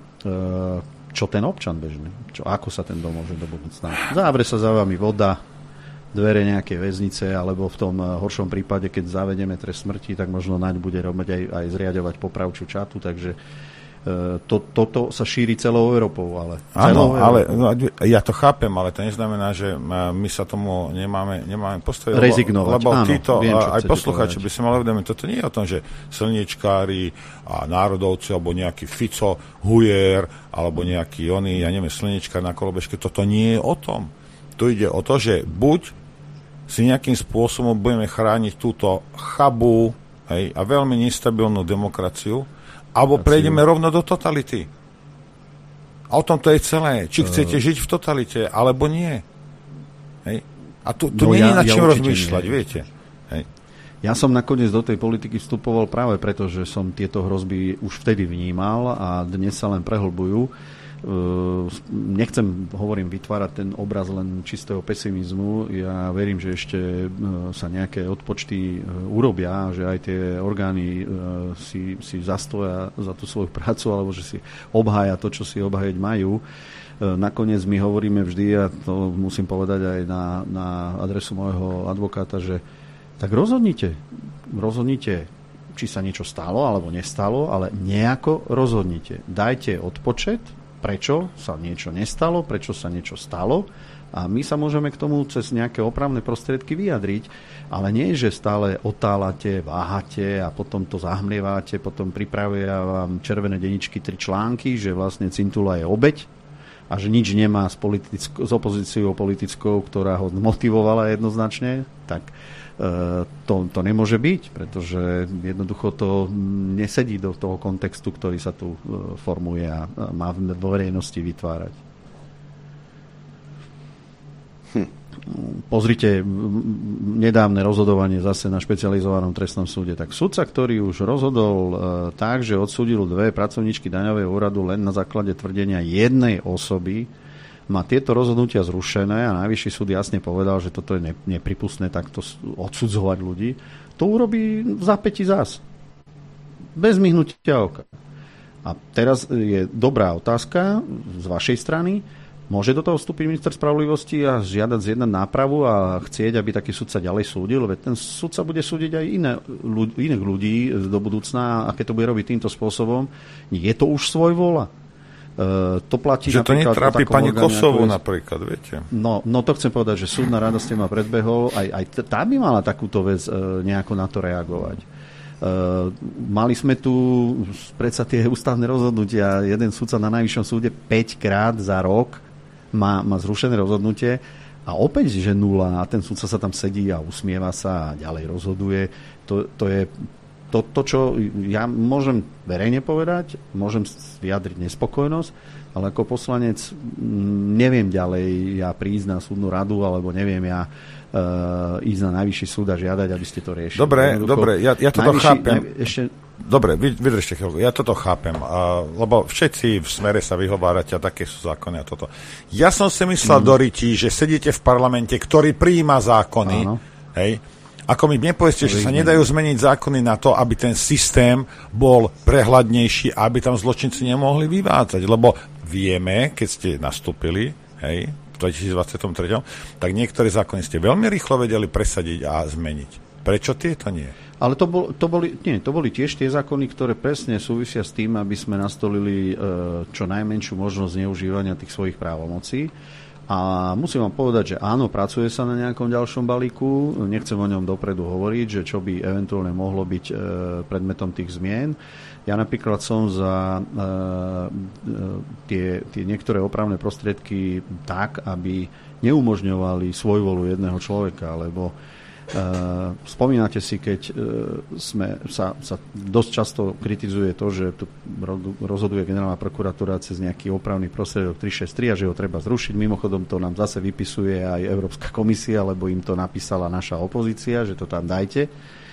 čo ten občan bežný? Čo, ako sa ten dom môže do budúcna? Závre sa za vami voda, dvere nejakej väznice, alebo v tom horšom prípade, keď zavedieme trest smrti, tak možno Naď bude robiť aj, aj zriadovať popravčú čatu, takže to, toto sa šíri celou Európou. Ale áno, ale no, ja to chápem, ale to neznamená, že my sa tomu nemáme, nemáme postaviť. Rezignovať. Lebo áno, títo, viem, aj poslucháči by sa mali uvedomiť, toto nie je o tom, že slniečkári a národovci, alebo nejaký Fico, Hujer, alebo nejaký oný, ja neviem, slniečkár na kolobežke, toto nie je o tom. Tu ide o to, že buď si nejakým spôsobom budeme chrániť túto chabú, hej, a veľmi nestabilnú demokraciu, alebo prejdeme rovno do totality. A o tom to je celé. Či chcete uh, žiť v totalite, alebo nie. Hej. A tu, tu no nie je ja, na čím ja rozmýšľať, nie. Viete. Hej. Ja som nakoniec do tej politiky vstupoval práve preto, že som tieto hrozby už vtedy vnímal a dnes sa len prehlbujú. Nechcem, hovorím, vytvárať ten obraz len čistého pesimizmu. Ja verím, že ešte sa nejaké odpočty urobia, že aj tie orgány si, si zastoja za tú svoju prácu, alebo že si obhája to, čo si obhájať majú. Nakoniec my hovoríme vždy, a to musím povedať aj na, na adresu môjho advokáta, že tak rozhodnite. Rozhodnite, či sa niečo stalo alebo nestalo, ale nejako rozhodnite. Dajte odpočet prečo sa niečo nestalo, prečo sa niečo stalo a my sa môžeme k tomu cez nejaké opravné prostriedky vyjadriť, ale nie, že stále otálate, váhate a potom to zahmlievate, potom pripravuje vám Červené denníčky tri články, že vlastne Cintula je obeť a že nič nemá s, politicko- s opozíciou politickou, ktorá ho motivovala jednoznačne, tak e, to, to nemôže byť, pretože jednoducho to nesedí do toho kontextu, ktorý sa tu e, formuje a má v verejnosti vytvárať. Hm. Pozrite nedávne rozhodovanie zase na špecializovanom trestnom súde. Tak sudca, ktorý už rozhodol e, tak, že odsúdil dve pracovníčky daňového úradu len na základe tvrdenia jednej osoby, má tieto rozhodnutia zrušené a Najvyšší súd jasne povedal, že toto je ne, nepripustné takto odsudzovať ľudí. To urobí v zápäti zás. Bez myhnutia oka. A teraz je dobrá otázka z vašej strany. Môže do toho vstúpiť minister spravodlivosti a žiadať zjednať nápravu a chcieť, aby taký sudca ďalej súdil? Veď ten sudca bude súdiť aj iné, ľudí, iných ľudí do budúcna a keď to bude robiť týmto spôsobom, je to už svojvoľa. Uh, to platí že to netrápi pani Kosovu je... napríklad, viete? No, no to chcem povedať, že súdna rada ste ma predbehol, aj, aj tá by mala takúto vec uh, nejako na to reagovať. Uh, mali sme tu predsa tie ústavné rozhodnutia, jeden sudca na Najvyššom súde päť krát za rok Má, má zrušené rozhodnutie a opäť, že nula a ten sudca sa tam sedí a usmieva sa a ďalej rozhoduje. To, to je to, to, čo ja môžem verejne povedať, môžem vyjadriť nespokojnosť, ale ako poslanec neviem ďalej ja prísť na súdnu radu alebo neviem ja uh, ísť na Najvyšší súd a žiadať, aby ste to riešili. Dobre, Jednoducho, dobre, ja, ja toto najvyšší, chápem. Naj, ešte, Dobre, vy, vydržte chvíľku, ja toto chápem, uh, lebo všetci v Smere sa vyhovárate a také sú zákony a toto. Ja som si myslel mm. do rytí, že sedíte v parlamente, ktorý prijíma zákony, áno. Hej, ako mi nepovedzte, že sa nedajú zmeniť zákony na to, aby ten systém bol prehľadnejší a aby tam zločinci nemohli vyvádzať, lebo vieme, keď ste nastúpili, hej, v dvetisícdvadsaťtri, tak niektoré zákony ste veľmi rýchlo vedeli presadiť a zmeniť. Prečo tieto nie? Ale to, bol, to, boli, nie, to boli tiež tie zákony, ktoré presne súvisia s tým, aby sme nastolili e, čo najmenšiu možnosť zneužívania tých svojich právomocí. A musím vám povedať, že áno, pracuje sa na nejakom ďalšom balíku. Nechcem o ňom dopredu hovoriť, že čo by eventuálne mohlo byť e, predmetom tých zmien. Ja napríklad som za e, e, tie, tie niektoré opravné prostriedky tak, aby neumožňovali svojvolu jedného človeka, lebo Uh, spomínate si, keď uh, sme sa, sa dosť často kritizuje to, že tu rozhoduje generálna prokuratúra cez nejaký opravný prostriedok tri šesť tri a že ho treba zrušiť. Mimochodom to nám zase vypisuje aj Európska komisia, lebo im to napísala naša opozícia, že to tam dajte.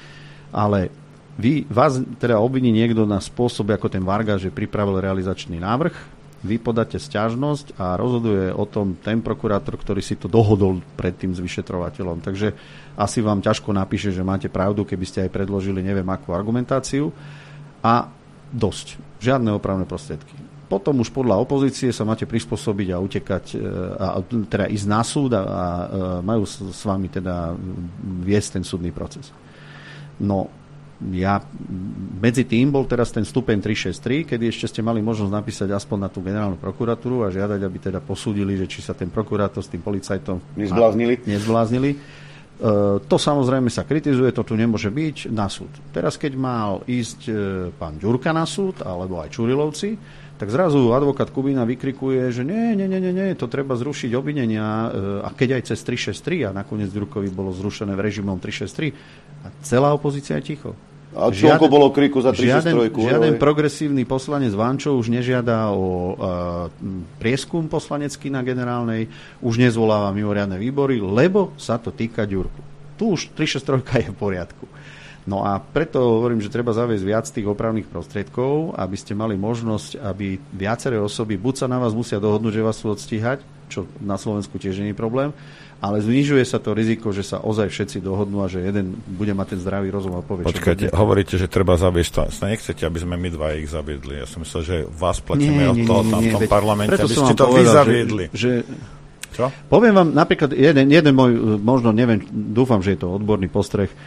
Ale vy, vás teda obviní niekto na spôsob ako ten Varga, že pripravil realizačný návrh, vy podáte sťažnosť a rozhoduje o tom ten prokurátor, ktorý si to dohodol predtým s vyšetrovateľom. Takže asi vám ťažko napíše, že máte pravdu, keby ste aj predložili neviem akú argumentáciu. A dosť. Žiadne opravné prostriedky. Potom už podľa opozície sa máte prispôsobiť a utekať, a teda ísť na súd a, a majú s vami teda viesť ten súdny proces. No, ja, medzi tým bol teraz ten stupeň tri šesť tri, kedy ešte ste mali možnosť napísať aspoň na tú generálnu prokuratúru a žiadať, aby teda posúdili, že či sa ten prokurátor s tým policajtom nezbláznili. nezbláznili. Uh, to samozrejme sa kritizuje, to tu nemôže byť na súd. Teraz keď mal ísť uh, pán Ďurka na súd, alebo aj Čurilovci, tak zrazu advokát Kubina vykrikuje, že nie, nie, nie, nie, to treba zrušiť obvinenia uh, a keď aj cez tri šesť tri a nakoniec Ďurkovi bolo zrušené v režimom tri šesť tri a celá opozícia je ticho. A čoľko bolo kriku za tri šesť tri? Žiaden, žiaden progresívny poslanec Vančo už nežiada o uh, prieskum poslanecký na generálnej, už nezvoláva mimoriadne výbory, lebo sa to týka Ďurku. Tu už tri šesť tri je v poriadku. No a preto hovorím, že treba zaviesť viac tých opravných prostriedkov, aby ste mali možnosť, aby viaceré osoby buď sa na vás musia dohodnúť, že vás sú odstíhať, čo na Slovensku tiež nie je problém, ale znižuje sa to riziko, že sa ozaj všetci dohodnú a že jeden bude mať ten zdravý rozum a povie. Počkajte, hovoríte, že treba zaviesť to. Nechcete, aby sme my dva ich zaviedli. Ja som myslel, že vás platíme od toho tam v tom parlamente, aby ste to vy zaviedli. Že, že, Poviem vám napríklad jeden, jeden môj, možno neviem, dúfam, že je to odborný postreh.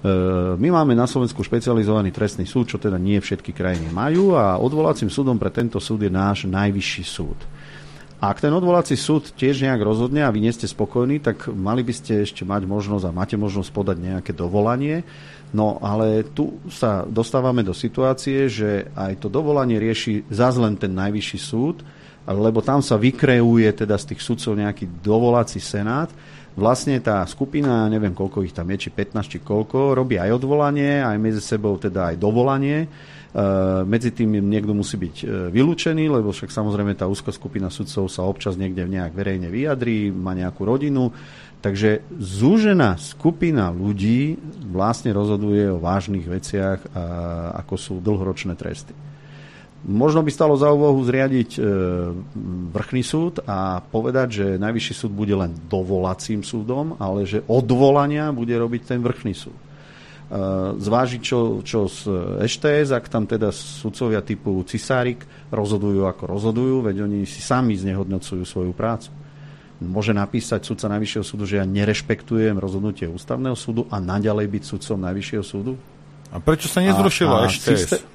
My máme na Slovensku špecializovaný trestný súd, čo teda nie všetky krajiny majú, a odvolacím súdom pre tento súd je náš najvyšší súd. Ak ten odvolací súd tiež nejak rozhodne a vy nie ste spokojní, tak mali by ste ešte mať možnosť a máte možnosť podať nejaké dovolanie. No ale tu sa dostávame do situácie, že aj to dovolanie rieši zás len ten najvyšší súd, lebo tam sa vykreuje teda z tých sudcov nejaký dovolací senát. Vlastne tá skupina, neviem koľko ich tam je, či pätnásť, či koľko, robí aj odvolanie, aj medzi sebou teda aj dovolanie. E, medzi tým niekto musí byť vylúčený, lebo však samozrejme tá úzka skupina sudcov sa občas niekde nejak verejne vyjadrí, má nejakú rodinu. Takže zúžená skupina ľudí vlastne rozhoduje o vážnych veciach, a, ako sú dlhoročné tresty. Možno by stalo za úvahu zriadiť e, vrchný súd a povedať, že najvyšší súd bude len dovolacím súdom, ale že odvolania bude robiť ten vrchný súd. E, zvážiť, čo, čo z eš té es, ak tam teda sudcovia typu Cisárik rozhodujú ako rozhodujú, veď oni si sami znehodnocujú svoju prácu. Môže napísať sudca najvyššieho súdu, že ja nerešpektujem rozhodnutie ústavného súdu a naďalej byť sudcom najvyššieho súdu? A prečo sa nezrušilo eš té es? Systé...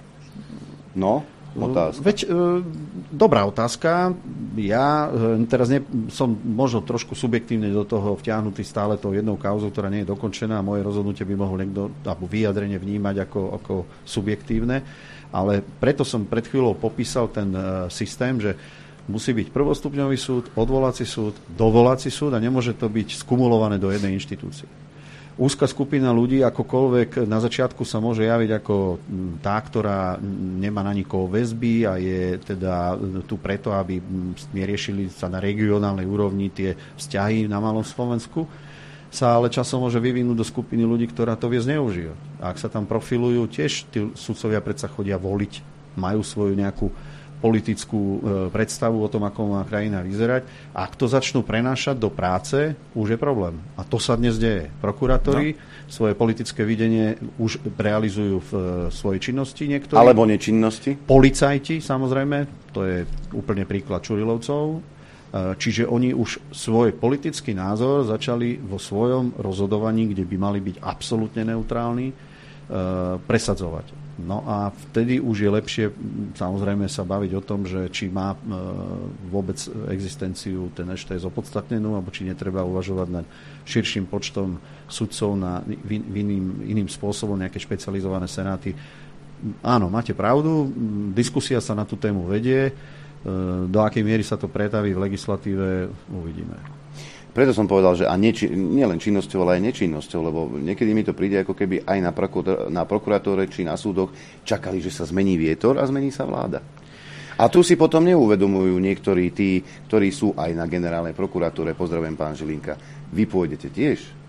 No, otázka. Veď, e, dobrá otázka. Ja e, teraz ne, som možno trošku subjektívne do toho vtiahnutý stále tou jednou kauzou, ktorá nie je dokončená, a moje rozhodnutie by mohol niekto, alebo vyjadrenie vnímať ako, ako subjektívne. Ale preto som pred chvíľou popísal ten e, systém, že musí byť prvostupňový súd, odvolací súd, dovolací súd a nemôže to byť skumulované do jednej inštitúcie. Úzka skupina ľudí akokoľvek na začiatku sa môže javiť ako tá, ktorá nemá na nikoho väzby a je teda tu preto, aby riešili sa na regionálnej úrovni tie vzťahy na malom Slovensku, sa ale časom môže vyvinúť do skupiny ľudí, ktorá to vie zneužívať. A ak sa tam profilujú, tiež tí sudcovia predsa chodia voliť, majú svoju nejakú politickú predstavu o tom, ako má krajina vyzerať. Ak to začnú prenášať do práce, už je problém. A to sa dnes deje. Prokurátori no. svoje politické videnie už realizujú v svojej činnosti niektorí. Alebo nečinnosti. Policajti, samozrejme, to je úplne príklad Čurilovcov. Čiže oni už svoj politický názor začali vo svojom rozhodovaní, kde by mali byť absolútne neutrálni, presadzovať. No a vtedy už je lepšie samozrejme sa baviť o tom, že či má e, vôbec existenciu ten eš té es opodstatnenú, alebo či netreba uvažovať nad širším počtom sudcov na v, v iným, iným spôsobom, nejaké špecializované senáty. Áno, máte pravdu, diskusia sa na tú tému vedie, e, do akej miery sa to pretaví v legislatíve, uvidíme. Preto som povedal, že a neči, nielen činnosťou, ale aj nečinnosťou, lebo niekedy mi to príde, ako keby aj na, prokur- na prokurátore či na súdoch čakali, že sa zmení vietor a zmení sa vláda. A tu si potom neuvedomujú niektorí tí, ktorí sú aj na generálnej prokuratúre. Pozdravujem, pán Žilinka. Vy pôjdete tiež?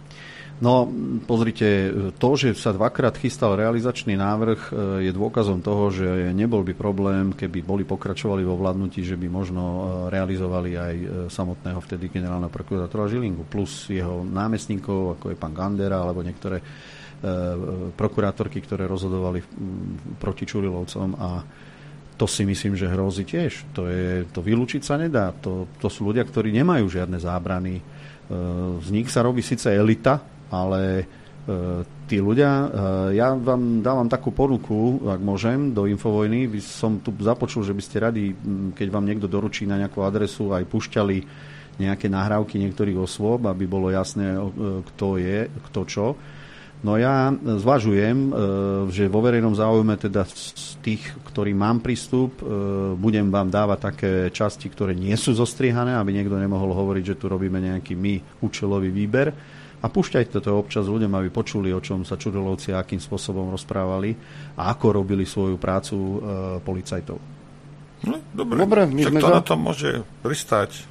No, pozrite, to, že sa dvakrát chystal realizačný návrh, je dôkazom toho, že nebol by problém, keby boli pokračovali vo vládnutí, že by možno realizovali aj samotného vtedy generálneho prokurátora Žilinku, plus jeho námestníkov, ako je pán Gandera, alebo niektoré e, prokurátorky, ktoré rozhodovali proti Čurilovcom, a to si myslím, že hrozí tiež. To, je, to vylúčiť sa nedá. To, to sú ľudia, ktorí nemajú žiadne zábrany. E, z nich sa robí síce elita, ale e, tí ľudia, e, ja vám dávam takú ponuku, ak môžem, do Infovojny. By som tu započul, že by ste radi, keď vám niekto doručí na nejakú adresu, aj púšťali nejaké nahrávky niektorých osôb, aby bolo jasné, e, kto je, kto čo. No ja zvažujem, e, že vo verejnom záujme teda z tých, ktorým mám prístup, e, budem vám dávať také časti, ktoré nie sú zostrihané, aby niekto nemohol hovoriť, že tu robíme nejaký my účelový výber. A púšťajte to občas ľuďom, aby počuli, o čom sa Čurilovci a akým spôsobom rozprávali a ako robili svoju prácu e, policajtov. No, dobre, dobre my sme to za... na to môže pristať.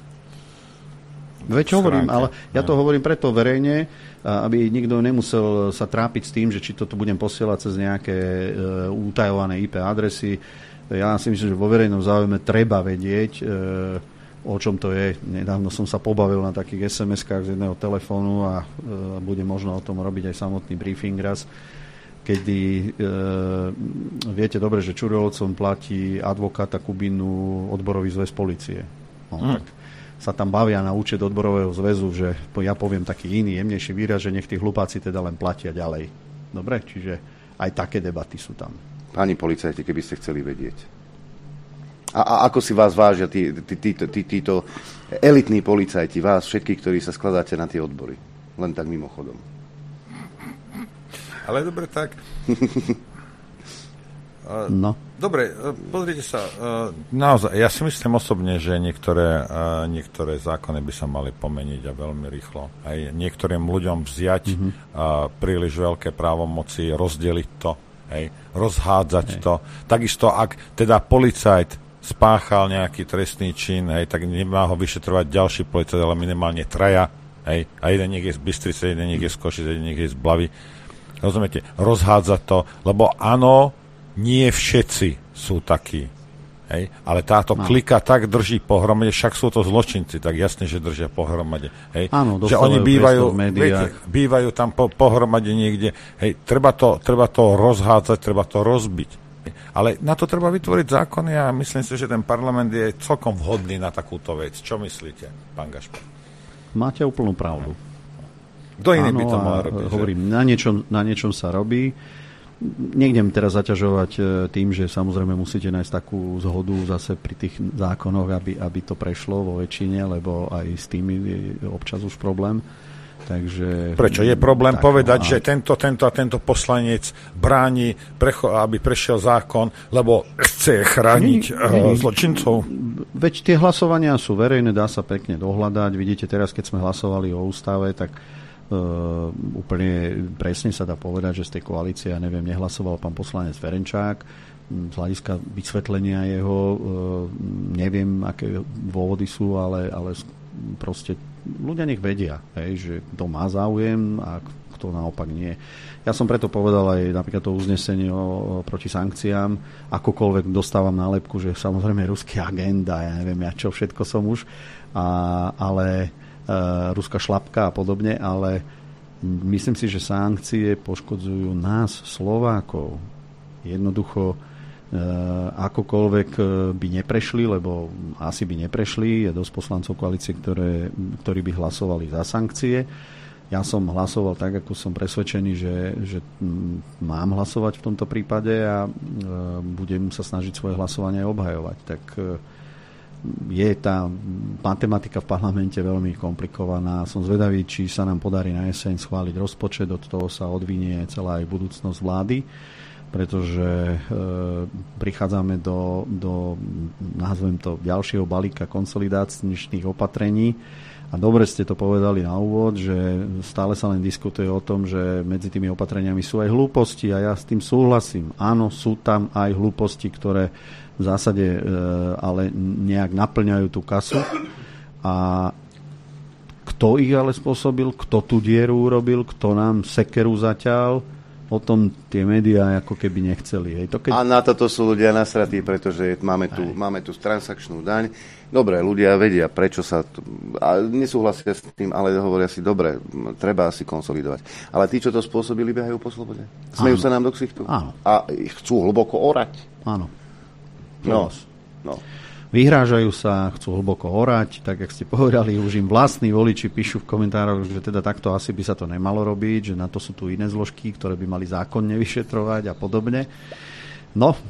Veď hovorím, ale ja to hovorím preto verejne, aby nikto nemusel sa trápiť s tým, že či toto budem posielať cez nejaké e, utajované í pé adresy. Ja si myslím, že vo verejnom záujme treba vedieť, e, o čom to je. Nedávno som sa pobavil na takých es em eskách z jedného telefónu a e, bude možno o tom robiť aj samotný briefing raz, kedy e, viete dobre, že Čurilovcom platí advokáta Kubinu odborový zväz polície. No, hmm. Tak sa tam bavia na účet odborového zväzu, že ja poviem taký iný, jemnejší výraz, že nech tí hlupáci teda len platia ďalej. Dobre, čiže aj také debaty sú tam. Páni policajti, keby ste chceli vedieť. A, a ako si vás vážia tí, tí, tí, tí, títo elitní policajti, vás všetkých, ktorí sa skladáte na tie odbory? Len tak mimochodom. Ale dobre, tak... No. Dobre, pozrite sa, naozaj, ja si myslím osobne, že niektoré, niektoré zákony by sa mali pomeniť a veľmi rýchlo. Aj niektorým ľuďom vziať mm-hmm. príliš veľké právomoci, rozdeliť to, hej, rozhádzať hej. to. Takisto, ak teda policajt spáchal nejaký trestný čin, hej, tak nemá ho vyšetrovať ďalší policajt, ale minimálne traja, hej, a jeden nech je z Bystrice, jeden nech je z Košic, jeden nech je z Blavy. Rozumiete? Rozhádzať to, lebo áno, nie všetci sú takí. Hej? Ale táto no. klika tak drží pohromade, však sú to zločinci, tak jasne, že držia pohromade. Hej? Áno, že oni bývajú, viete, bývajú tam po, pohromade niekde. Hej? Treba, to, treba to rozhádzať, treba to rozbiť. Hej? Ale na to treba vytvoriť zákony a myslím si, že ten parlament je celkom vhodný na takúto vec. Čo myslíte, pán Gašpar? Máte úplnú pravdu. Kto iný by to mal robiť? Hovorím, na niečom, na niečom sa robí. Nejdem teraz zaťažovať tým, že samozrejme musíte nájsť takú zhodu zase pri tých zákonoch, aby, aby to prešlo vo väčšine, lebo aj s tými je občas už problém. Takže, prečo je problém tak, povedať, no, že tento, tento a tento poslanec bráni, precho- aby prešiel zákon, lebo chce chrániť nie, nie, uh, zločincov? Veď tie hlasovania sú verejné, dá sa pekne dohľadať. Vidíte, teraz keď sme hlasovali o ústave, tak Uh, úplne presne sa dá povedať, že z tej koalície, ja neviem, nehlasoval pán poslanec Ferenčák. Z hľadiska vysvetlenia jeho uh, neviem, aké dôvody sú, ale, ale proste ľudia nech vedia, hej, že kto má záujem a kto naopak nie. Ja som preto povedal aj napríklad to uznesenie o, o, proti sankciám, akokoľvek dostávam nálepku, že samozrejme ruský agent a ja neviem, ja čo všetko som už, a, ale Uh, ruská šlapka a podobne, ale myslím si, že sankcie poškodzujú nás, Slovákov. Jednoducho uh, akokoľvek by neprešli, lebo asi by neprešli, je dosť poslancov koalície, ktoré, ktorí by hlasovali za sankcie. Ja som hlasoval tak, ako som presvedčený, že, že mám hlasovať v tomto prípade a uh, budem sa snažiť svoje hlasovanie obhajovať. Tak uh, je tá matematika v parlamente veľmi komplikovaná. Som zvedavý, či sa nám podarí na jeseň schváliť rozpočet, od toho sa odvinie celá aj budúcnosť vlády, pretože e, prichádzame do, do, nazvem to, ďalšieho balíka konsolidačných opatrení. A dobre ste to povedali na úvod, že stále sa len diskutuje o tom, že medzi tými opatreniami sú aj hlúposti a ja s tým súhlasím. Áno, sú tam aj hlúposti, ktoré v zásade e, ale nejak naplňajú tú kasu. A kto ich ale spôsobil, kto tú dieru urobil, kto nám sekeru zaťal, o tom tie médiá ako keby nechceli. Hej. To keď... A na toto sú ľudia nasratí, pretože máme tu, máme tu transakčnú daň. Dobre, ľudia vedia, prečo sa... To, a nesúhlasia s tým, ale hovoria si, dobre, treba si konsolidovať. Ale tí, čo to spôsobili, behajú po slobode. Smejú sa nám do ksichtu. Áno. A chcú hlboko orať. Áno. No, no. Vyhrážajú sa, chcú hlboko orať, tak jak ste povedali, už im vlastní voliči píšu v komentároch, že teda takto asi by sa to nemalo robiť, že na to sú tu iné zložky, ktoré by mali zákonne vyšetrovať a podobne. No, e,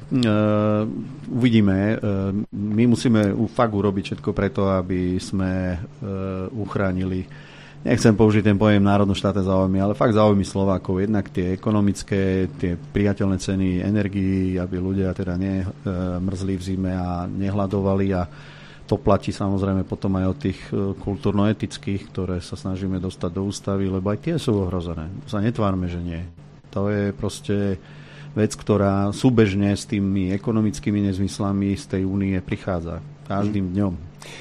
uvidíme. E, my musíme fakt urobiť všetko preto, aby sme e, uchránili, nechcem použiť ten pojem národno-štátne záujmy, ale fakt záujmy Slovákov. Jednak tie ekonomické, tie priateľné ceny energií, aby ľudia teda nemrzli v zime a nehladovali, a to platí samozrejme potom aj od tých kultúrno-etických, ktoré sa snažíme dostať do ústavy, lebo aj tie sú ohrozené. Sa netvárme, že nie. To je proste vec, ktorá súbežne s tými ekonomickými nezmyslami z tej únie prichádza každým dňom.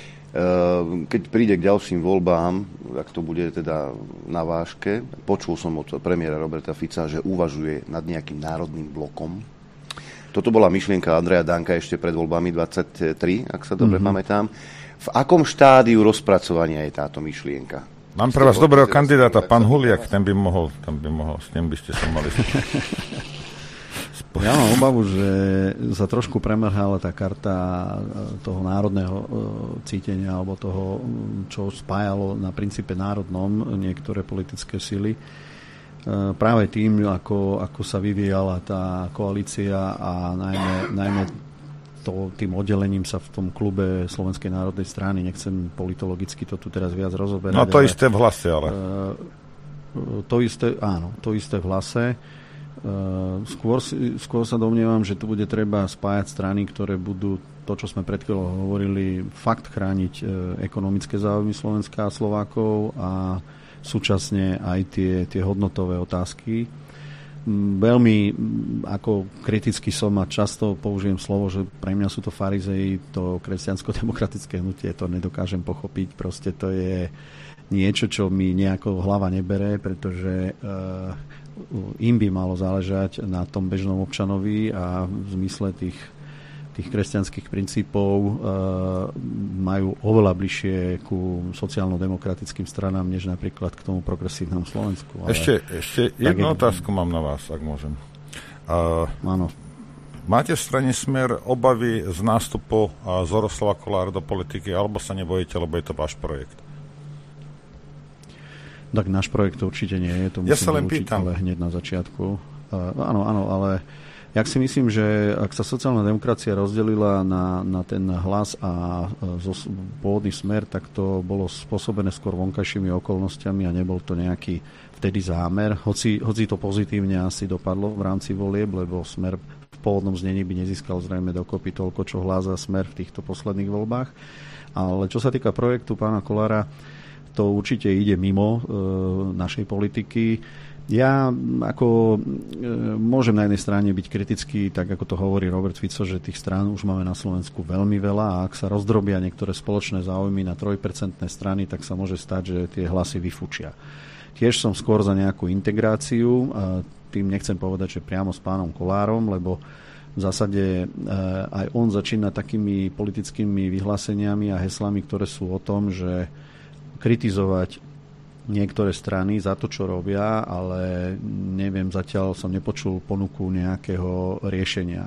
Keď príde k ďalším voľbám, ak to bude teda na vážke, počul som od premiéra Roberta Fica, že uvažuje nad nejakým národným blokom. Toto bola myšlienka Andreja Danka ešte pred voľbami dvadsaťtri, ak sa dobre mm-hmm. pamätám. V akom štádiu rozpracovania je táto myšlienka? Mám pre vás dobrého kandidáta, pán Huliak, ten by mohol, ten by mohol, s tým by ste sa mali Ja mám obavu, že sa trošku premrhala tá karta toho národného cítenia alebo toho, čo spájalo na princípe národnom niektoré politické sily. Práve tým, ako, ako sa vyvíjala tá koalícia a najmä, najmä to, tým oddelením sa v tom klube Slovenskej národnej strany. Nechcem politologicky to tu teraz viac rozoberať. No to ale, isté v Hlase, ale. To isté, áno, to isté v Hlase. Skôr, skôr sa domnievam, že tu bude treba spájať strany, ktoré budú to, čo sme pred chvíľou hovorili, fakt chrániť ekonomické záujmy Slovenska a Slovákov a súčasne aj tie, tie hodnotové otázky. Veľmi ako kriticky som a často použijem slovo, že pre mňa sú to farizei, to kresťansko-demokratické hnutie, to nedokážem pochopiť. Proste to je niečo, čo mi nejako hlava nebere, pretože uh, im by malo záležať na tom bežnom občanovi a v zmysle tých tých kresťanských princípov e, majú oveľa bližšie ku sociálno-demokratickým stranám, než napríklad k tomu progresívnemu Slovensku. Ale ešte ešte jednu je... otázku mám na vás, ak môžem. Uh, Áno. Máte v strane Smer obavy z nástupu uh, Zoroslava Kollára do politiky, alebo sa nebojíte, lebo je to váš projekt? Tak náš projekt to určite nie je, to musím ja sa len vylúčiť, pýtam. Ale hneď na začiatku. Uh, áno, áno, ale ja si myslím, že ak sa sociálna demokracia rozdelila na, na ten Hlas a zo, pôvodný Smer, tak to bolo spôsobené skôr vonkajšími okolnostiami a nebol to nejaký vtedy zámer. Hoci, hoci to pozitívne asi dopadlo v rámci volieb, lebo Smer v pôvodnom znení by nezískal zrejme dokopy toľko, čo Hlas a Smer v týchto posledných voľbách. Ale čo sa týka projektu pána Kollára, to určite ide mimo e, našej politiky. Ja ako e, môžem na jednej strane byť kritický, tak ako to hovorí Robert Fico, že tých strán už máme na Slovensku veľmi veľa a ak sa rozdrobia niektoré spoločné záujmy na tri percentné strany, tak sa môže stať, že tie hlasy vyfučia. Tiež som skôr za nejakú integráciu, a tým nechcem povedať, že priamo s pánom Kollárom, lebo v zásade e, aj on začína takými politickými vyhláseniami a heslami, ktoré sú o tom, že kritizovať niektoré strany za to, čo robia, ale neviem, zatiaľ som nepočul ponuku nejakého riešenia. E,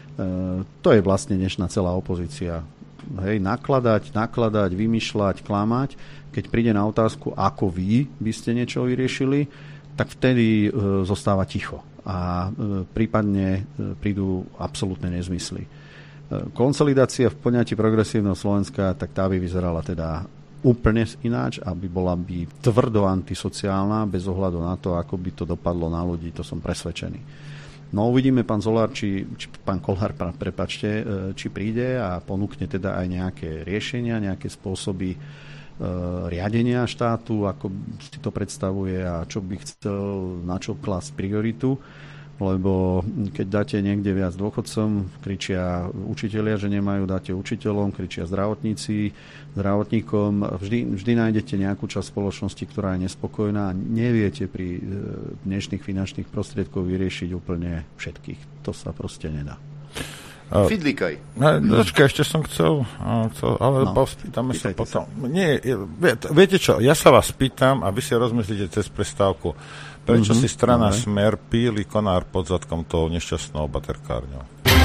to je vlastne dnešná celá opozícia. Hej, nakladať, nakladať, vymýšľať, klamať. Keď príde na otázku, ako vy by ste niečo vyriešili, tak vtedy e, zostáva ticho. A e, prípadne e, prídu absolútne nezmysly. E, konsolidácia v poňatí progresívneho Slovenska, tak tá by vyzerala teda úplne ináč, aby bola by tvrdo antisociálna, bez ohľadu na to, ako by to dopadlo na ľudí, to som presvedčený. No uvidíme, pán Zolár, či, či pán Kollár, prepačte, či príde a ponúkne teda aj nejaké riešenia, nejaké spôsoby e, riadenia štátu, ako si to predstavuje a čo by chcel, na čo klásť prioritu. Lebo keď dáte niekde viac dôchodcom, kričia učitelia, že nemajú, dáte učiteľom, kričia zdravotníci, zdravotníkom. Vždy, vždy nájdete nejakú časť spoločnosti, ktorá je nespokojná a neviete pri dnešných finančných prostriedkoch vyriešiť úplne všetkých. To sa proste nedá. Fidlikaj. Počkaj, ešte som chcel, chcel ale no, spýtame sa potom. Sa. Nie, viete čo, ja sa vás pýtam a vy si rozmyslíte cez prestávku. Prečo mm-hmm. si strana okay. Smer píli konár pod zadkom tou nešťastnou baterkárňou?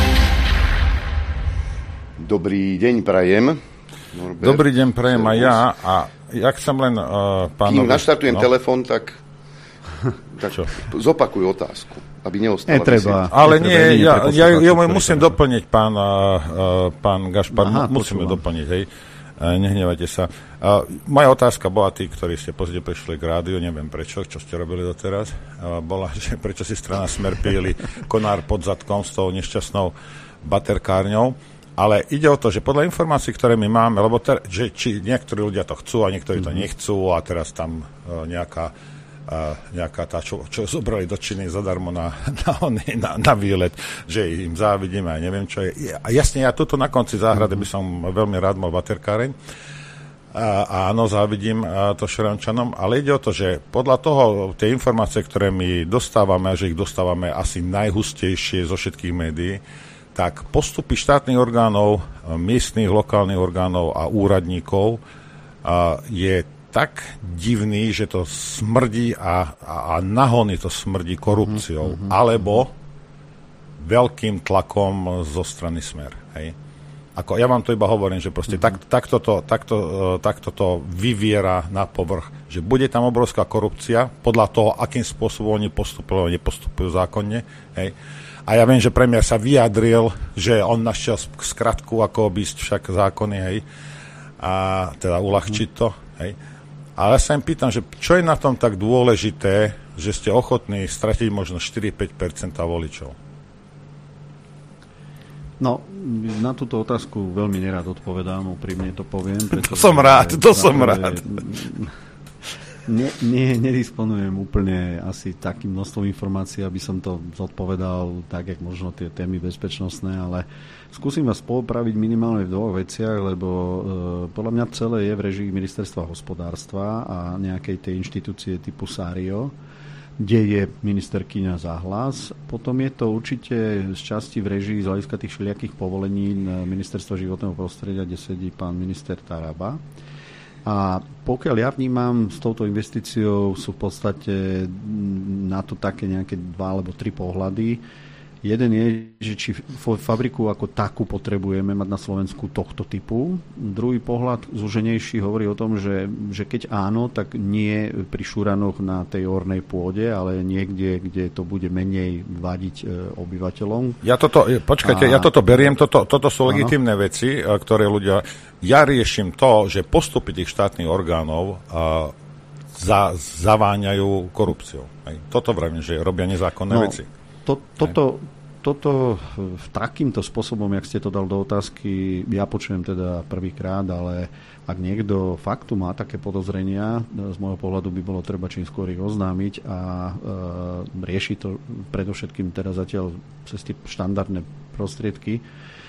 Dobrý deň, prajem. Norbert. Dobrý deň, prajem aj ja. A ja chcem len uh, pánovi... Kým naštartujem no? telefón, tak, tak zopakuj otázku, aby neostala. Netreba. Ale nie, ja, ja, ja, ja musím doplniť, pán, uh, pán Gašpar, Aha, musím ju doplniť, hej. Nehnevajte sa. Uh, moja otázka bola, tí, ktorí ste pozde prišli k rádiu, neviem prečo, čo ste robili doteraz, uh, bola, že prečo si strana Smer píli konár pod zadkom s tou nešťastnou baterkárňou. Ale ide o to, že podľa informácií, ktoré my máme, lebo ter, že či niektorí ľudia to chcú a niektorí to nechcú a teraz tam uh, nejaká, uh, nejaká tá, čo, čo zobrali do Číny zadarmo na, na, na, na výlet, že im závidíme a neviem čo je. A jasne, ja tuto na konci záhrady by som veľmi rád mal baterkáreň. A áno, závidím to Šrančanom, ale ide o to, že podľa toho, tie informácie, ktoré my dostávame, a že ich dostávame asi najhustejšie zo všetkých médií, tak postupy štátnych orgánov, miestnych, lokálnych orgánov a úradníkov je tak divný, že to smrdí a, a, a nahony to smrdí korupciou. Mm-hmm. Alebo veľkým tlakom zo strany Smer. Hej. Ako, ja vám to iba hovorím, že proste mm-hmm. tak, takto, to, takto, takto to vyviera na povrch, že bude tam obrovská korupcia podľa toho, akým spôsobom oni postupujú, nepostupujú zákonne. Hej. A ja viem, že premiér sa vyjadril, že on našiel skratku, ako obísť však zákony, hej, a teda uľahčiť to. Hej. Ale ja sa im pýtam, že čo je na tom tak dôležité, že ste ochotní stratiť možno štyri až päť percent voličov? No, na túto otázku veľmi nerád odpovedám, úprimne to poviem. To som rád, to som rád. Ne, ne, nedisponujem úplne asi takým množstvom informácií, aby som to zodpovedal tak, jak možno tie témy bezpečnostné, ale skúsim vás popraviť minimálne v dvoch veciach, lebo e, podľa mňa celé je v režii ministerstva hospodárstva a nejakej tej inštitúcie typu Sário, kde je ministerkyňa za Hlas. Potom je to určite z časti v režii z hľadiska tých všelijakých povolení ministerstva životného prostredia, kde sedí pán minister Taraba. A pokiaľ ja vnímam, s touto investíciou sú v podstate na to také nejaké dva alebo tri pohľady. Jeden je, že či fabriku ako takú potrebujeme mať na Slovensku tohto typu. Druhý pohľad, zúženejší, hovorí o tom, že, že keď áno, tak nie pri šúranoch na tej ornej pôde, ale niekde, kde to bude menej vadiť obyvateľom. Ja toto, počkajte, a... ja toto beriem, toto, toto sú legitímne veci, ktoré ľudia... Ja riešim to, že postupy tých štátnych orgánov a, za, zaváňajú korupciou. Hej. Toto vravím, že robia nezákonné no. veci. To, toto, toto takýmto spôsobom, jak ste to dal do otázky, ja počujem teda prvýkrát, ale ak niekto faktu má také podozrenia, z môjho pohľadu by bolo treba čím skôr ich oznámiť a e, riešiť to predovšetkým teda zatiaľ cez tie štandardné prostriedky. E,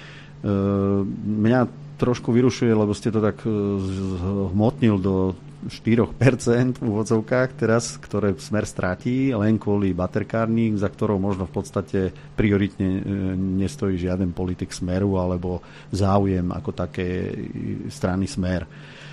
mňa trošku vyrušuje, lebo ste to tak hmotnil do štyri percentá v úvodzovkách teraz, ktoré Smer stratí len kvôli baterkárni, za ktorou možno v podstate prioritne nestojí žiaden politik Smeru alebo záujem ako také strany Smer.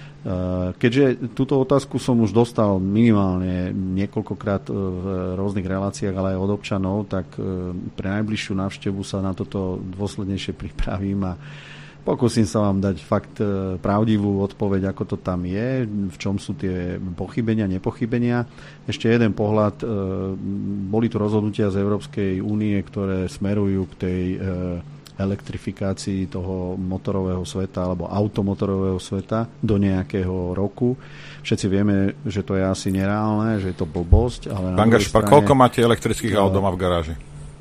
Keďže túto otázku som už dostal minimálne niekoľkokrát v rôznych reláciách, ale aj od občanov, tak pre najbližšiu návštevu sa na toto dôslednejšie pripravím a pokúsim sa vám dať fakt pravdivú odpoveď, ako to tam je, v čom sú tie pochybenia, nepochybenia. Ešte jeden pohľad. Boli tu rozhodnutia z Európskej únie, ktoré smerujú k tej elektrifikácii toho motorového sveta alebo automotorového sveta do nejakého roku. Všetci vieme, že to je asi nereálne, že je to blbosť. Ale Pán Gašpar, strane... koľko máte elektrických aut doma v garáži?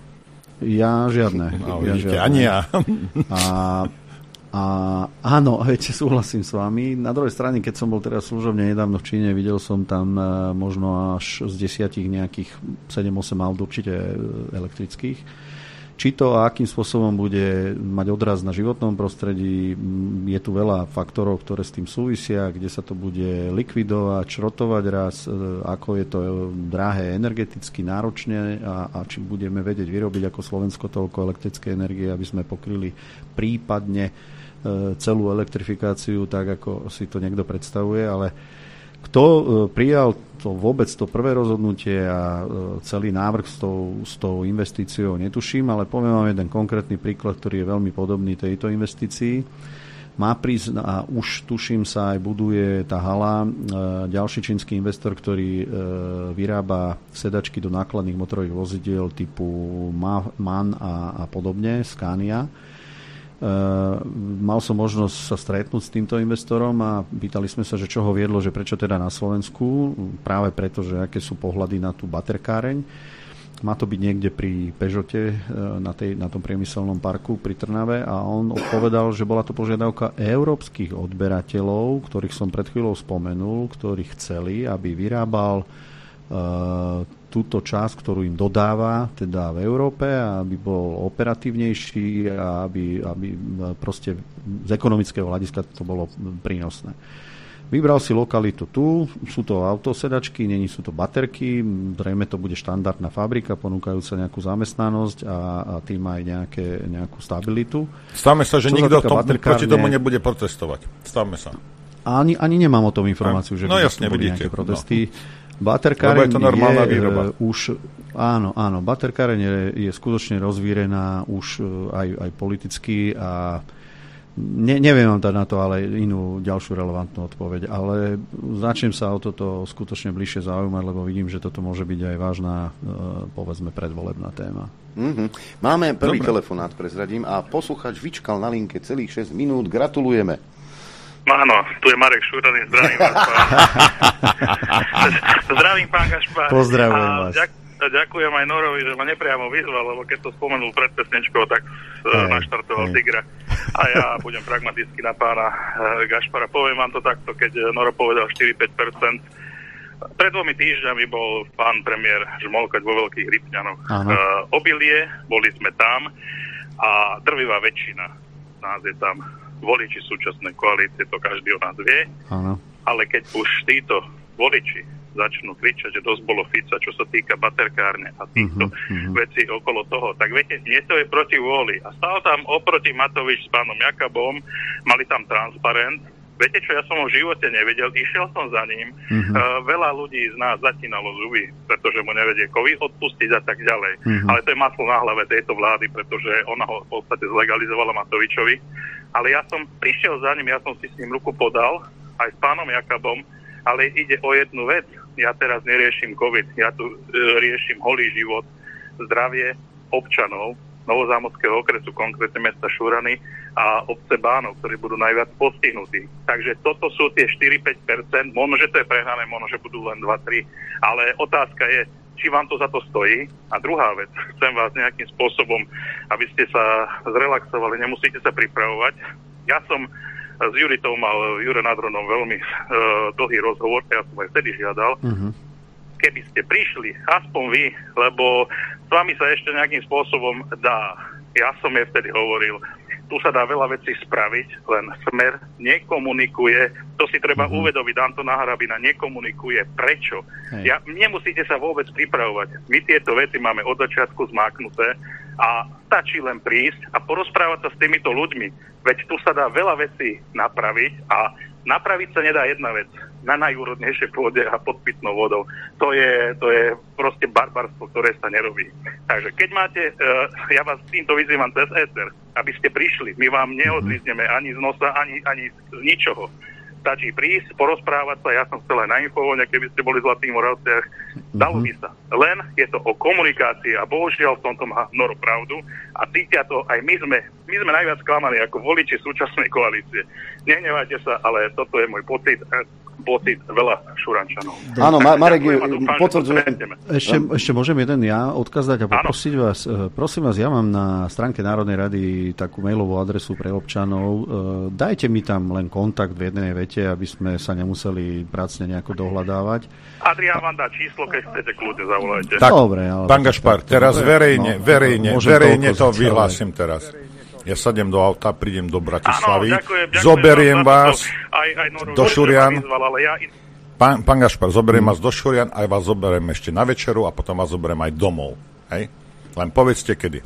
Ja žiadne. No, ja vidíte, žiadne. Ani ja. A A áno, viete, súhlasím s vami. Na druhej strane, keď som bol teraz služobne nedávno v Číne, videl som tam možno až z desiatich nejakých sedem osem aut určite elektrických. Či to a akým spôsobom bude mať odraz na životnom prostredí, je tu veľa faktorov, ktoré s tým súvisia, kde sa to bude likvidovať, šrotovať raz, ako je to drahé energeticky náročne a, a či budeme vedieť vyrobiť ako Slovensko toľko elektrické energie, aby sme pokryli prípadne celú elektrifikáciu tak, ako si to niekto predstavuje, ale kto prijal to vôbec to prvé rozhodnutie a celý návrh s tou, s tou investíciou netuším, ale poviem vám jeden konkrétny príklad, ktorý je veľmi podobný tejto investícii. Má prísť a už tuším sa aj buduje tá hala, ďalší čínsky investor, ktorý vyrába sedačky do nákladných motorových vozidiel typu MAN a, a podobne, Scania. Uh, mal som možnosť sa stretnúť s týmto investorom a pýtali sme sa, že čo ho viedlo, že prečo teda na Slovensku, práve preto, že aké sú pohľady na tú baterkáreň. Má to byť niekde pri Peugeote uh, na, tej, na tom priemyselnom parku pri Trnave a on odpovedal, že bola to požiadavka európskych odberateľov, ktorých som pred chvíľou spomenul, ktorí chceli, aby vyrábal uh, túto časť, ktorú im dodáva teda v Európe, aby bol operatívnejší a aby, aby proste z ekonomického hľadiska to bolo prínosné. Vybral si lokalitu tu, sú to autosedačky, není sú to baterky, zrejme to bude štandardná fabrika, ponúkajúca nejakú zamestnanosť a, a tým aj nejaké, nejakú stabilitu. Stavme sa, že Čo nikto tom, proti tomu nebude protestovať. Stavme sa. Ani, ani nemám o tom informáciu, že no, by jasne, boli vidíte, nejaké protesty. No. Baterkáreň je to normálna výroba. Už, áno, áno, baterkáreň je, je skutočne rozvírená už aj, aj politicky a ne, neviem vám dať na to ale inú ďalšiu relevantnú odpoveď, ale začnem sa o toto skutočne bližšie zaujímať, lebo vidím, že toto môže byť aj vážna, povedzme, predvolebná téma. Mm-hmm. Máme prvý Dobre. telefonát, prezradím, a posluchač vyčkal na linke celých šesť minút. Gratulujeme. Áno, tu je Marek Šúrany, zdravím vás. Zdravím, pán Gašpar. Pozdravujem vás. Ďak, ďakujem aj Norovi, že ma nepriamo vyzval, lebo keď to spomenul pred pesničkou, tak aj, naštartoval aj. Tigra. A ja budem pragmaticky na pána Gašpara. Poviem vám to takto, keď Noro povedal štyri až päť percent. Pred dvomi týždňami bol pán premiér žmolkať vo Veľkých Rypňanoch. Uh, obilie, boli sme tam a drvivá väčšina nás je tam. Voliči súčasnej koalície, to každý o nás vie. Áno. Ale keď už títo voliči začnú kričať, že dosť bolo Fica, čo sa týka baterkárne a týchto uh-huh, uh-huh. vecí okolo toho, tak viete, nie to je proti vôli. A stál tam oproti Matovič s pánom Jakabom, mali tam transparent. Viete čo, ja som ho v živote nevedel, išiel som za ním. Uh-huh. Uh, veľa ľudí z nás zatínalo zuby, pretože mu nevedie COVID odpustiť a tak ďalej. Uh-huh. Ale to je maslo na hlave tejto vlády, pretože ona ho v podstate zlegalizovala Matovičovi. Ale ja som prišiel za ním, ja som si s ním ruku podal, aj s pánom Jakabom, ale ide o jednu vec. Ja teraz neriešim COVID, ja tu e, riešim holý život, zdravie občanov Novozámodského okresu, konkrétne mesta Šúrany a obce Bánov, ktorí budú najviac postihnutí. Takže toto sú tie štyri až päť percent, možno, že to je prehnané, možno, že budú len dva až tri, ale otázka je, či vám to za to stojí. A druhá vec, chcem vás nejakým spôsobom, aby ste sa zrelaxovali, nemusíte sa pripravovať. Ja som s Juritou mal, Jure Nadronom, veľmi uh, dlhý rozhovor, ja som aj vtedy žiadal. Uh-huh. Keby ste prišli, aspoň vy, lebo s vami sa ešte nejakým spôsobom dá. Ja som je vtedy hovoril, tu sa dá veľa vecí spraviť, len Smer nekomunikuje, to si treba uh-huh. uvedomiť, Anton Harabina nekomunikuje. Prečo? Hej. Ja, nemusíte sa vôbec pripravovať. My tieto veci máme od začiatku zmáknuté a stačí len prísť a porozprávať sa s týmito ľuďmi. Veď tu sa dá veľa vecí napraviť a napraviť sa nedá jedna vec. Na najúrodnejšej pôde a pod pitnou vodou. To je, to je proste barbarstvo, ktoré sa nerobí. Takže keď máte, uh, ja vás týmto vyzývam cez éter, aby ste prišli. My vám neodlizneme ani z nosa, ani, ani z ničoho. Stačí prísť, porozprávať sa, ja som chcel aj na Infovojne, keby ste boli v Zlatých Moravciach. Dalo by sa. Len je to o komunikácii a bohužiaľ v tomto má Noro pravdu a cítia to aj my sme, my sme najviac klamaní ako voliči súčasnej koalície. Nehnevajte sa, ale toto je môj pocit. pocit veľa Šurančanov. Áno, Marek, potvrdzujem. Ešte, ešte môžem jeden ja odkaz dať a poprosiť vás. Prosím vás, ja mám na stránke Národnej rady takú mailovú adresu pre občanov. Dajte mi tam len kontakt v jednej vete, aby sme sa nemuseli pracne nejako dohľadávať. Adrián vám dá číslo, keď chcete, kľudne zavolajte. Tak, dobre, ale pán Gašpar, teraz verejne, no, verejne, verejne to vyhlásim teraz. Ja sadem do auta, prídem do Bratislavy, áno, ďakujem, ďakujem, zoberiem vás aj, aj do Šurian. Ja... Pán, pán Gašpar, zoberiem hmm. vás do Šurian, aj vás zoberiem ešte na večeru a potom vás zoberiem aj domov. Hej? Len povedzte, kedy.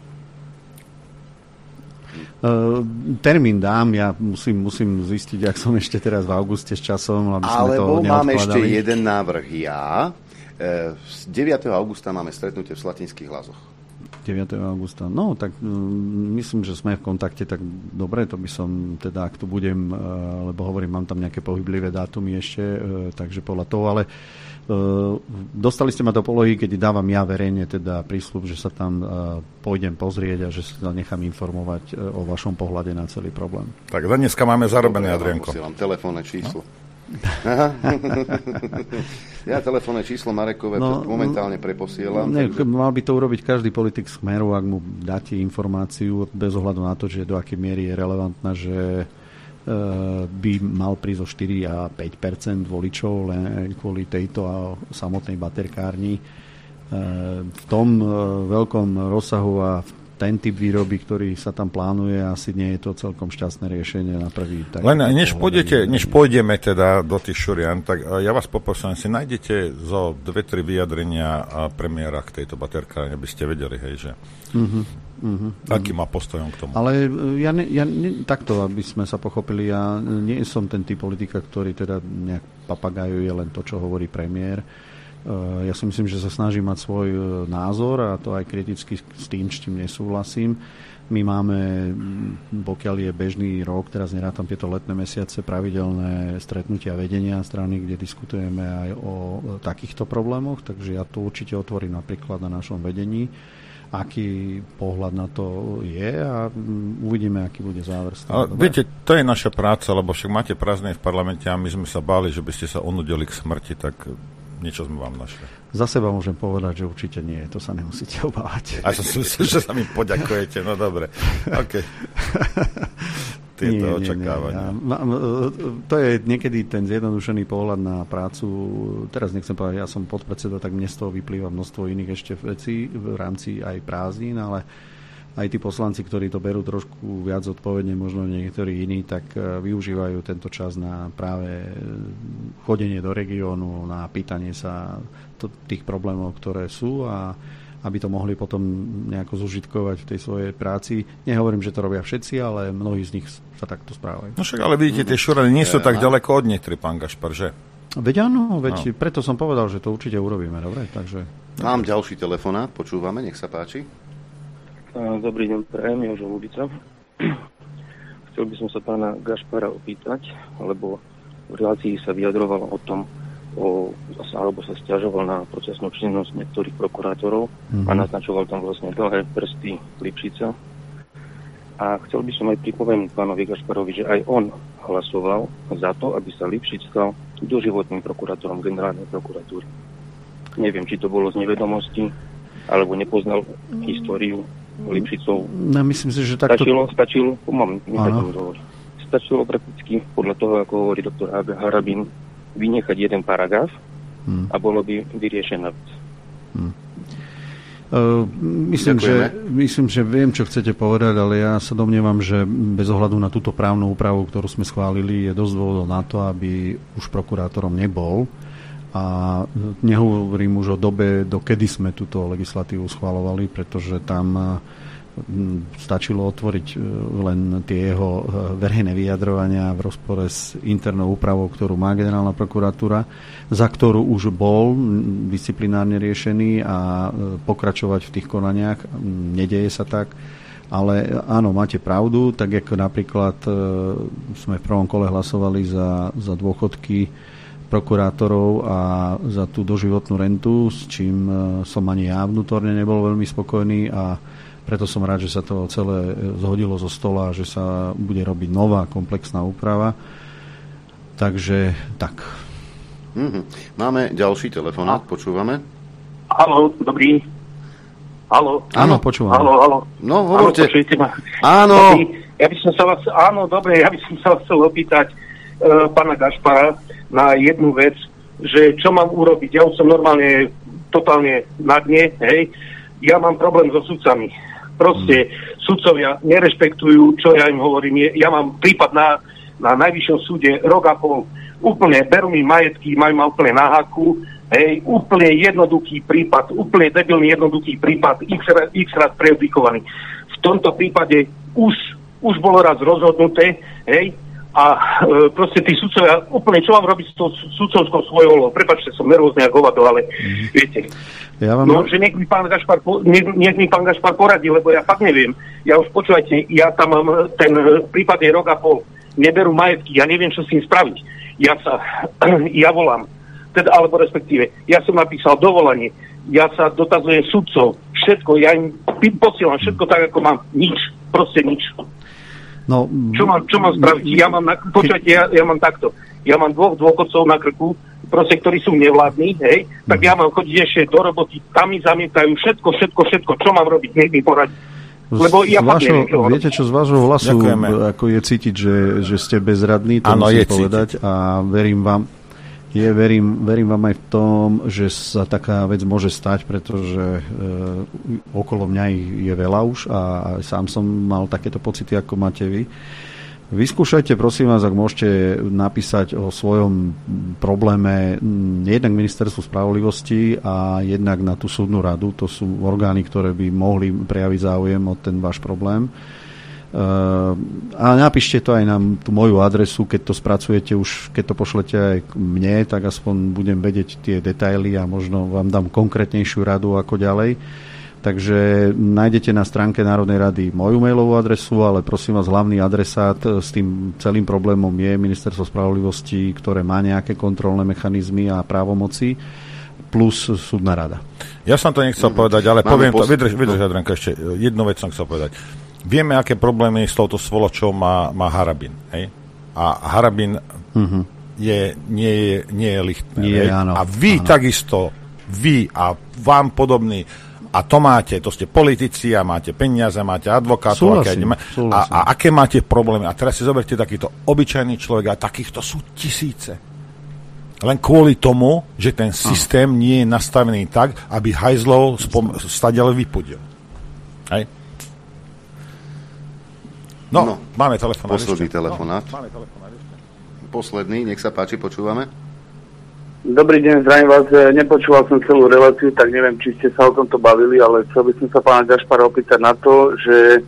Uh, termín dám, ja musím, musím zistiť, ak som ešte teraz v auguste s časom, aby sme to neodkladali. Alebo máme ešte jeden návrh ja. Z deviateho augusta máme stretnutie v Slatinských Lazoch. deviateho augusta. No, tak um, myslím, že sme v kontakte, tak dobre, to by som teda, ak tu budem, uh, lebo hovorím, mám tam nejaké pohyblivé dátumy ešte, uh, takže podľa toho, ale uh, dostali ste ma do polohy, keď dávam ja verejne teda prísľub, že sa tam uh, pôjdem pozrieť a že sa nechám informovať uh, o vašom pohľade na celý problém. Tak za dneska máme zarobené, Adrianko. Posielam telefónne číslo. No? Aha. Ja telefónne číslo Marekové no, momentálne preposielam. Ne, takže... Mal by to urobiť každý politik Smeru, ak mu dáte informáciu bez ohľadu na to, že do akej miery je relevantná, že e, by mal prísť o štyri až päť percent voličov len kvôli tejto a samotnej baterkárni. E, v tom e, veľkom rozsahu a v ten typ výroby, ktorý sa tam plánuje, asi nie je to celkom šťastné riešenie na prvý. Tak, Len než, pôjdete, než pôjdeme teda do tých šurian, tak ja vás poprosím, si nájdete zo dve, tri vyjadrenia premiéra k tejto baterkárne, aby ste vedeli, hej, že uh-huh, uh-huh, aký má postojom k tomu. Ale ja, ne, ja ne, takto, aby sme sa pochopili, ja nie som ten typ politika, ktorý teda nejak papagajuje len to, čo hovorí premiér. Ja si myslím, že sa snaží mať svoj názor a to aj kriticky s tým, s čím nesúhlasím. My máme, pokiaľ je bežný rok, teraz nerátam tieto letné mesiace, pravidelné stretnutia vedenia strany, kde diskutujeme aj o takýchto problémoch, takže ja to určite otvorím napríklad na našom vedení, aký pohľad na to je a uvidíme, aký bude záver. Ale viete, to je naša práca, lebo však máte prázdne v parlamente a my sme sa báli, že by ste sa onudili k smrti, tak niečo sme vám našli. Za seba môžem povedať, že určite nie, to sa nemusíte obávať. A som si myslel, že sa mi poďakujete, no dobre. OK. Tieto nie, očakávania. Nie, nie. To je niekedy ten zjednodušený pohľad na prácu. Teraz nechcem povedať, ja som podpredseda, tak mne z toho vyplýva množstvo iných ešte vecí v rámci aj prázdnin, ale aj tí poslanci, ktorí to berú trošku viac odpovedne, možno niektorí iní, tak využívajú tento čas na práve chodenie do regiónu, na pýtanie sa tých problémov, ktoré sú a aby to mohli potom nejako zužitkovať v tej svojej práci. Nehovorím, že to robia všetci, ale mnohí z nich sa takto správajú. No však, ale vidíte, tie šurany nie sú tak ďaleko od Nitry, pán Gašpar, že? Veď áno, veď no. Preto som povedal, že to určite urobíme, dobre? Takže... Mám ďalší telefonát, počúvame, nech sa páči. Dobrý deň, prajem, Jožo Lubica. Chcel by som sa pána Gašpara opýtať, lebo v relácii sa vyjadroval o tom, o, alebo sa sťažoval na procesnú činnosť niektorých prokurátorov mm-hmm. a naznačoval tam vlastne dlhé prsty Lipšica. A chcel by som aj pripomenúť pánovi Gašparovi, že aj on hlasoval za to, aby sa Lipšic stal doživotným prokurátorom generálnej prokuratúry. Neviem, či to bolo z nevedomosti, alebo nepoznal históriu Lipšicov. No, myslím si, že takto... Stačilo, stačilo, mám, stačilo prakticky, podľa toho, ako hovorí doktor Harabin, vynechať jeden paragraf hmm. a bolo by vyriešená vec. Hmm. Uh, myslím, že, myslím, že viem, čo chcete povedať, ale ja sa domnievam, že bez ohľadu na túto právnu úpravu, ktorú sme schválili, je dosť dôvodov na to, aby už prokurátorom nebol. A nehovorím už o dobe, dokedy sme túto legislatívu schvaľovali, pretože tam stačilo otvoriť len tie jeho verejné vyjadrovania v rozpore s internou úpravou, ktorú má generálna prokuratúra, za ktorú už bol disciplinárne riešený a pokračovať v tých konaniach. Nedeje sa tak, ale áno, máte pravdu, tak ako napríklad sme v prvom kole hlasovali za, za dôchodky prokurátorov a za tú doživotnú rentu, s čím som ani ja vnútorne nebol veľmi spokojný a preto som rád, že sa to celé zhodilo zo stola a že sa bude robiť nová komplexná úprava. Takže tak. Mm-hmm. Máme ďalší telefonát, počúvame. Haló, dobrý. Haló. Áno, počúvam. Haló, haló. No, hovorte. Áno, áno. Ja by som sa vás, áno, dobre, ja by som sa vás chcel opýtať uh, pána Gašpara na jednu vec, že čo mám urobiť. Ja už som normálne totálne na dne, hej. Ja mám problém so sudcami. Proste hmm. sudcovia nerešpektujú, čo ja im hovorím. Ja mám prípad na, na najvyššom súde rok a pol. Úplne berú mi majetky, majú ma úplne na haku. Hej, úplne jednoduchý prípad, úplne debilný jednoduchý prípad, x, x raz prejudikovaný. V tomto prípade už, už bolo raz rozhodnuté, hej, a e, proste tí sudcovia, úplne čo mám robiť s tou sudcovskou svojou, prepáčte, som nervózny ako hovado, ale mm. viete. Ja vám... No, že nech mi pán Gašpar, nech, nech mi pán Gašpar poradí, lebo ja fakt neviem. Ja už počúvajte, ja tam mám ten prípad je rok a pol, neberú majetky, ja neviem, čo s tým spraviť. Ja sa, ja volám, teda, alebo respektíve, ja som napísal dovolanie, ja sa dotazujem sudcov, všetko, ja im posielam všetko tak, ako mám, nič, proste nič. No, čo, mám, čo mám spraviť? Ja mám, na, počujete, ja, ja mám takto. Ja mám dvoch dôchodcov na krku, proste, ktorí sú nevládni, hej, tak ja mám chodiť ešte do roboty, tam mi zamietajú všetko, všetko, všetko, čo mám robiť, nech mi poradí. Lebo ja vašo, neviem, čo viete, čo z vášho hlasu, ďakujeme. Ako je cítiť, že, že ste bezradní, to ano, musím povedať cítiť. A verím vám, Je, verím, verím vám aj v tom, že sa taká vec môže stať, pretože e, okolo mňa je veľa už a, a sám som mal takéto pocity, ako máte vy. Vyskúšajte, prosím vás, ak môžete napísať o svojom probléme jednak Ministerstvu spravodlivosti a jednak na tú súdnu radu. To sú orgány, ktoré by mohli prejaviť záujem o ten váš problém. Uh, a napíšte to aj na tú moju adresu, keď to spracujete už, keď to pošlete aj k mne, tak aspoň budem vedieť tie detaily a možno vám dám konkrétnejšiu radu ako ďalej. Takže nájdete na stránke Národnej rady moju mailovú adresu, ale prosím vás, hlavný adresát s tým celým problémom je Ministerstvo spravodlivosti, ktoré má nejaké kontrolné mechanizmy a právomoci, plus súdna rada. Ja som to nechcel mm. povedať, ale Máme poviem pos- to, vydrž, vydrž, Jadranko, ešte jednu vec som chcel povedať. Vieme, aké problémy s touto svoločou má, má Harabin. Hej? A Harabin mm-hmm. je, nie, je, nie je lichtné. Nie, áno, a vy áno. takisto, vy a vám podobní, a to máte, to ste politici a máte peniaze, máte advokátov. Súhlasím, aké, súhlasím. A, a aké máte problémy. A teraz si zoberte takýto obyčajný človek a takýchto sú tisíce. Len kvôli tomu, že ten systém áno. nie je nastavený tak, aby hajzlov spom- stadiaľ vypudil. Hej? No, no, máme telefonát. Posledný telefonát. No, máme telefonát. Posledný, nech sa páči, počúvame. Dobrý deň, zdravím vás. Nepočúval som celú reláciu, tak neviem, či ste sa o tomto bavili, ale chcel by som sa pána Gašpara opýtať na to, že e,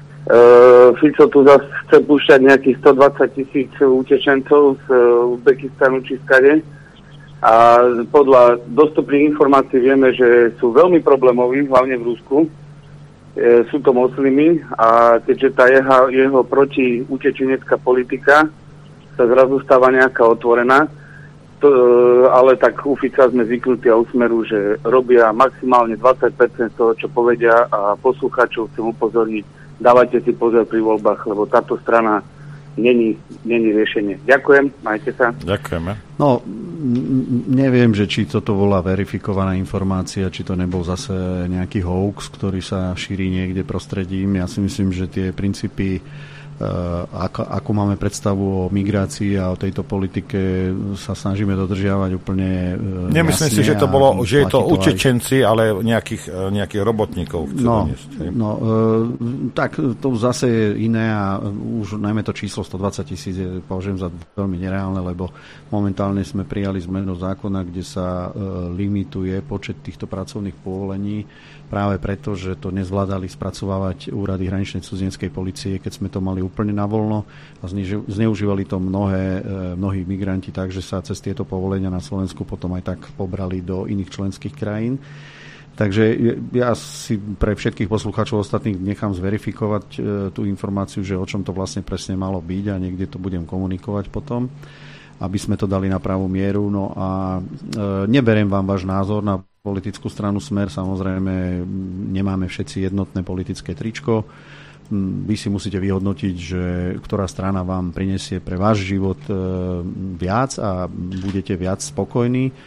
Fico tu zase chce púšťať nejakých stodvadsať tisíc utečencov z Uzbekistanu či skade. A podľa dostupných informácií vieme, že sú veľmi problémoví, hlavne v Rusku. E, sú to moslimy a keďže tá jeho, jeho protiutečenecká politika sa zrazu stáva nejaká otvorená, to, e, ale tak u Fica sme zvyknutí a u Smeru, že robia maximálne dvadsať percent z toho, čo povedia a poslucháčov chcem upozorniť, dávajte si pozor pri voľbách, lebo táto strana není, není riešenie. Ďakujem, majte sa. Ďakujeme. No, neviem, že či toto bola verifikovaná informácia, či to nebol zase nejaký hoax, ktorý sa šíri niekde prostredím. Ja si myslím, že tie princípy, ako, ako máme predstavu o migrácii a o tejto politike, sa snažíme dodržiavať úplne Nemyslím si, že to bolo, že je to utečenci, ale nejakých, nejakých robotníkov chcú no, doniesť. No, e, tak to zase je iné a už najmä to číslo stodvadsať tisíc považujem za veľmi nereálne, lebo momentálne sme prijali zmenu zákona, kde sa e, limituje počet týchto pracovných povolení práve preto, že to nezvládali spracovávať úrady hraničnej cudzineckej polície, keď sme to mali úplne na voľno a zneužívali to mnohé, mnohí migranti tak, že sa cez tieto povolenia na Slovensku potom aj tak pobrali do iných členských krajín. Takže ja si pre všetkých poslucháčov ostatných nechám zverifikovať e, tú informáciu, že o čom to vlastne presne malo byť a niekde to budem komunikovať potom, aby sme to dali na pravú mieru. No a e, neberiem vám váš názor na politickú stranu Smer, samozrejme nemáme všetci jednotné politické tričko. Vy si musíte vyhodnotiť, že ktorá strana vám prinesie pre váš život e, viac a budete viac spokojní. E,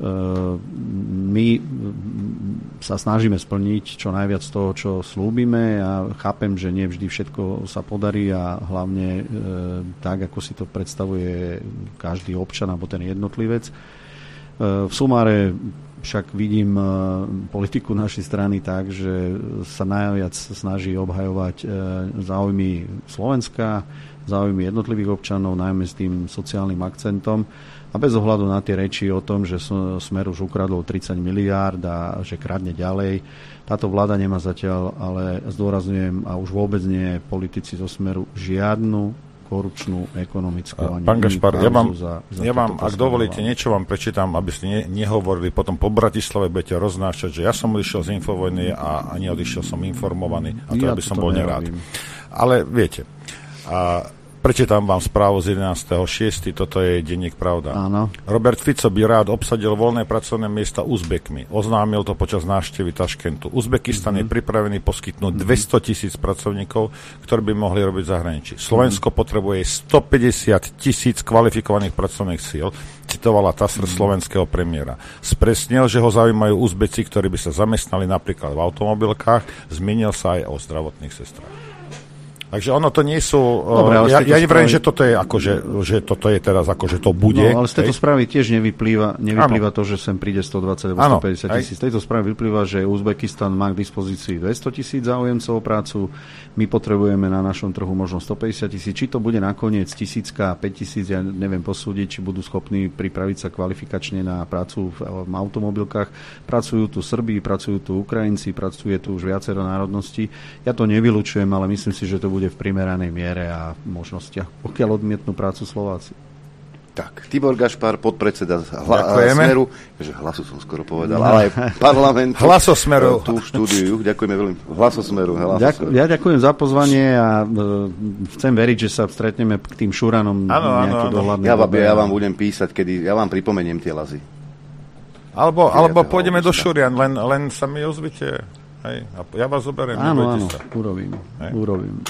my sa snažíme splniť čo najviac toho, čo slúbime. Ja chápem, že nie vždy všetko sa podarí a hlavne e, tak, ako si to predstavuje každý občan alebo ten jednotlivec. E, v sumáre však vidím politiku našej strany tak, že sa najviac snaží obhajovať záujmy Slovenska, záujmy jednotlivých občanov, najmä s tým sociálnym akcentom. A bez ohľadu na tie reči o tom, že Smer už ukradol tridsať miliárd a že kradne ďalej, táto vláda nemá zatiaľ, ale zdôrazňujem, a už vôbec nie politici zo Smeru, žiadnu korupčnú, ekonomickú ani Pán Gašpar, ja vám, za, za ja vám ak dovolíte, niečo vám prečítam, aby ste ne, nehovorili potom po Bratislave, budete roznášať, že ja som odišiel z Infovojny a ani odišiel som informovaný a to ja by som bol nerád. Ale viete, a prečítam vám správu z jedenásteho šiesteho Toto je denník Pravda. Áno. Robert Fico by rád obsadil voľné pracovné miesta Uzbekmi. Oznámil to počas návštevy Taškentu. Uzbekistan mm-hmm. je pripravený poskytnúť mm-hmm. dvestotisíc pracovníkov, ktorí by mohli robiť v zahraničí. Slovensko mm-hmm. potrebuje stopäťdesiat tisíc kvalifikovaných pracovných síl, citovala TASR mm-hmm. slovenského premiéra. Spresnil, že ho zaujímajú Uzbeci, ktorí by sa zamestnali napríklad v automobilkách. Zmienil sa aj o zdravotných sestrách. Takže ono to nie sú... Dobre, ja ja nevrajím, správy... že toto je ako, že, že toto je teraz ako, že to bude. No, ale z tejto správy tiež nevyplýva, nevyplýva to, že sem príde stodvadsať alebo stopäťdesiat tisíc. Z tejto správy vyplýva, že Uzbekistan má k dispozícii dvesto tisíc záujemcov o prácu, my potrebujeme na našom trhu možno stopäťdesiat tisíc. Či to bude nakoniec tisícka, päť tisíc, ja neviem posúdiť, či budú schopní pripraviť sa kvalifikačne na prácu v, v automobilkách. Pracujú tu Srbi, pracujú tu Ukrajinci, pracuje tu už viacero národností. Ja to nevylučujem, ale myslím si, že to bude v primeranej miere a možnostiach, pokiaľ odmietnú prácu Slováci. Tak, Tibor Gašpar, podpredseda hla- Smeru, že hlasu som skoro povedal, no. ale aj parlamentu. Hlasosmeru. Tu v štúdiu, ďakujeme veľmi. Hlasosmeru. Ďakujem, ja ďakujem za pozvanie a uh, chcem veriť, že sa stretneme k tým šuranom nejaké dohľadné. Ja, ja vám budem písať, kedy, ja vám pripomeniem tie lazy. Alebo, alebo pôjdeme do Šurian, len, len sa mi ozvite. Hej, ja vás zoberiem. Áno, áno, sa. urobím. urobím.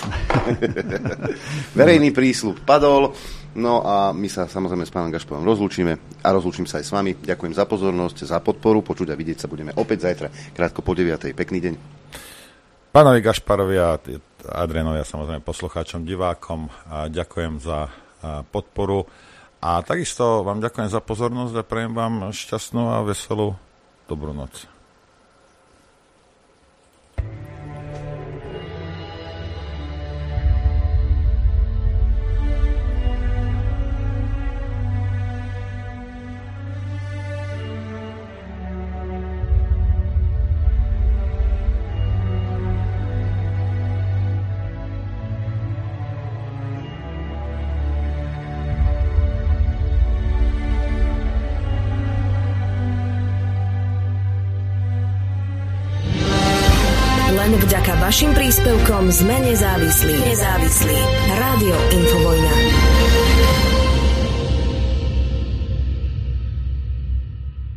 Verejný prísľub padol, no a my sa samozrejme s pánom Gašparom rozlúčime a rozlúčim sa aj s vami. Ďakujem za pozornosť, za podporu, počuť a vidieť sa budeme opäť zajtra, krátko po deviatej. Pekný deň. Pánovi Gašparovi a Adrianovi a samozrejme poslucháčom, divákom a ďakujem za podporu a takisto vám ďakujem za pozornosť a prajem vám šťastnú a veselú dobrú noc. Vďaka vašim príspevkom sme nezávislí. Nezávislí. Rádio Infovojna.